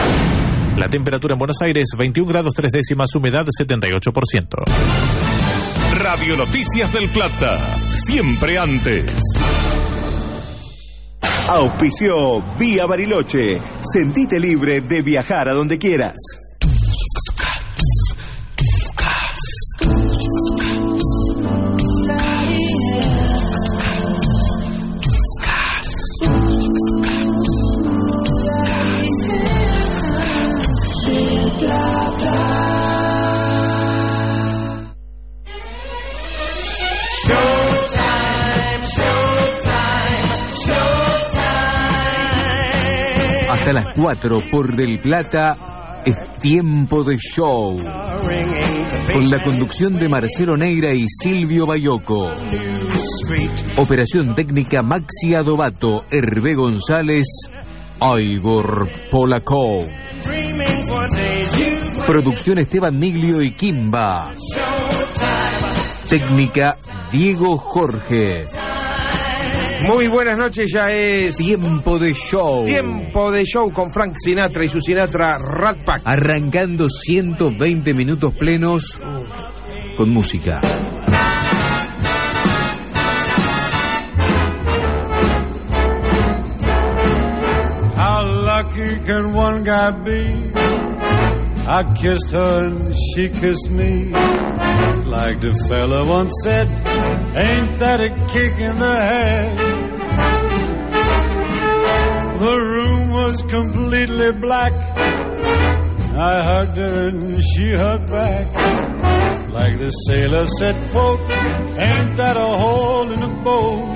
La temperatura en Buenos Aires, veintiún grados tres décimas, humedad setenta y ocho por ciento. Radio Noticias del Plata, siempre antes. Auspició Vía Bariloche. Sentite libre de viajar a donde quieras. Hasta las cuatro por Del Plata es tiempo de show. Con la conducción de Marcelo Neira y Silvio Bayoco. Operación técnica Maxi Adobato, Hervé González, Igor Polakov. Producción Esteban Miglio y Kimba. Técnica Diego Jorge. Muy buenas noches, ya es Tiempo de Show. Tiempo de Show con Frank Sinatra y su Sinatra Rat Pack. Arrancando ciento veinte minutos plenos con música. How lucky can one guy be? I kissed her and she kissed me. Like the fella once said, ain't that a kick in the head? The room was completely black. I hugged her and she hugged back. Like the sailor said, folk, ain't that a hole in the boat?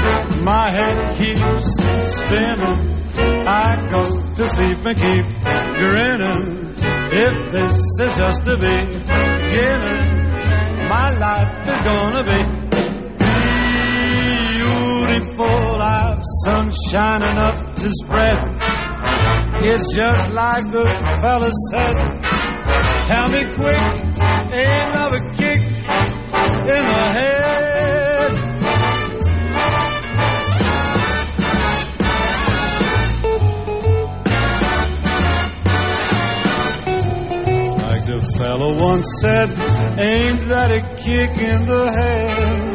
My head keeps spinning. I go to sleep and keep grinning. If this is just the beginning, my life is gonna be beautiful. I've sunshine enough to spread. It's just like the fella said. Tell me quick, ain't love a kick in the head? Like the fellow once said, ain't that a kick in the head?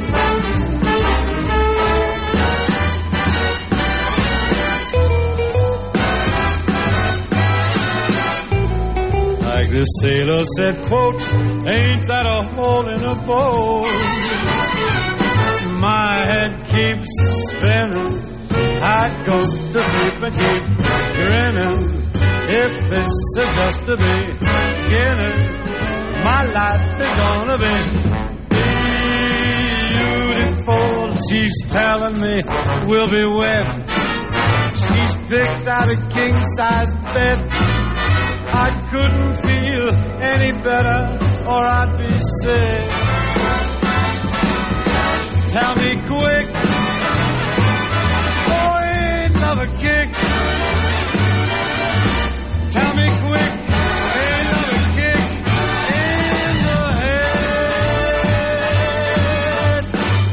Like the sailor said, quote, ain't that a hole in a boat? My head keeps spinning, I go to sleep and keep grinning. If this is just the beginning, my life is gonna be beautiful. She's telling me we'll be wed. She's picked out a king-size bed. I couldn't feel any better, or I'd be sick. Tell me quick, oh, ain't love a kick? Tell me quick, ain't love a kick in the head?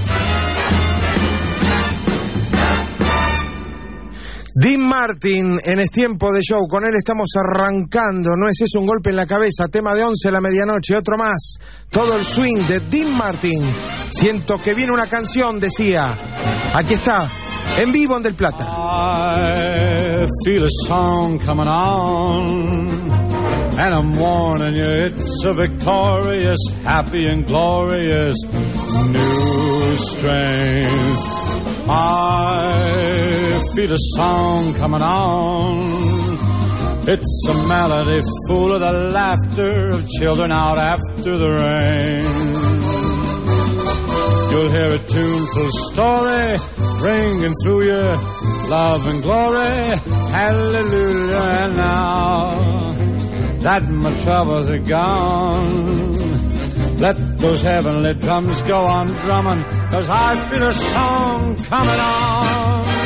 Dean Martin en Es Tiempo de Show. Con él estamos arrancando. No es eso un golpe en la cabeza. Tema de once a la medianoche. Otro más. Todo el swing de Dean Martin. Siento que viene una canción, decía. Aquí está. En vivo en Del Plata. I feel a song coming on, and I'm warning you, it's a victorious, happy and glorious new strain. I feel a song coming on. It's a melody full of the laughter of children out after the rain. You'll hear a tuneful story ringing through your love and glory. Hallelujah. And now that my troubles are gone, let those heavenly drums go on drumming, 'cause I feel a song coming on.